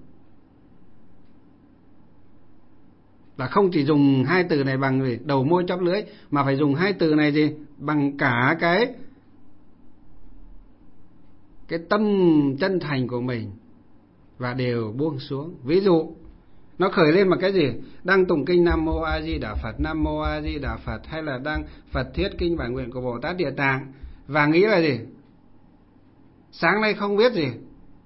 Là không chỉ dùng hai từ này bằng gì? Đầu môi chóp lưỡi, mà phải dùng hai từ này gì? Bằng cả cái cái tâm chân thành của mình, và đều buông xuống. Ví dụ nó khởi lên bằng cái gì? Đang tụng kinh Nam Mô A Di Đà Phật, Nam Mô A Di Đà Phật, hay là đang Phật thuyết kinh bản nguyện của Bồ Tát Địa Tạng, và nghĩ là gì? Sáng nay không biết gì,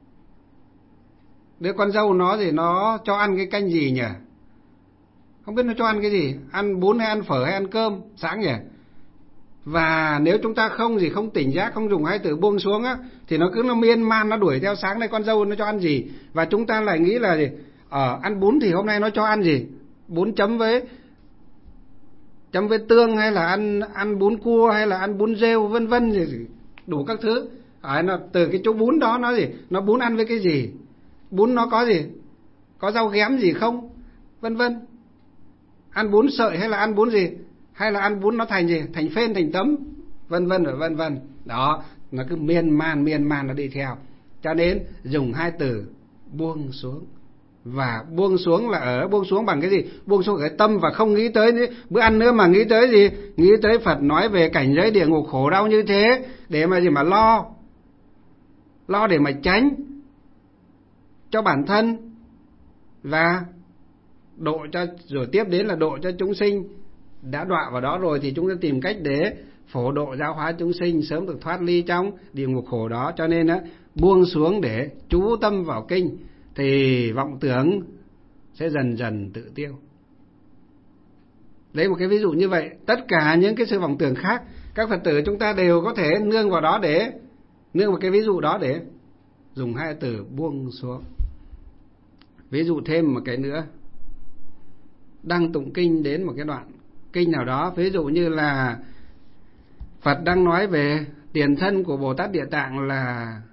đứa con dâu nó gì, nó cho ăn cái canh gì nhỉ? Không biết nó cho ăn cái gì, ăn bún hay ăn phở hay ăn cơm sáng nhỉ? Và nếu chúng ta không gì không tỉnh giác, không dùng hai từ buông xuống á, thì nó cứ nó miên man, nó đuổi theo sáng nay con dâu nó cho ăn gì, và chúng ta lại nghĩ là gì? Ở ăn bún thì hôm nay nó cho ăn gì? Bún chấm với chấm với tương, hay là ăn ăn bún cua, hay là ăn bún rêu, vân vân gì, đủ các thứ. À, nó từ cái chỗ bún đó nó gì? Nó bún ăn với cái gì? Bún nó có gì? Có rau ghém gì không? Vân vân. Ăn bún sợi hay là ăn bún gì? Hay là ăn bún nó thành gì? Thành phên, thành tấm, vân vân và vân vân. Đó, nó cứ miên man miên man nó đi theo. Cho nên dùng hai từ buông xuống. Và buông xuống là ở buông xuống bằng cái gì? Buông xuống cái tâm, và không nghĩ tới nữa, bữa ăn nữa mà nghĩ tới gì? Nghĩ tới Phật nói về cảnh giới địa ngục khổ đau như thế, để mà gì mà lo. Lo để mà tránh cho bản thân, và độ cho, rồi tiếp đến là độ cho chúng sinh. Đã đọa vào đó rồi thì chúng ta tìm cách để phổ độ giáo hóa chúng sinh sớm được thoát ly trong địa ngục khổ đó. Cho nên á, buông xuống để chú tâm vào kinh, thì vọng tưởng sẽ dần dần tự tiêu. Lấy một cái ví dụ như vậy. Tất cả những cái sự vọng tưởng khác, các Phật tử chúng ta đều có thể nương vào đó, để nương vào cái ví dụ đó để dùng hai từ buông xuống. Ví dụ thêm một cái nữa. Đang tụng kinh đến một cái đoạn kinh nào đó, ví dụ như là Phật đang nói về tiền thân của Bồ Tát Địa Tạng là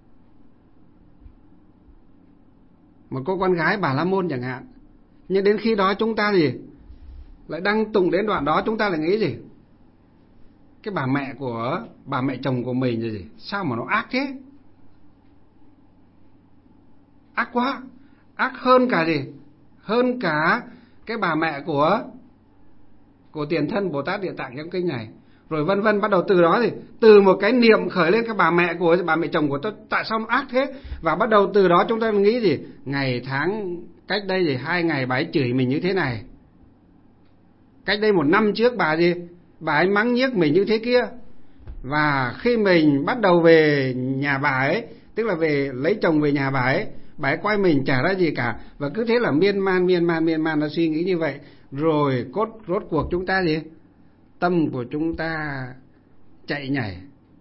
một cô con gái Bà La Môn chẳng hạn. Nhưng đến khi đó chúng ta gì? Lại đang tụng đến đoạn đó, chúng ta lại nghĩ gì? Cái bà mẹ của bà mẹ chồng của mình gì? Sao mà nó ác thế? Ác quá. ác hơn cả gì? Hơn cả cái bà mẹ của của Tiền Thân Bồ Tát Địa Tạng trong kinh này. Rồi vân vân, bắt đầu từ đó thì từ một cái niệm khởi lên cái bà mẹ của bà mẹ chồng của tôi tại sao nó ác thế? Và bắt đầu từ đó chúng ta nghĩ gì? Ngày tháng cách đây thì hai ngày bà ấy chửi mình như thế này. Cách đây một năm trước bà gì? Bà ấy mắng nhiếc mình như thế kia. Và khi mình bắt đầu về nhà bà ấy, tức là về lấy chồng về nhà bà ấy, bà ấy quay mình chả ra gì cả. Và cứ thế là miên man miên man miên man nó suy nghĩ như vậy. Rồi cốt rốt cuộc chúng ta gì? Tâm của chúng ta chạy nhảy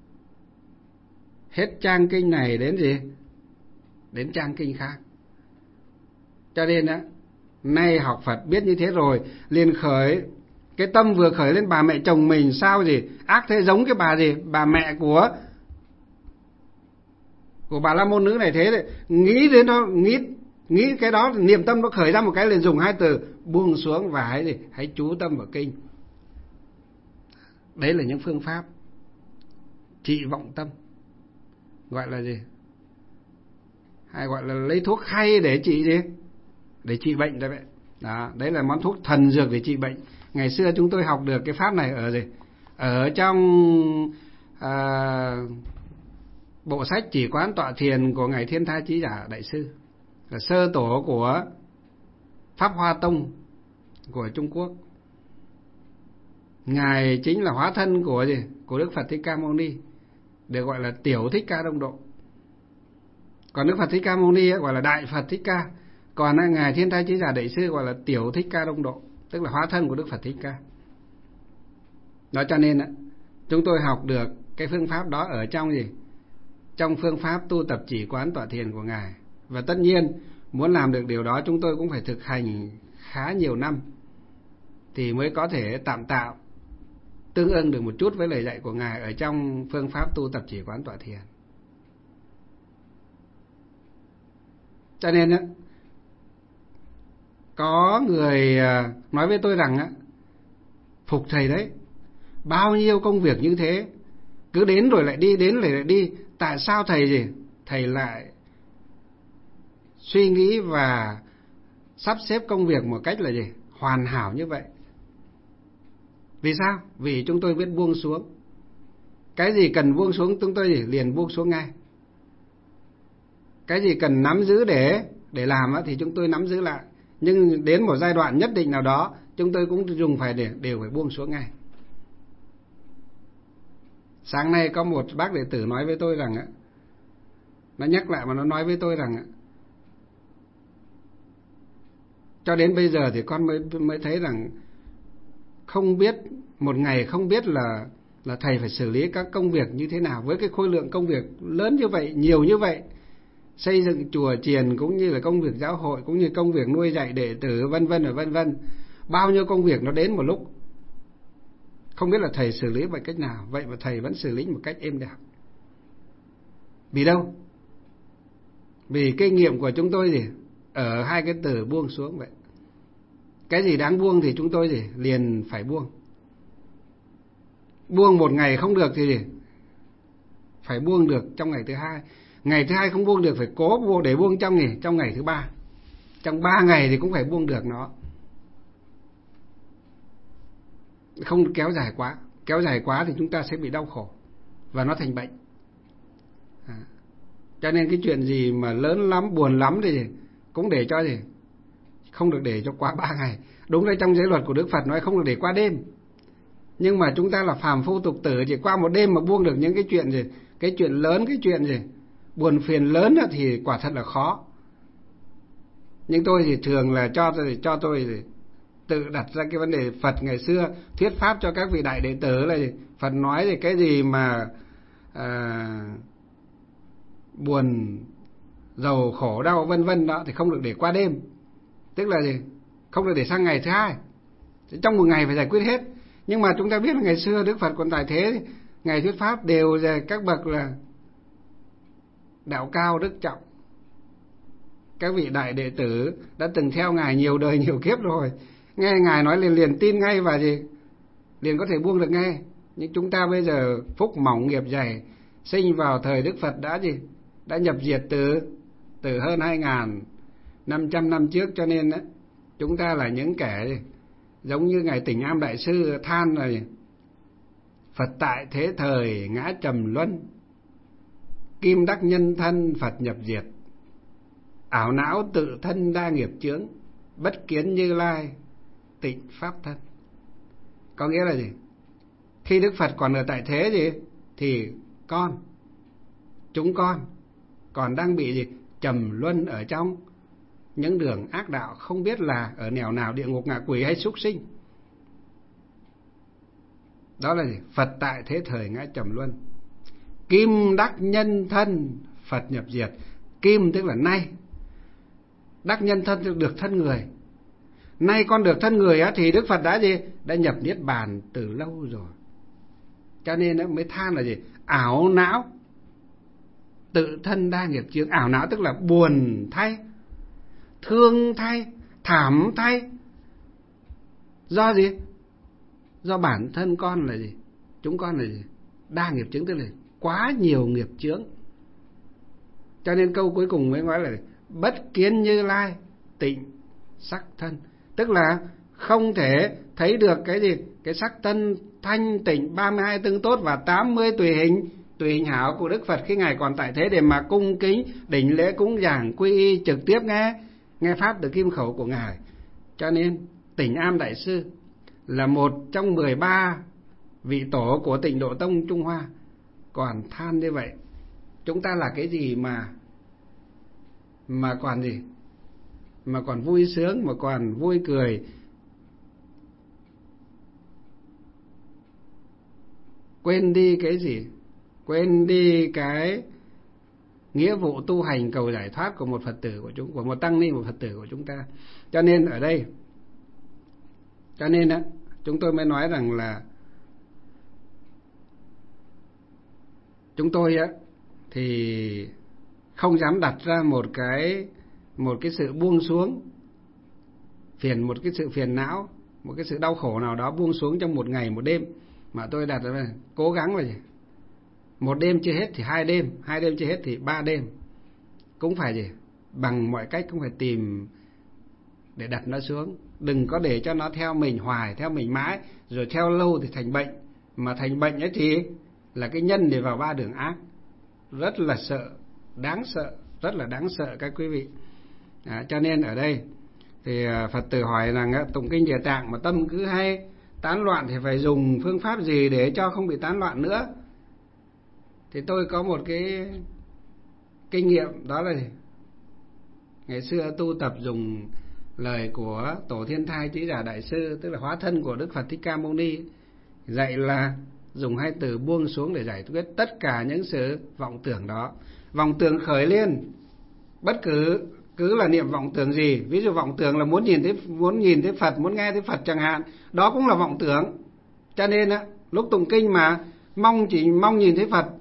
hết trang kinh này đến gì? Đến trang kinh khác. Cho nên á, nay học Phật biết như thế rồi, liền khởi cái tâm vừa khởi lên bà mẹ chồng mình sao gì? Ác thế, giống cái bà gì? Bà mẹ của của bà La Môn nữ này thế đấy. Nghĩ đến nó, nghĩ nghĩ cái đó, niệm tâm nó khởi ra một cái, liền dùng hai từ buông xuống và hãy gì? Hãy chú tâm vào kinh. Đấy là những phương pháp trị vọng tâm, gọi là gì? Hay gọi là lấy thuốc hay để trị gì? Để trị bệnh đấy vậy. Đó, đấy là món thuốc thần dược để trị bệnh. Ngày xưa chúng tôi học được cái pháp này ở gì? Ở trong à, bộ sách Chỉ Quán Tọa Thiền của ngài Thiên Tha Chí Giả Đại sư, là sơ tổ của Pháp Hoa Tông của Trung Quốc. Ngài chính là hóa thân của gì? Của Đức Phật Thích Ca Mâu Ni, được gọi là Tiểu Thích Ca Đông Độ. Còn Đức Phật Thích Ca Mâu Ni gọi là Đại Phật Thích Ca. Còn ngài Thiên Tha Chí Giả Đại sư gọi là Tiểu Thích Ca Đông Độ, tức là hóa thân của Đức Phật Thích Ca. Đó, cho nên chúng tôi học được cái phương pháp đó ở trong gì? Trong phương pháp tu tập Chỉ Quán Tọa Thiền của ngài. Và tất nhiên muốn làm được điều đó chúng tôi cũng phải thực hành khá nhiều năm thì mới có thể tạm tạo tương ưng được một chút với lời dạy của ngài ở trong phương pháp tu tập Chỉ Quán Tọa Thiền. Cho nên á, có người nói với tôi rằng á, phục thầy đấy, bao nhiêu công việc như thế, cứ đến rồi lại đi, đến rồi lại đi, tại sao thầy gì? Thầy lại suy nghĩ và sắp xếp công việc một cách là gì? Hoàn hảo như vậy. Vì sao? Vì chúng tôi biết buông xuống. Cái gì cần buông xuống chúng tôi gì? Liền buông xuống ngay. Cái gì cần nắm giữ để để làm á, thì chúng tôi nắm giữ lại. Nhưng đến một giai đoạn nhất định nào đó chúng tôi cũng dùng phải để đều phải buông xuống ngay. Sáng nay có một bác đệ tử nói với tôi rằng á, nó nhắc lại mà nó nói với tôi rằng á, cho đến bây giờ thì con mới mới thấy rằng không biết, một ngày không biết là là thầy phải xử lý các công việc như thế nào với cái khối lượng công việc lớn như vậy, nhiều như vậy. Xây dựng chùa chiền cũng như là công việc giáo hội, cũng như công việc nuôi dạy đệ tử, vân vân và vân vân. Bao nhiêu công việc nó đến một lúc. Không biết là thầy xử lý bằng cách nào, vậy mà thầy vẫn xử lý một cách êm đẹp. Vì đâu? Vì kinh nghiệm của chúng tôi gì? Ở hai cái từ buông xuống vậy. Cái gì đáng buông thì chúng tôi gì? Liền phải buông. Buông một ngày không được thì gì? Phải buông được trong ngày thứ hai. Ngày thứ hai không buông được phải cố buông để buông trong ngày, trong ngày thứ ba. Trong ba ngày thì cũng phải buông được nó. Không kéo dài quá. Kéo dài quá thì chúng ta sẽ bị đau khổ và nó thành bệnh. À. Cho nên cái chuyện gì mà lớn lắm, buồn lắm thì cũng để cho gì? Không được để cho quá ba ngày. Đúng là trong giới luật của Đức Phật nói không được để qua đêm. Nhưng mà chúng ta là phàm phu tục tử, chỉ qua một đêm mà buông được những cái chuyện gì? Cái chuyện lớn, cái chuyện gì? Buồn phiền lớn thì quả thật là khó. Nhưng tôi thì thường là cho tôi cho tôi tự đặt ra cái vấn đề Phật ngày xưa thuyết pháp cho các vị đại đệ tử là gì? Phật nói thì cái gì mà à, buồn, giàu, khổ, đau vân vân đó thì không được để qua đêm. Tức là gì? Không được để sang ngày thứ hai. Trong một ngày phải giải quyết hết. Nhưng mà chúng ta biết là ngày xưa Đức Phật còn tại thế, ngày thuyết pháp đều là các bậc là đạo cao đức trọng. Các vị đại đệ tử đã từng theo ngài nhiều đời nhiều kiếp rồi, nghe ngài nói liền liền tin ngay và gì? Liền có thể buông được ngay. Nhưng chúng ta bây giờ phúc mỏng nghiệp dày, sinh vào thời Đức Phật đã gì? Đã nhập diệt từ từ hơn hai ngàn năm trăm năm trước, cho nên đó, chúng ta là những kẻ giống như Ngài Tỉnh Am Đại Sư than rồi: Phật tại thế thời ngã trầm luân, kim đắc nhân thân Phật nhập diệt, ảo não tự thân đa nghiệp chướng, bất kiến Như Lai tịnh pháp thân. Có nghĩa là gì? Khi Đức Phật còn ở tại thế gì thì con, chúng con còn đang bị gì? Trầm luân ở trong những đường ác đạo, không biết là ở nẻo nào, địa ngục, ngạ quỷ hay súc sinh. Đó là gì? Phật tại thế thời ngã trầm luân, kim đắc nhân thân Phật nhập diệt. Kim tức là nay, đắc nhân thân tức được thân người. Nay con được thân người á, thì Đức Phật đã gì? Đã nhập niết bàn từ lâu rồi. Cho nên nó mới than là gì? Ảo não tự thân đa nghiệp chướng. Ảo não tức là buồn thay, thương thay, thảm thay. Do gì? Do bản thân con là gì? Chúng con là gì? Đa nghiệp chướng, tức là quá nhiều nghiệp chướng. Cho nên câu cuối cùng mới nói là bất kiến Như Lai tịnh sắc thân, tức là không thể thấy được cái gì? Cái sắc thân thanh tịnh, ba mươi hai tương tốt và tám mươi tùy hình, tùy hình hảo của Đức Phật khi Ngài còn tại thế, để mà cung kính đảnh lễ cúng dường quy y, trực tiếp nghe nghe pháp từ kim khẩu của Ngài. Cho nên Tỉnh Am Đại Sư là một trong mười ba vị tổ của Tịnh Độ Tông Trung Hoa còn than như vậy. Chúng ta là cái gì mà mà còn gì? Mà còn vui sướng, mà còn vui cười. Quên đi cái gì? Quên đi cái nghĩa vụ tu hành cầu giải thoát của một Phật tử của chúng, của một tăng ni, một Phật tử của chúng ta. Cho nên ở đây, cho nên á, chúng tôi mới nói rằng là chúng tôi á thì không dám đặt ra một cái một cái sự buông xuống phiền, một cái sự phiền não, một cái sự đau khổ nào đó buông xuống trong một ngày một đêm, mà tôi đặt ra cố gắng là gì? Một đêm chưa hết thì hai đêm, hai đêm chưa hết thì ba đêm, cũng phải gì? Bằng mọi cách cũng phải tìm để đặt nó xuống. Đừng có để cho nó theo mình hoài, theo mình mãi, rồi theo lâu thì thành bệnh. Mà thành bệnh ấy thì là cái nhân để vào ba đường ác. Rất là sợ, đáng sợ, rất là đáng sợ các quý vị. À, cho nên ở đây thì Phật tử hỏi rằng tụng kinh Địa Tạng mà tâm cứ hay tán loạn thì phải dùng phương pháp gì để cho không bị tán loạn nữa? Thì tôi có một cái kinh nghiệm, đó là gì? Ngày xưa tu tập dùng lời của Tổ Thiên Thai Trí Giả Đại Sư, tức là hóa thân của Đức Phật Thích Ca Mâu Ni, dạy là dùng hai từ buông xuống để giải quyết tất cả những sự vọng tưởng đó. Vọng tưởng khởi lên, bất cứ cứ là niệm vọng tưởng gì, ví dụ vọng tưởng là muốn nhìn thấy muốn nhìn thấy Phật, muốn nghe thấy Phật chẳng hạn, đó cũng là vọng tưởng. Cho nên á, lúc tụng kinh mà mong chỉ mong nhìn thấy Phật,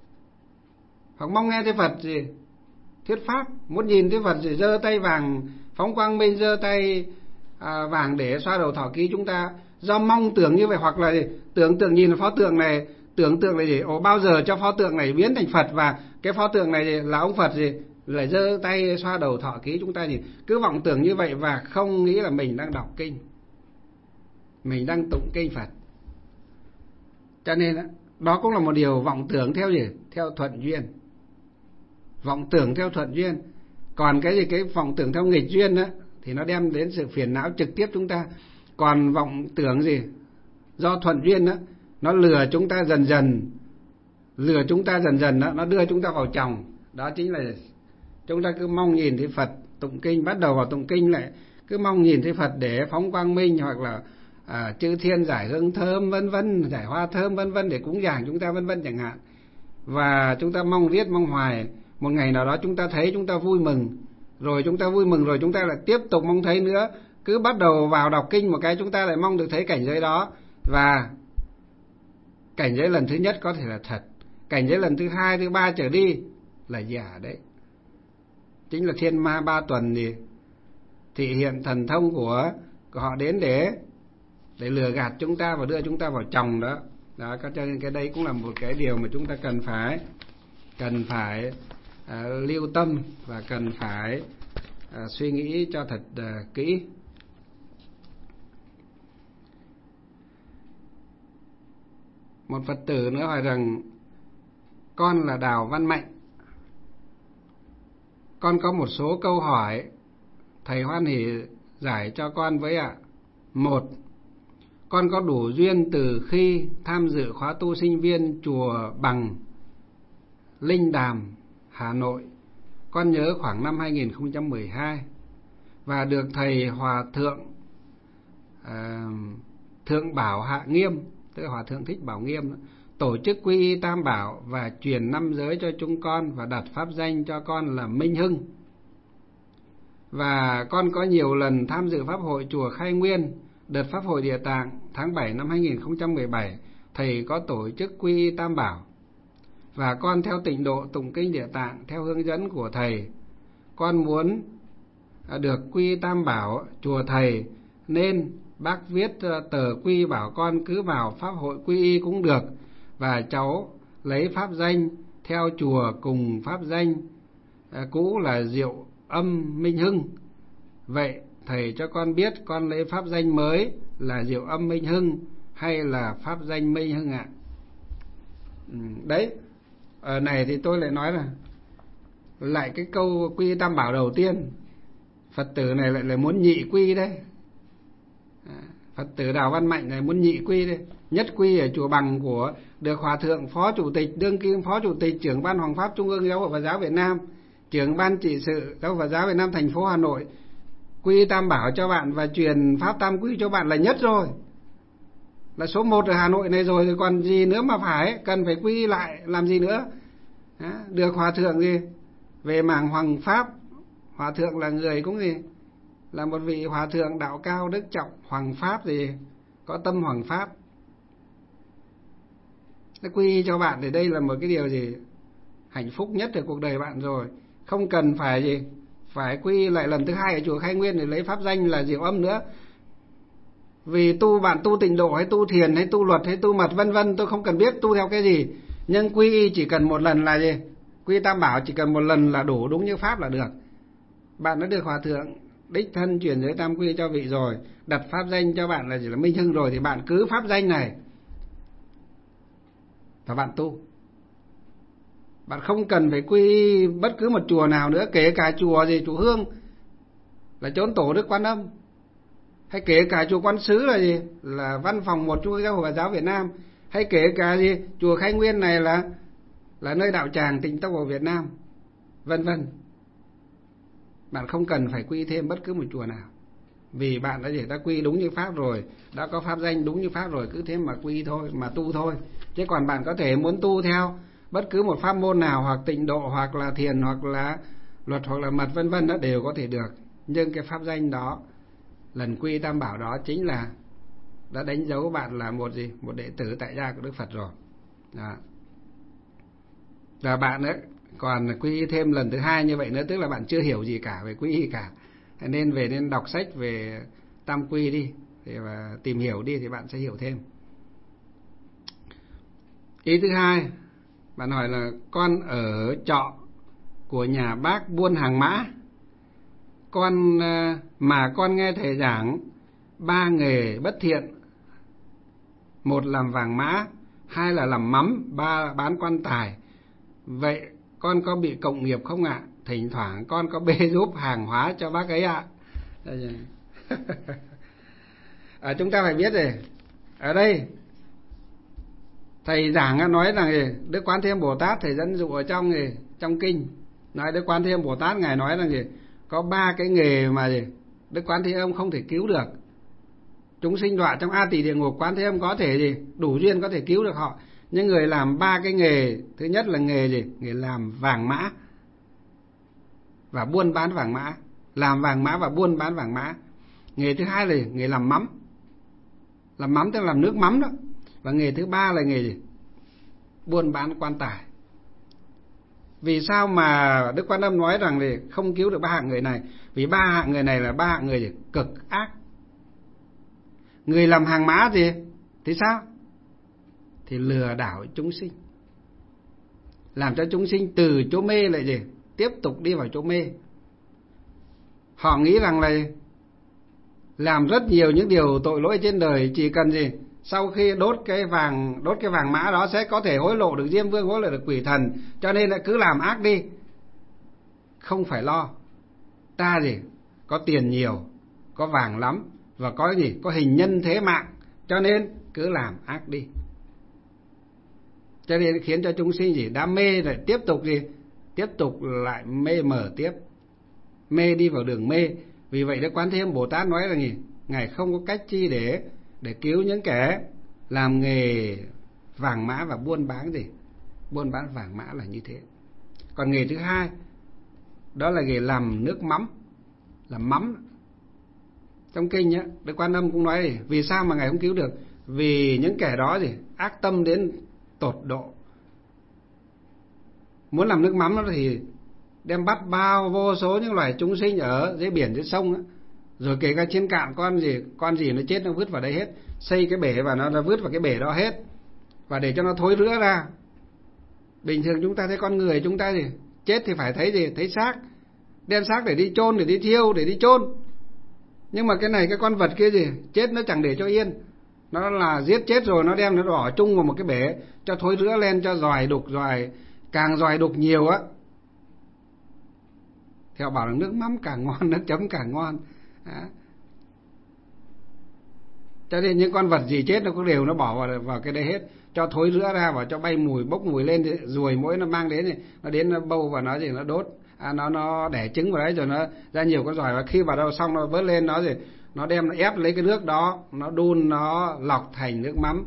hoặc mong nghe thấy Phật gì, thuyết pháp, muốn nhìn thấy Phật thì giơ tay vàng phóng quang minh, giơ tay à, vàng để xoa đầu thọ ký chúng ta, do mong tưởng như vậy, hoặc là gì? tưởng tượng nhìn pho tượng này, tưởng tượng là gì? Ồ, bao giờ cho pho tượng này biến thành Phật, và cái pho tượng này gì? Là ông Phật gì? Lại giơ tay xoa đầu thọ ký chúng ta, gì? Cứ vọng tưởng như vậy và không nghĩ là mình đang đọc kinh, mình đang tụng kinh Phật. Cho nên đó cũng là một điều vọng tưởng theo gì? Theo thuận duyên. Vọng tưởng theo thuận duyên. Còn cái gì? Cái vọng tưởng theo nghịch duyên đó, thì nó đem đến sự phiền não trực tiếp chúng ta. Còn vọng tưởng gì? Do thuận duyên đó, nó lừa chúng ta dần dần, lừa chúng ta dần dần đó, nó đưa chúng ta vào chồng. Đó chính là chúng ta cứ mong nhìn thấy Phật, tụng kinh, bắt đầu vào tụng kinh lại cứ mong nhìn thấy Phật để phóng quang minh, hoặc là à, chư thiên giải hương thơm vân vân, giải hoa thơm vân vân để cúng dường chúng ta vân vân chẳng hạn. Và chúng ta mong riết mong hoài, một ngày nào đó chúng ta thấy chúng ta vui mừng, rồi chúng ta vui mừng rồi chúng ta lại tiếp tục mong thấy nữa. Cứ bắt đầu vào đọc kinh một cái chúng ta lại mong được thấy cảnh giới đó, và cảnh giới lần thứ nhất có thể là thật, cảnh giới lần thứ hai, thứ ba trở đi là giả đấy. Chính là thiên ma ba tuần thì thị hiện thần thông của, của họ đến để để lừa gạt chúng ta và đưa chúng ta vào chồng đó. Đó, cho nên cái đây cũng là một cái điều mà chúng ta cần phải cần phải uh, lưu tâm và cần phải à, suy nghĩ cho thật à, kỹ. Một Phật tử nữa hỏi rằng: con là Đào Văn Mạnh, con có một số câu hỏi, thầy hoan hỉ giải cho con với ạ. Một, con có đủ duyên từ khi tham dự khóa tu sinh viên chùa Bằng, Linh Đàm, Hà Nội, con nhớ khoảng năm hai nghìn không trăm mười hai, và được thầy Hòa Thượng à, Thượng Bảo Hạ Nghiêm, tức là Hòa Thượng Thích Bảo Nghiêm, tổ chức quy y Tam Bảo và truyền năm giới cho chúng con và đặt pháp danh cho con là Minh Hưng. Và con có nhiều lần tham dự pháp hội chùa Khai Nguyên, đợt pháp hội Địa Tạng tháng bảy năm hai nghìn không trăm mười bảy, thầy có tổ chức quy y Tam Bảo. Và con theo tịnh độ tụng kinh Địa Tạng theo hướng dẫn của thầy. Con muốn được quy y Tam Bảo chùa thầy, nên bác viết tờ quy bảo con cứ vào pháp hội quy y cũng được, và cháu lấy pháp danh theo chùa cùng pháp danh cũ là Diệu Âm Minh Hưng. Vậy thầy cho con biết con lấy pháp danh mới là Diệu Âm Minh Hưng hay là pháp danh Minh Hưng ạ? Ừ, đấy, ở này thì tôi lại nói là lại cái câu quy Tam Bảo đầu tiên, Phật tử này lại là muốn nhị quy đấy. Phật tử Đào Văn Mạnh này muốn nhị quy đấy. Nhất quy ở chùa Bằng của được Hòa Thượng Phó Chủ tịch, đương kim Phó Chủ tịch, trưởng ban Hoàng pháp Trung ương Giáo hội Phật giáo Việt Nam, trưởng ban trị sự Giáo hội Phật giáo Việt Nam thành phố Hà Nội quy Tam Bảo cho bạn và truyền pháp tam quy cho bạn là nhất rồi, là số một ở Hà Nội này rồi, thì còn gì nữa mà phải cần phải quy lại làm gì nữa. Đó, được Hòa Thượng gì về mảng Hoàng pháp, Hòa Thượng là người cũng gì là một vị Hòa Thượng đạo cao đức trọng, Hoàng pháp gì có tâm Hoàng pháp. Nó quy cho bạn thì đây là một cái điều gì hạnh phúc nhất ở cuộc đời bạn rồi, không cần phải gì phải quy lại lần thứ hai ở chùa Khai Nguyên để lấy pháp danh là Diệu Âm nữa. Vì tu bạn tu tịnh độ hay tu thiền hay tu luật hay tu mật vân vân, tôi không cần biết tu theo cái gì, nhưng quy y chỉ cần một lần là gì, quy Tam Bảo chỉ cần một lần là đủ, đúng như pháp là được. Bạn đã được Hòa Thượng đích thân truyền giới tam quy cho vị rồi, đặt pháp danh cho bạn là chỉ là Minh Hưng rồi, thì bạn cứ pháp danh này và bạn tu. Bạn không cần phải quy y bất cứ một chùa nào nữa, kể cả chùa gì, chùa Hương là chốn tổ Đức Quan Âm, hay kể cả chùa Quan Sứ là gì là văn phòng một Trung ương Giáo hội Phật giáo Việt Nam, hay kể cả gì chùa Khai Nguyên này là là nơi đạo tràng Tịnh Tông của Việt Nam, vân vân. Bạn không cần phải quy thêm bất cứ một chùa nào, vì bạn đã gì đã quy đúng như pháp rồi, đã có pháp danh đúng như pháp rồi, cứ thế mà quy thôi, mà tu thôi. Chứ còn bạn có thể muốn tu theo bất cứ một pháp môn nào, hoặc tịnh độ, hoặc là thiền, hoặc là luật, hoặc là mật vân vân, đó đều có thể được. Nhưng cái pháp danh đó, lần quy Tam Bảo đó chính là đã đánh dấu bạn là một gì một đệ tử tại gia của Đức Phật rồi. Đó. Và bạn ấy còn quy y thêm lần thứ hai như vậy nữa, tức là bạn chưa hiểu gì cả về quy y cả, nên về nên đọc sách về tam quy đi và tìm hiểu đi thì bạn sẽ hiểu thêm. Ý thứ hai, bạn hỏi là con ở trọ của nhà bác buôn hàng mã, con mà con nghe thầy giảng ba nghề bất thiện, một làm vàng mã, hai là làm mắm, ba bán quan tài. Vậy con có bị cộng nghiệp không ạ? Thỉnh thoảng con có bê giúp hàng hóa cho bác ấy ạ. À, chúng ta phải biết rồi, ở đây thầy giảng nói rằng gì? Đức Quán Thế Âm Bồ Tát, thầy dẫn dụ ở trong gì? Trong kinh nói Đức Quán Thế Âm Bồ Tát ngài nói rằng gì? Có ba cái nghề mà gì? Đức Quán Thế Âm không thể cứu được. Chúng sinh đọa trong A Tỳ địa ngục, Quán Thế Âm có thể gì? Đủ duyên có thể cứu được họ. Nhưng người làm ba cái nghề, thứ nhất là nghề gì? Nghề làm vàng mã và buôn bán vàng mã, làm vàng mã và buôn bán vàng mã. Nghề thứ hai là nghề làm mắm, làm mắm tức là làm nước mắm đó. Và nghề thứ ba là nghề gì? Buôn bán quan tài. Vì sao mà Đức Quan Âm nói rằng thì không cứu được ba hạng người này? Vì ba hạng người này là ba hạng người gì? Cực ác. Người làm hàng mã gì? Thì sao? Thì lừa đảo chúng sinh, làm cho chúng sinh từ chỗ mê lại gì? Tiếp tục đi vào chỗ mê. họ nghĩ rằng là làm rất nhiều những điều tội lỗi trên đời, chỉ cần gì sau khi đốt cái vàng đốt cái vàng mã đó sẽ có thể hối lộ được Diêm Vương, hối lộ được quỷ thần, cho nên là cứ làm ác đi, không phải lo. Ta gì có tiền nhiều, có vàng lắm, và có gì có hình nhân thế mạng, cho nên cứ làm ác đi. Cho nên khiến cho chúng sinh gì đam mê, lại tiếp tục gì tiếp tục lại mê mờ tiếp, mê đi vào đường mê. Vì vậy Đức Quán Thế Âm Bồ Tát nói là gì, ngài không có cách chi để để cứu những kẻ làm nghề vàng mã và buôn bán gì buôn bán vàng mã là như thế. Còn nghề thứ hai đó là nghề làm nước mắm, làm mắm. Trong kinh nhá, Đức Quan Âm cũng nói gì, vì sao mà ngài không cứu được? Vì những kẻ đó gì ác tâm đến tột độ. Muốn làm nước mắm đó thì đem bắt bao vô số những loài chúng sinh ở dưới biển dưới sông đó. Rồi kể cả trên cạn con gì con gì nó chết nó vứt vào đây hết, xây cái bể và nó, nó vứt vào cái bể đó hết, và để cho nó thối rữa ra. Bình thường chúng ta thấy con người chúng ta gì chết thì phải thấy gì thấy xác, đem xác để đi chôn, để đi thiêu, để đi chôn. Nhưng mà cái này cái con vật kia gì chết nó chẳng để cho yên, nó là giết chết rồi nó đem nó bỏ chung vào một cái bể cho thối rữa lên, cho giòi đục, giòi càng giòi đục nhiều á thì họ bảo là nước mắm càng ngon, nước chấm càng ngon. Đó. Cho nên những con vật gì chết nó cũng đều nó bỏ vào, vào cái đấy hết, cho thối rữa ra và cho bay mùi bốc mùi lên, ruồi mỗi nó mang đến này, nó đến nó bâu vào nó gì nó đốt, à, nó nó đẻ trứng vào đấy rồi nó ra nhiều con giòi, và khi vào đâu xong nó vớt lên nó gì nó đem nó ép lấy cái nước đó, nó đun nó lọc thành nước mắm.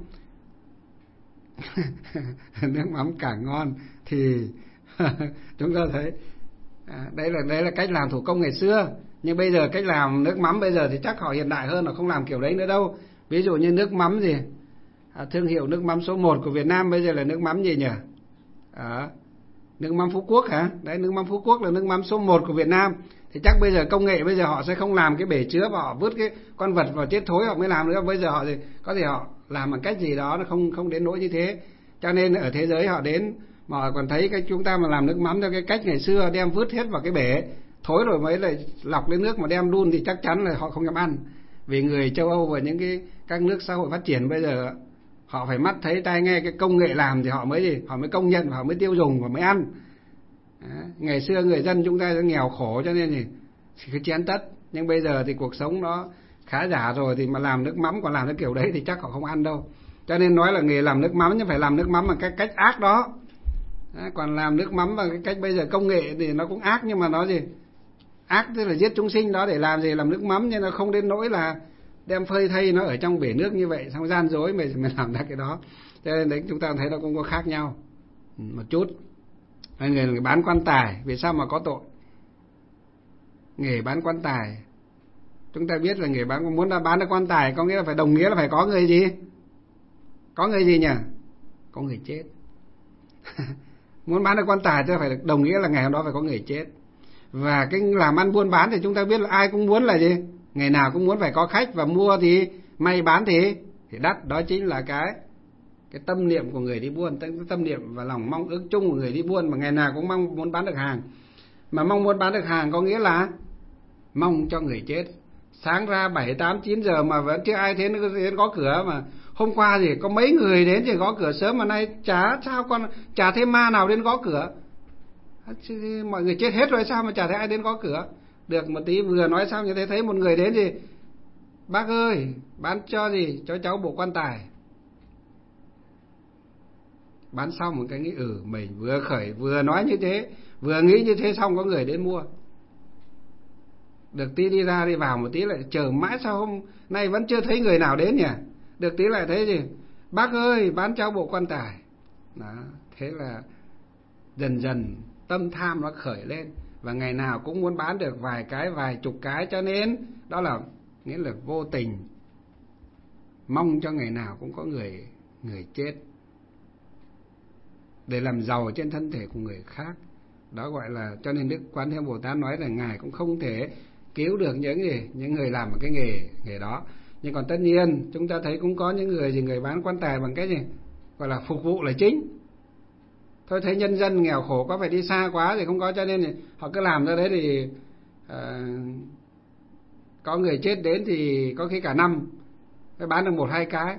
Nước mắm càng ngon thì chúng ta thấy à, đấy là đấy là cách làm thủ công ngày xưa. Nhưng bây giờ cách làm nước mắm bây giờ thì chắc họ hiện đại hơn, họ không làm kiểu đấy nữa đâu. Ví dụ như nước mắm gì à, thương hiệu nước mắm số một của Việt Nam bây giờ là nước mắm gì nhỉ? À, nước mắm Phú Quốc hả? Đấy, nước mắm Phú Quốc là nước mắm số một của Việt Nam. Thì chắc bây giờ công nghệ bây giờ họ sẽ không làm cái bể chứa và họ vứt cái con vật vào chết thối họ mới làm nữa. Bây giờ họ thì có thể họ làm bằng cách gì đó nó không không đến nỗi như thế. Cho nên ở thế giới họ đến mà họ còn thấy cái chúng ta mà làm nước mắm theo cái cách ngày xưa, đem vứt hết vào cái bể thối rồi mới lại lọc lấy nước mà đem đun thì chắc chắn là họ không dám ăn. Vì người châu Âu và những cái các nước xã hội phát triển bây giờ họ phải mắt thấy tai nghe cái công nghệ làm thì họ mới gì họ mới công nhận, họ mới tiêu dùng và mới ăn. Đó. Ngày xưa người dân chúng ta nghèo khổ cho nên thì cứ chén tất, nhưng bây giờ thì cuộc sống nó khá giả rồi thì mà làm nước mắm còn làm cái kiểu đấy thì chắc họ không ăn đâu. Cho nên nói là nghề làm nước mắm nhưng phải làm nước mắm bằng cái cách ác đó. Đó. Còn làm nước mắm bằng cái cách bây giờ công nghệ thì nó cũng ác, nhưng mà nó gì ác tức là giết chúng sinh đó để làm gì làm nước mắm, nhưng nó không đến nỗi là đem phơi thây nó ở trong bể nước như vậy xong gian dối mình mình làm ra cái đó. Cho nên đấy chúng ta thấy nó cũng có khác nhau một chút. Người, người bán quan tài vì sao mà có tội? Nghề bán quan tài chúng ta biết là nghề bán muốn là bán được quan tài có nghĩa là phải đồng nghĩa là phải có người gì? Có người gì nhỉ? Có người chết. Muốn bán được quan tài thì phải đồng nghĩa là ngày hôm đó phải có người chết. Và cái làm ăn buôn bán thì chúng ta biết là ai cũng muốn là gì? Ngày nào cũng muốn phải có khách, và mua thì may, bán thì thì đắt. Đó chính là cái cái tâm niệm của người đi buôn, cái tâm niệm và lòng mong ước chung của người đi buôn, mà ngày nào cũng mong muốn bán được hàng. Mà mong muốn bán được hàng có nghĩa là mong cho người chết. Sáng ra bảy, tám, chín giờ mà vẫn chưa ai đến, đến gõ cửa, mà hôm qua thì có mấy người đến thì gõ cửa sớm, mà nay chả sao con chả thấy ma nào đến gõ cửa. Mọi người chết hết rồi sao mà chả thấy ai đến gõ cửa. Được một tí vừa nói xong như thế thấy một người đến gì, bác ơi bán cho gì cho cháu bộ quan tài. Bán xong một cái nghĩ ừ mình vừa khởi vừa nói như thế, vừa nghĩ như thế xong có người đến mua. Được tí đi ra đi vào một tí lại chờ mãi sao hôm nay vẫn chưa thấy người nào đến nhỉ. Được tí lại thấy gì, bác ơi bán cháu bộ quan tài. Đó, thế là dần dần tâm tham nó khởi lên, và ngày nào cũng muốn bán được vài cái, vài chục cái, cho nên đó là nghĩa là vô tình mong cho ngày nào cũng có người người chết để làm giàu trên thân thể của người khác. Đó gọi là, cho nên Đức Quan Thế Âm Bồ Tát nói là ngài cũng không thể cứu được những gì những người làm một cái nghề nghề đó. Nhưng còn tất nhiên chúng ta thấy cũng có những người gì người bán quan tài bằng cái gì gọi là phục vụ là chính. Thôi thấy nhân dân nghèo khổ quá, phải đi xa quá thì không có, cho nên thì họ cứ làm ra đấy thì uh, có người chết đến thì có khi cả năm mới bán được một hai cái.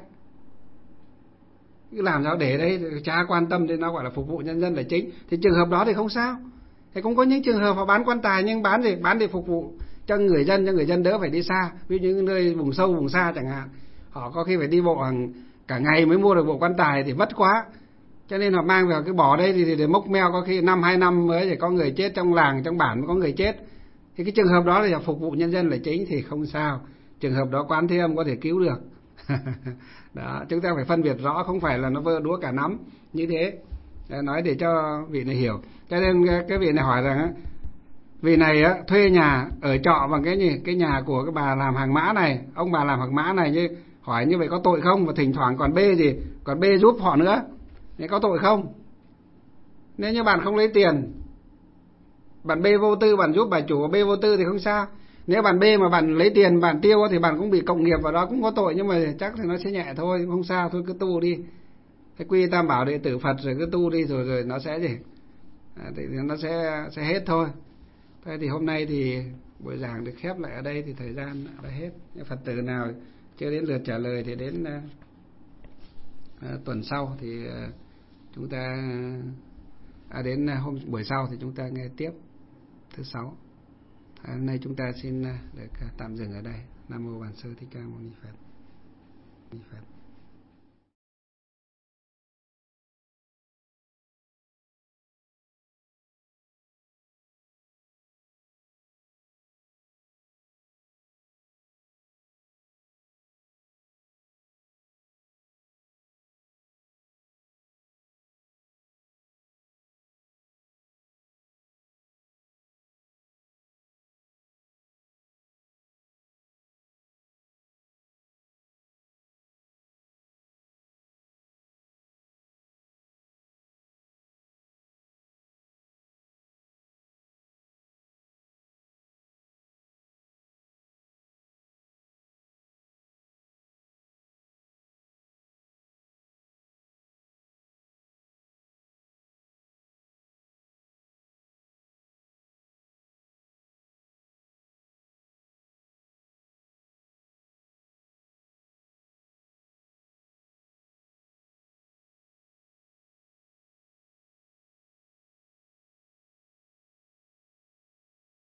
Cứ làm sao để đấy, chả quan tâm đến nó, gọi là phục vụ nhân dân là chính. Thì trường hợp đó thì không sao. Thì cũng có những trường hợp họ bán quan tài nhưng bán gì? Bán để phục vụ cho người dân, cho người dân đỡ phải đi xa. Ví dụ những nơi vùng sâu, vùng xa chẳng hạn, họ có khi phải đi bộ hàng cả ngày mới mua được bộ quan tài thì vất quá. Cho nên họ mang vào cái bỏ đây thì để mốc meo, có khi năm hai năm mới để có người chết trong làng, trong bản mới có người chết. Thì cái trường hợp đó thì phục vụ nhân dân là chính thì không sao. Trường hợp đó Quán Thế Âm có thể cứu được. Đó, chúng ta phải phân biệt rõ, không phải là nó vơ đũa cả nắm như thế. Nói để cho vị này hiểu. Cho nên cái vị này hỏi rằng vị này á, thuê nhà ở trọ bằng cái gì? Cái nhà của cái bà làm hàng mã này, ông bà làm hàng mã này, như hỏi như vậy có tội không? Và thỉnh thoảng còn bê gì? Còn bê giúp họ nữa. Thế có tội không? Nếu như bạn không lấy tiền, bạn bê vô tư, bạn giúp bà chủ bê vô tư thì không sao. Nếu bạn bê mà bạn lấy tiền bạn tiêu thì bạn cũng bị cộng nghiệp vào đó, cũng có tội, nhưng mà chắc thì nó sẽ nhẹ thôi, không sao, thôi cứ tu đi. Cái quy tam bảo đệ tử Phật rồi cứ tu đi, rồi rồi nó sẽ gì? À, thì nó sẽ sẽ hết thôi. Thế thì hôm nay thì buổi giảng được khép lại ở đây thì thời gian đã hết. Những Phật tử nào chưa đến lượt trả lời thì đến uh, uh, tuần sau thì uh, chúng ta à, đến hôm buổi sau thì chúng ta nghe tiếp thứ sáu. À, hôm nay chúng ta xin được tạm dừng ở đây. Nam mô Bản Sư Thích Ca Mâu Ni Phật.